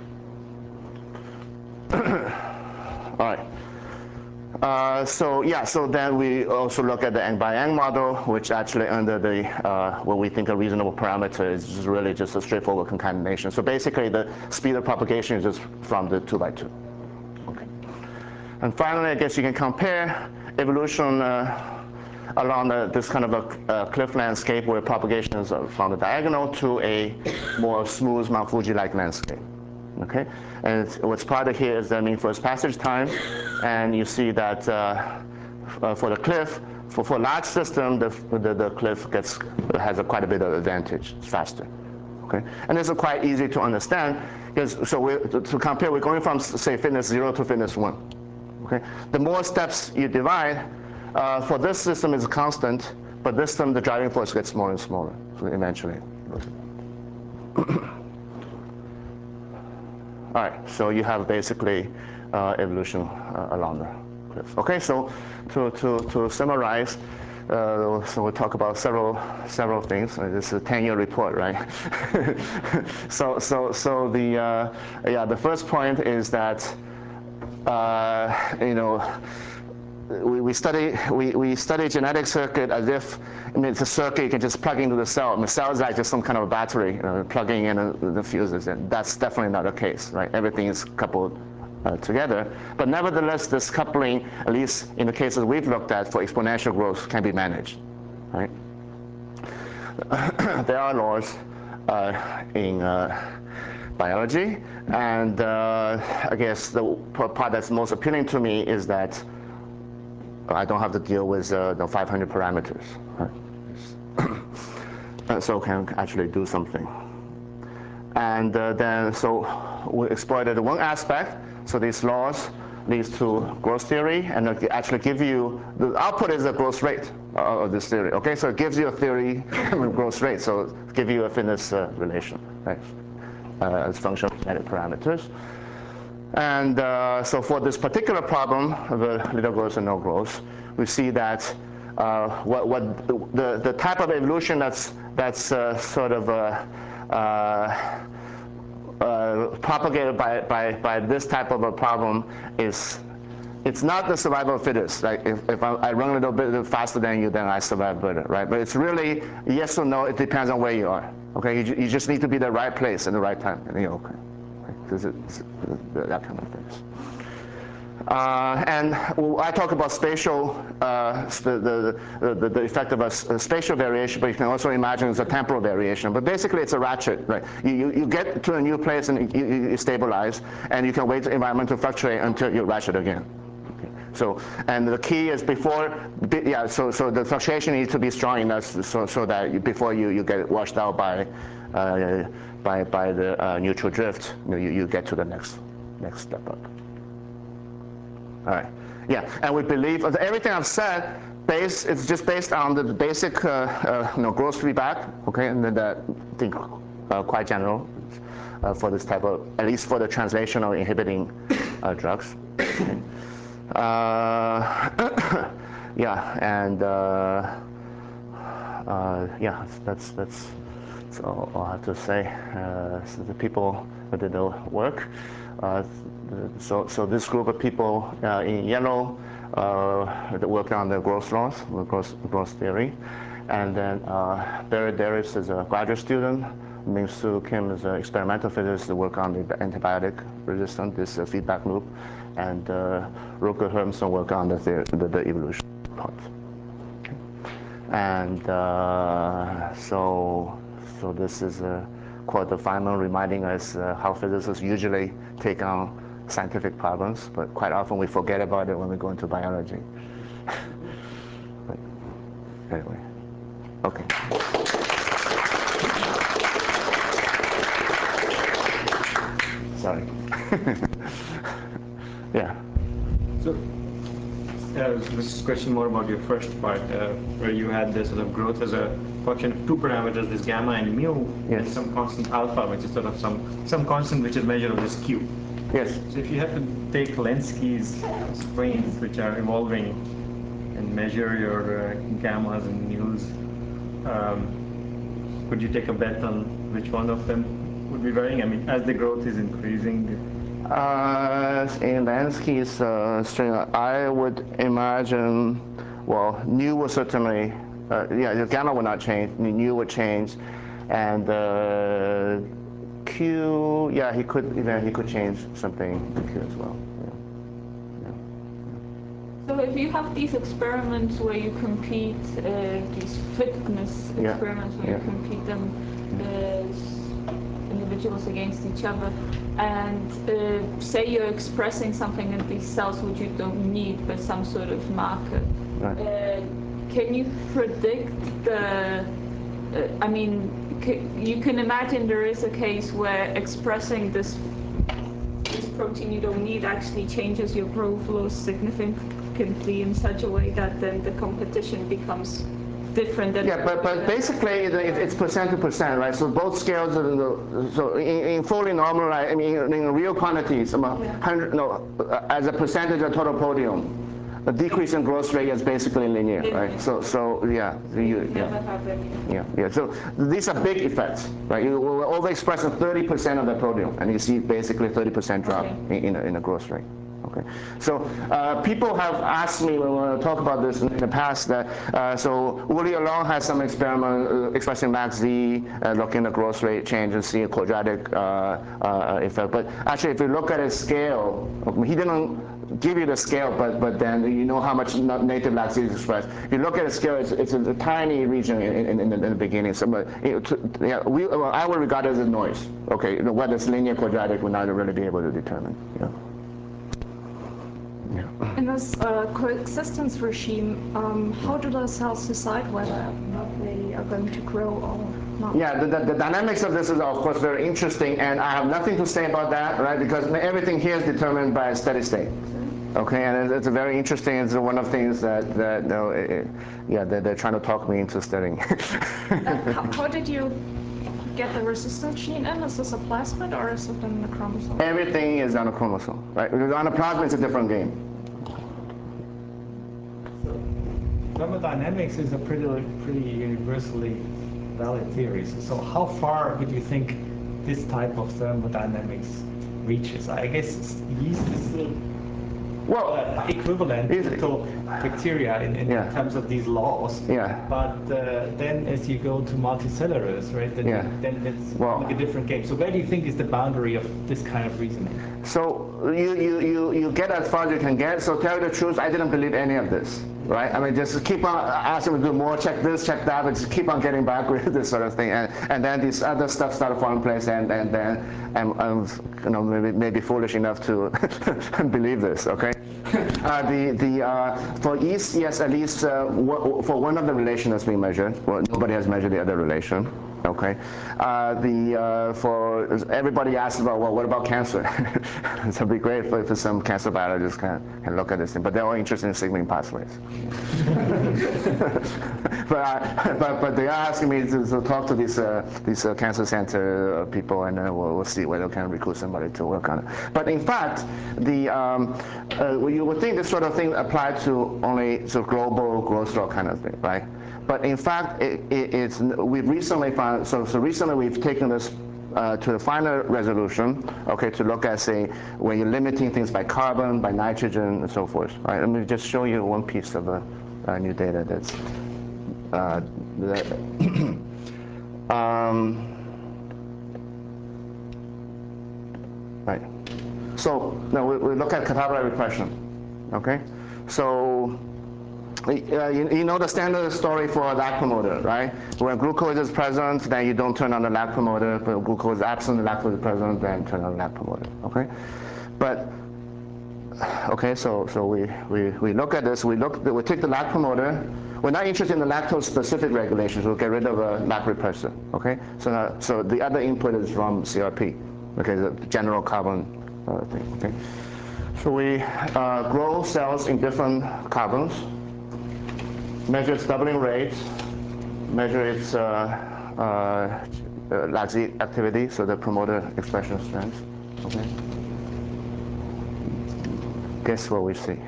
All right. Uh, so yeah, so then we also look at the Yang by Yang model, which actually under the uh, what we think a reasonable parameter is just really just a straightforward concatenation. So basically, the speed of propagation is just from the two by two. Okay. And finally, I guess you can compare evolution uh, along the, this kind of a uh, cliff landscape where propagation is from the diagonal to a more smooth Mount Fuji-like landscape. Okay, and what's plotted here is the mean first passage time, and you see that uh, uh, for the cliff, for for large system, the the, the cliff gets has a quite a bit of advantage. It's faster. Okay, and this is quite easy to understand because so we to, to compare, we're going from say fitness zero to fitness one. Okay, the more steps you divide, uh, for this system is constant, but this system the driving force gets smaller and smaller. So eventually. All right, so you have basically uh, evolution uh, along the cliff. Okay, so to, to, to summarize, uh, so we'll talk about several several things. Uh, This is a ten-year report, right? so so so the uh, yeah the first point is that uh, you know we, we study we, we study genetic circuit as if I mean it's a circuit you can just plug into the cell. I mean, the cell is like just some kind of a battery uh, plugging in uh, the fuses, and that's definitely not the case, right? Everything is coupled Uh, together, but nevertheless, this coupling, at least in the cases we've looked at for exponential growth, can be managed, right? There are laws uh, in uh, biology, and uh, I guess the part that's most appealing to me is that I don't have to deal with uh, the five hundred parameters, right? So can actually do something. And uh, then, so we exploited one aspect. So these laws leads to growth theory, and it actually give you, the output is the growth rate of this theory, okay? So it gives you a theory growth rate, so it gives you a fitness uh, relation, right? Uh, as function of genetic parameters. And uh, so for this particular problem of uh, little growth and no growth, we see that uh, what, what the, the type of evolution that's, that's uh, sort of uh, uh, Uh, propagated by, by, by this type of a problem is, it's not the survival of fittest. Like if, if I, I run a little bit faster than you, then I survive better, right? But it's really yes or no, it depends on where you are, okay? You, you just need to be the right place at the right time, and you're okay, because right? it's, it's that kind of things. Uh, and I talk about spatial, uh, the, the, the, the effect of a, a spatial variation, but you can also imagine it's a temporal variation. But basically, it's a ratchet, right? You, you, you get to a new place and you, you stabilize, and you can wait for the environment to fluctuate until you ratchet again. Okay. So, and the key is before, yeah, so, so the fluctuation needs to be strong enough so, so that you, before you, you get washed out by, uh, by, by the uh, neutral drift, you, know, you, you get to the next, next step up. All right, yeah, and we believe everything I've said, base it's just based on the basic, uh, uh, you know, growth feedback, okay, and then that I think uh, quite general uh, for this type of, at least for the translational inhibiting uh, drugs. Okay. Uh, yeah, and uh, uh, yeah, that's that's that's all I have to say. Uh, so the people that did the work. Uh, so, so this group of people uh, in yellow uh, that worked on the growth laws, the growth, growth theory, and then uh, Barry Darris is a graduate student. Ming-Soo Kim is an experimental physicist that work on the antibiotic resistance, this uh, feedback loop, and uh, Rutger Hermsen work on the, the, the, the evolution part. Okay. And uh, so, so this is a quote of Feynman reminding us uh, how physicists usually take on scientific problems, but quite often we forget about it when we go into biology. But anyway, okay. Sorry. Yeah. So, uh, this question more about your first part, uh, where you had this sort of growth as a function of two parameters, this gamma and mu, yes. and some constant alpha, which is sort of some some constant which is measured of this q. Yes. So if you have to take Lenski's strains, which are evolving, and measure your uh, gammas and mu's, um, would you take a bet on which one of them would be varying? I mean, as the growth is increasing. Uh, in Lenski's uh, string, I would imagine, well, nu would certainly, uh, yeah, the gamma would not change, nu would change, and uh, q, yeah, he could, yeah, he could change something in q as well. Yeah. Yeah. So if you have these experiments where you compete, uh, these fitness Yeah. experiments where Yeah. you compete them as individuals against each other, and uh, say you're expressing something in these cells which you don't need, but some sort of marker, Right. uh, can you predict the, uh, I mean, you can imagine there is a case where expressing this this protein you don't need actually changes your growth laws significantly in such a way that then the competition becomes different than. Yeah, but, but basically it's percent to percent, right? So both scales are the, so in, in fully normal, I mean, in real quantities, about one hundred, no, as a percentage of total podium, the decrease in growth rate is basically linear, Linear. right? So, so yeah, You you, never yeah, have any. yeah, yeah. So these are big effects, right? You will overexpress on thirty percent of the proteome, and you see basically thirty percent drop Okay. in, in, a, in a growth rate. Okay, so uh, people have asked me when we talk about this in the past that uh, so Uli alone has some experiment uh, expressing MaxZ, uh, looking at growth rate change and see a quadratic uh, uh, effect. But actually, if you look at his scale, he didn't give you the scale, but but then you know how much native MaxZ is expressed. If you look at the scale, it's, it's a, a tiny region in, in, in, the, in the beginning. So, but, it, yeah, we, well, I would regard it as a noise. Okay, whether it's linear, quadratic, we're not really be able to determine. Yeah. In this uh, coexistence regime, um, how do the cells decide whether or not they are going to grow or not? Yeah, the, the, the dynamics of this is of course very interesting, and I have nothing to say about that, right? Because everything here is determined by a steady state. Okay, and it's, it's a very interesting. It's one of the things that that you know, it, yeah, they're, they're trying to talk me into studying. uh, how, how did you get the resistance gene in? Is this a plasmid or is it in the chromosome? Everything is on a chromosome, right? Because on a plasmid, it's a different game. Thermodynamics is a pretty, pretty universally valid theory. So, so how far would you think this type of thermodynamics reaches? I guess yeast is still well, uh, equivalent to bacteria in, in yeah. terms of these laws. Yeah. But uh, then as you go to multicellulars, right, then, yeah. then it's well, like a different game. So where do you think is the boundary of this kind of reasoning? So you, you, you, you get as far as you can get. So tell you the truth, I didn't believe any of this, right? I mean, just keep on asking me to do more, check this, check that, but just keep on getting back with this sort of thing. And, and then this other stuff started falling in place, and, and then I'm, I'm you know, maybe, maybe foolish enough to believe this, okay? Uh, the, the, uh, for yeast, yes, at least uh, for one of the relations we measured, well, nobody has measured the other relation. Okay, uh, the uh, for everybody asked about, well, what about cancer? So it'd be great for, for some cancer biologists can can look at this thing, but they're all interested in signaling pathways. but, uh, but but they are asking me to, to talk to these uh, these uh, cancer center uh, people, and then we'll, we'll see whether we can recruit somebody to work on it. But in fact, the um, uh, you would think this sort of thing applied to only to global growth rate kind of thing, right? But in fact, it, it, it's, we've recently found, so, so recently we've taken this uh, to a finer resolution, okay, to look at, say, when you're limiting things by carbon, by nitrogen, and so forth, right? Let me just show you one piece of uh, uh, new data that's, uh, that, um, right. So, now we, we look at catabolite repression, okay? So, Uh, you, you know the standard story for a lac promoter, right? When glucose is present, then you don't turn on the lac promoter. But glucose is absent, the lactose is present, then turn on the lac promoter. Okay, but okay, so so we we we look at this. We look. We take the lac promoter. We're not interested in the lactose specific regulations. We'll get rid of a lac repressor. Okay, so now, so the other input is from C R P. Okay, the general carbon uh, thing. Okay, so we uh, grow cells in different carbons. Measure its doubling rate, measure its uh, uh, uh, LAC-Z activity, so the promoter expression strength. Okay. Guess what we see?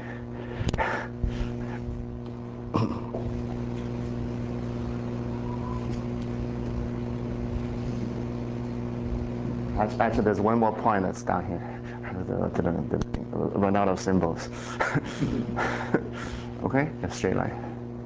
Actually, there's one more point that's down here. Run out of symbols. Okay, a straight line.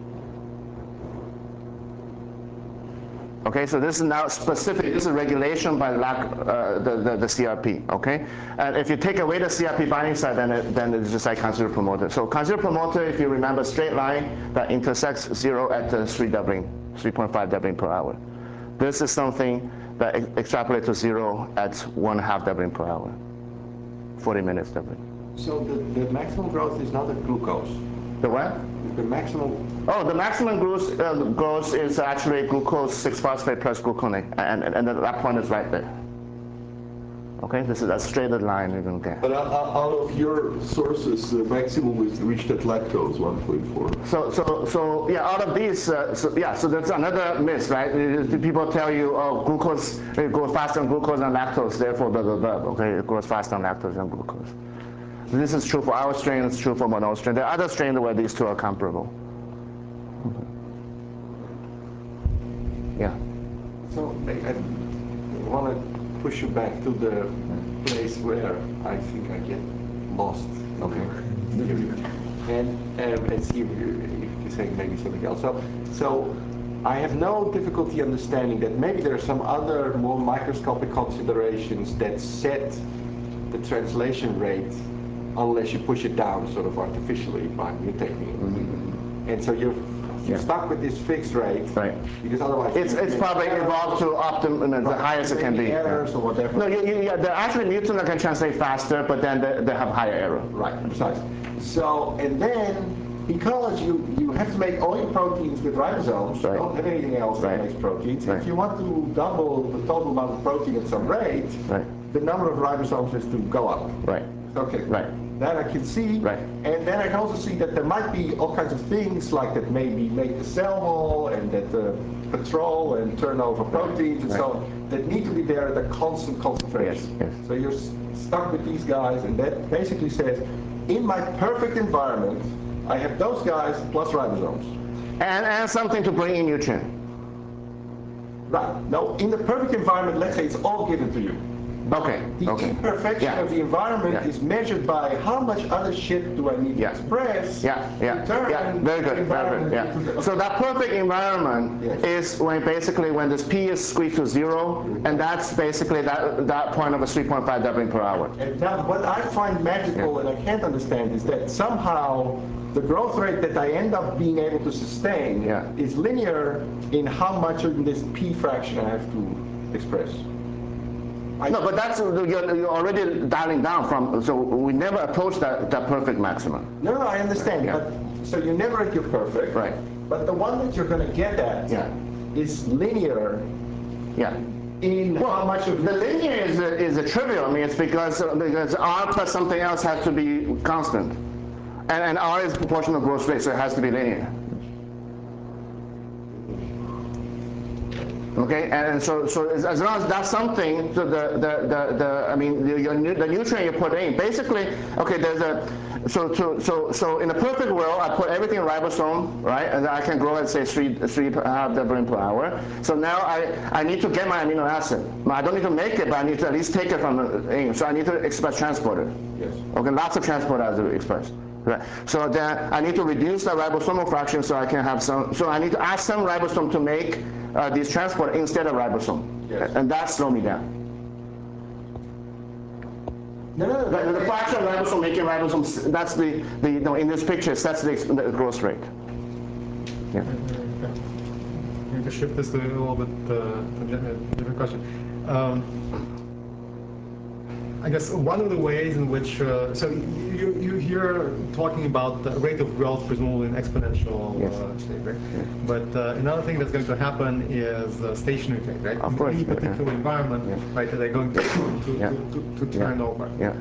Okay, so this is now specific. This is regulation by lac, uh, the, the the C R P. Okay, and if you take away the C R P binding site, then it, then it's just like consider promoter. So consider promoter, if you remember, straight line that intersects zero at the three doubling, three point five doubling per hour. This is something that ex extrapolates to zero at one half doubling per hour, forty minutes doubling. So the, the maximum growth is not at glucose. The what? The maximum. Oh, the maximum growth, uh, growth is actually glucose six phosphate plus gluconate, and, and, and that point is right there. Okay, this is a straight line you can get. But out out of your sources, the maximum is reached at lactose one point four. So, so, so yeah, out of these, uh, so, yeah, so that's another myth, right? People tell you, oh, glucose, it goes faster on glucose than lactose, therefore, blah, blah, blah. Okay, it goes faster on lactose than glucose. This is true for our strain, it's true for Monod strain. There are other strains where these two are comparable. Yeah. So I, I want to push you back to the place where I think I get lost. Okay. And, um, and see if you, if you say maybe something else. So, so I have no difficulty understanding that maybe there are some other more microscopic considerations that set the translation rate unless you push it down sort of artificially by mutating it. Mm-hmm. And so you're, you're yeah. stuck with this fixed rate, right? Because otherwise it's it's probably evolved to optimum, the highest it can be. Errors yeah. or whatever. No, you, you, yeah, the actually mutants can translate faster, but then they, they have higher error. Right, precisely. So and then because you you have to make all your proteins with ribosomes, right. You don't have anything else right. that makes proteins. Right. If you want to double the total amount of protein at some rate, right. the number of ribosomes has to go up. Right. Okay. Right. That I can see. Right. And then I can also see that there might be all kinds of things like that maybe make the cell wall and that uh, patrol and turn over proteins and right. so on that need to be there at a constant concentration. Yes. Yes. So you're stuck with these guys, and that basically says, in my perfect environment, I have those guys plus ribosomes. And, and something to bring in nutrient. Right. Now, in the perfect environment, let's say it's all given to you. Okay. The okay. imperfection yeah. of the environment yeah. is measured by how much other shit do I need yeah. to express yeah. Yeah. to turn yeah. Very good. Very good. Yeah. The, so that perfect environment yes. is when basically when this P is squeezed to zero, mm-hmm. and that's basically that that point of a three point five doubling per hour. And now, what I find magical yeah. and I can't understand is that somehow the growth rate that I end up being able to sustain yeah. is linear in how much of this P fraction I have to express. I no, but that's you're, you're already dialing down from. So we never approach that, that perfect maximum. No, no, I understand. Yeah. But so you're never at your perfect. Right. But the one that you're going to get at yeah. is linear. Yeah. In well, how much of the linear is a, is a trivial. I mean, it's because because R plus something else has to be constant, and and R is proportional growth rate, so it has to be linear. Okay, and so so as long as that's something, so the the the, the I mean the, your, the nutrient you put in, basically, okay, there's a so to so so in a perfect world, I put everything in ribosome, right, and I can grow at say three three half doubling per hour. So now I I need to get my amino acid. I don't need to make it, but I need to at least take it from the in. So I need to express transporter. Yes. Okay, lots of transporters are expressed. Right. So then I need to reduce the ribosomal fraction so I can have some. So I need to add some ribosome to make uh, these transport instead of ribosome, yes. and that slows me down. No, no, no. The, the fraction of ribosome making ribosome. That's the the you know, in this picture. That's the, the growth rate. Yeah. I'm going to shift this to a little bit uh, to a different question. Um, I guess one of the ways in which, uh, so you, you hear talking about the rate of growth, presumably an exponential yes. uh, state, right? Yes. But uh, another thing that's going to happen is uh, stationary phase, right? Of in course, any particular yeah. environment, yes. right? They're going to, to, yeah. to, to, to turn yeah. over. Yeah.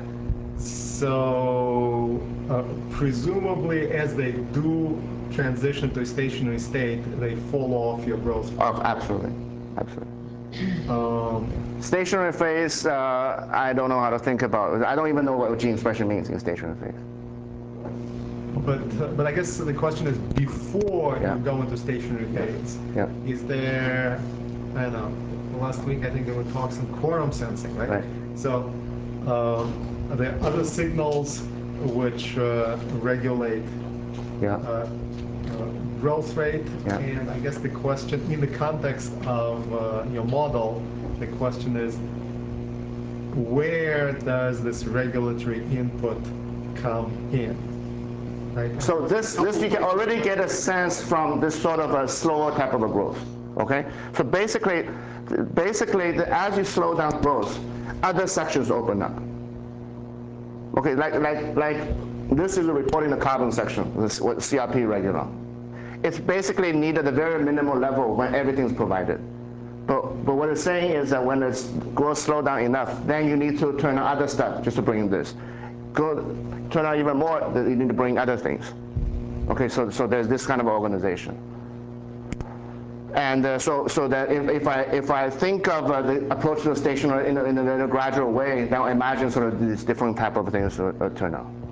So uh, presumably as they do transition to a stationary state, they fall off your growth. Oh, absolutely. Absolutely. Um, stationary phase, uh, I don't know how to think about it. I don't even know what gene expression means in stationary phase. But uh, but I guess the question is, before yeah. you go into stationary phase, yeah. is there, I don't know, last week I think there were talks on quorum sensing, right? right. So um, are there other signals which uh, regulate yeah. uh, uh, growth rate? Yeah. And I guess the question, in the context of uh, your model, the question is, where does this regulatory input come in? Right? So this, this you can already get a sense from this sort of a slower type of a growth. Okay? So basically, basically the, as you slow down growth, other sections open up. Okay, like like like this is a reporting the carbon section, this what C R P regular. It's basically needed a very minimal level when everything's provided. But but what it's saying is that when it's growth slow down enough, then you need to turn on other stuff just to bring in this. Go turn on even more, you need to bring other things. Okay, so so there's this kind of organization. And uh, so so that if, if I if I think of uh, the approach to the station in a, in a, in a gradual way, now imagine sort of these different type of things uh, turn out.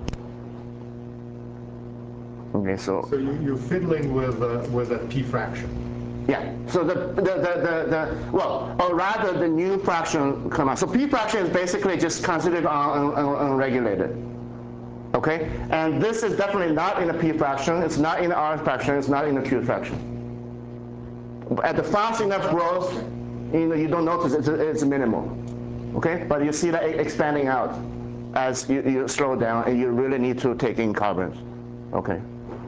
Okay, so. So you, you're fiddling with uh, with a p fraction. Yeah. So the the, the the the well, or rather the new fraction come out. So p fraction is basically just considered un, un, unregulated. Okay, and this is definitely not in a p fraction. It's not in the r fraction. It's not in the q fraction. At the fast enough growth, you know, you don't notice it's it's minimal. Okay, but you see that expanding out as you, you slow down, and you really need to take in carbons. Okay.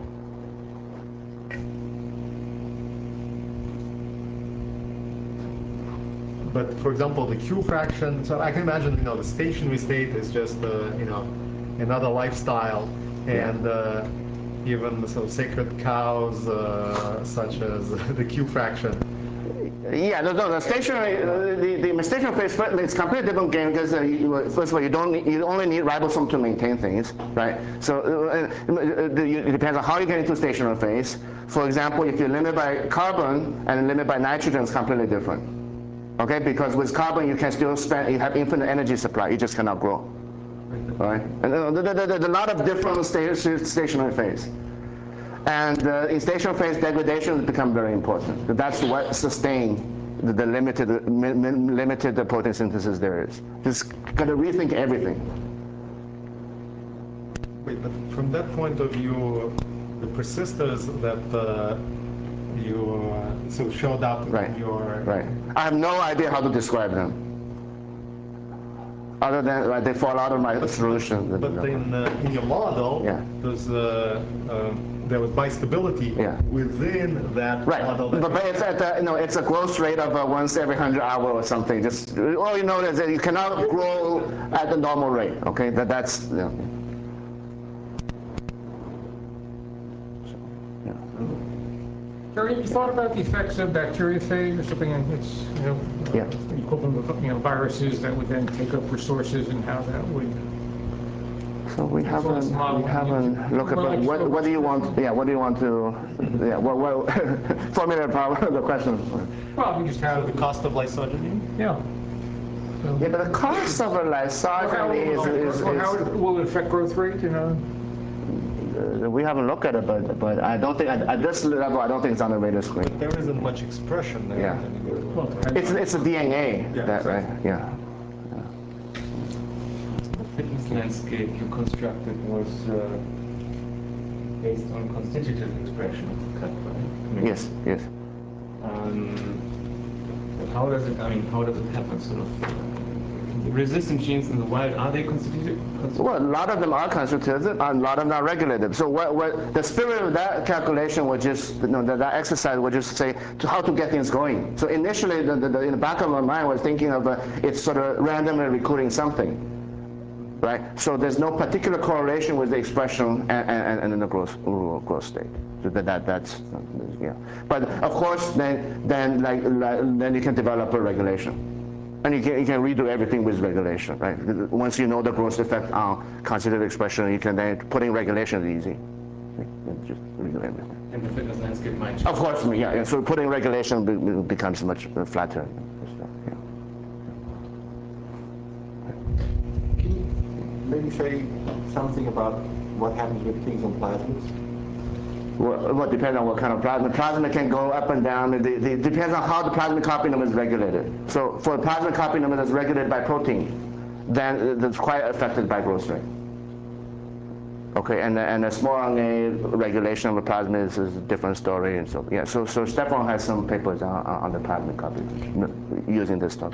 But for example, the Q fraction, so I can imagine, you know, the stationary state is just, uh, you know, another lifestyle, and uh, even so sacred cows, uh, such as the Q fraction. Yeah, no, no, the stationary, uh, the, the stationary phase, it's a completely different game because uh, you, first of all, you don't need, you only need ribosome to maintain things, right? So uh, uh, it depends on how you get into stationary phase. For example, if you limit by carbon and limit by nitrogen, it's completely different. Okay, because with carbon you can still spend, you have infinite energy supply, you just cannot grow. Right? And uh, there's a lot of different sta stationary phase. And uh, in stationary phase, degradation becomes very important. That's what sustains the, the limited, limited protein synthesis there is. Just got to rethink everything. Wait, but from that point of view, the persisters that uh, you uh, so showed up right. in your... Right. I have no idea how to describe them. Other than like, they fall out of my but, solution. But in, uh, in your model, yeah. there's, uh, uh, there was bistability yeah. within that right. model. That but but it's at the, you know, it's a growth rate of uh, once every hundred hour or something. Just all you know is that you cannot grow at the normal rate. Okay, that that's. You know. So, yeah. Gary, you thought about the effects of bacteriophage or something that's, you know, yeah. uh, equivalent of, you know, viruses that would then take up resources and how that would. So we haven't, we haven't looked at, but what, what do you want, yeah, what do you want to, yeah, well, well formulate the question. Well, we just have the cost of lysogeny? Yeah. So, yeah, but the cost of a lysogeny is, is, is, or how it, will it affect growth rate, you know? Uh, we haven't looked at it, but but I don't think at, at this level I don't think it's on the radar screen. But there isn't much expression there. Yeah. Well, it's it's a D N A, yeah, that, exactly. right? Yeah. yeah. The fitness landscape you constructed was uh, based on constitutive expression of the cut, right? I mean, yes. Yes. Um, how does it? I mean, how does it happen? Sort of. Uh, resistant genes in the wild, are they constituted? Well, a lot of them are constituted, and a lot of them are regulated. So what, what the spirit of that calculation was just, you know, that, that exercise was just to say to how to get things going. So initially, the, the, the, in the back of my mind was thinking of uh, it's sort of randomly recruiting something, right? So there's no particular correlation with the expression and, and, and in the growth, growth state. So that, that that's yeah. But of course, then then like, like then you can develop a regulation. And you can, you can redo everything with regulation, right? Once you know the growth effect on constitutive expression, you can then put in regulation is easy. You just redo everything. And the fitness landscape might change. Of course, yeah. yeah. So putting regulation be, becomes much flatter. So, yeah. Can you maybe say something about what happens with things on plasmids? Well, well, depends on what kind of plasma. Plasma can go up and down. It, it, it depends on how the plasma copy number is regulated. So for a plasma copy number that's regulated by protein, then it's quite affected by growth rate. Okay, and and a small R N A regulation of the plasma is, is a different story. And so yeah, so so Stefan has some papers on, on the plasma copy using this topic.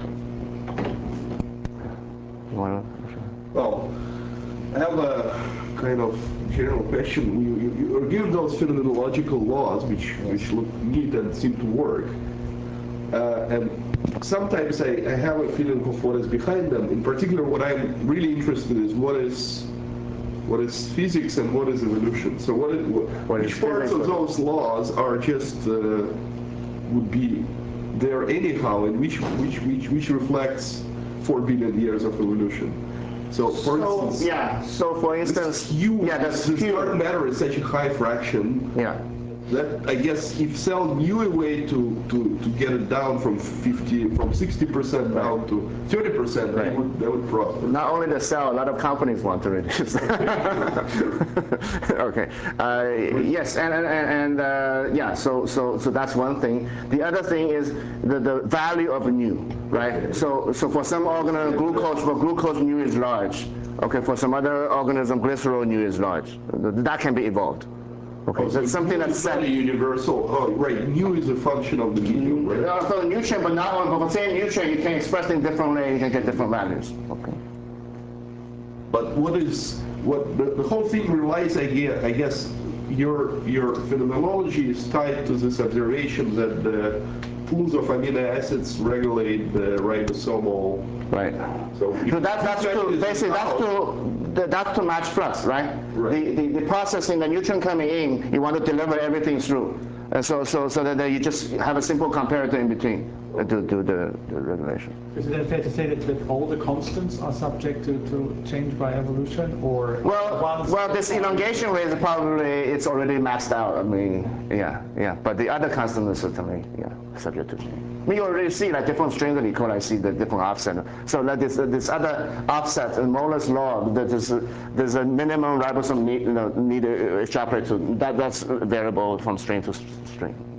You want to? Well, I have a kind of general question. You, you, you give those phenomenological laws, which which look neat and seem to work, uh, and sometimes I, I have a feeling of what is behind them. In particular, what I'm really interested in is what is what is physics and what is evolution. So what, is, what, what which parts of those laws are just uh, would be there anyhow, and which which which which reflects four billion years of evolution. So, for so, instance, yeah. So, for instance, huge, yeah, that's the huge. dark matter is such a high fraction. Yeah. that I guess if Cell knew a way to, to, to get it down from fifty from sixty percent down right. to thirty percent, right. they would they would prosper. Not only the Cell, a lot of companies want to reduce. Okay. Uh, yes, and and, and uh, yeah. So so so that's one thing. The other thing is the the value of new, right? So so for some organism, glucose for glucose new is large. Okay. For some other organism, glycerol new is large. That can be evolved. Okay, oh, so that's something that's not a universal. Oh, right. New is a function of the medium, right? Uh, for the nutrient, but not only for the same nutrient, you can express it differently. You can get different values. Okay. But what is what the, the whole thing relies, I guess, I guess, your your phenomenology is tied to this observation that the pools of amino acids regulate the ribosomal. Right. So, so that, that's to basically that's to that's to match flux, right? Right. The, the the processing, the nutrient coming in, you want to deliver everything through, and so so so that you just have a simple comparator in between uh, to do the, the regulation. Is it then fair to say that, that all the constants are subject to, to change by evolution, or well well this elongation rate is probably it's already maxed out. I mean yeah yeah, but the other constants are certainly yeah subject to change. We already see like different strains of E. coli see the different offset. So like this this other offset in Moller's law, there's a, there's a minimum ribosome need, you know, need to extrapolate to that that's variable from strain to strain.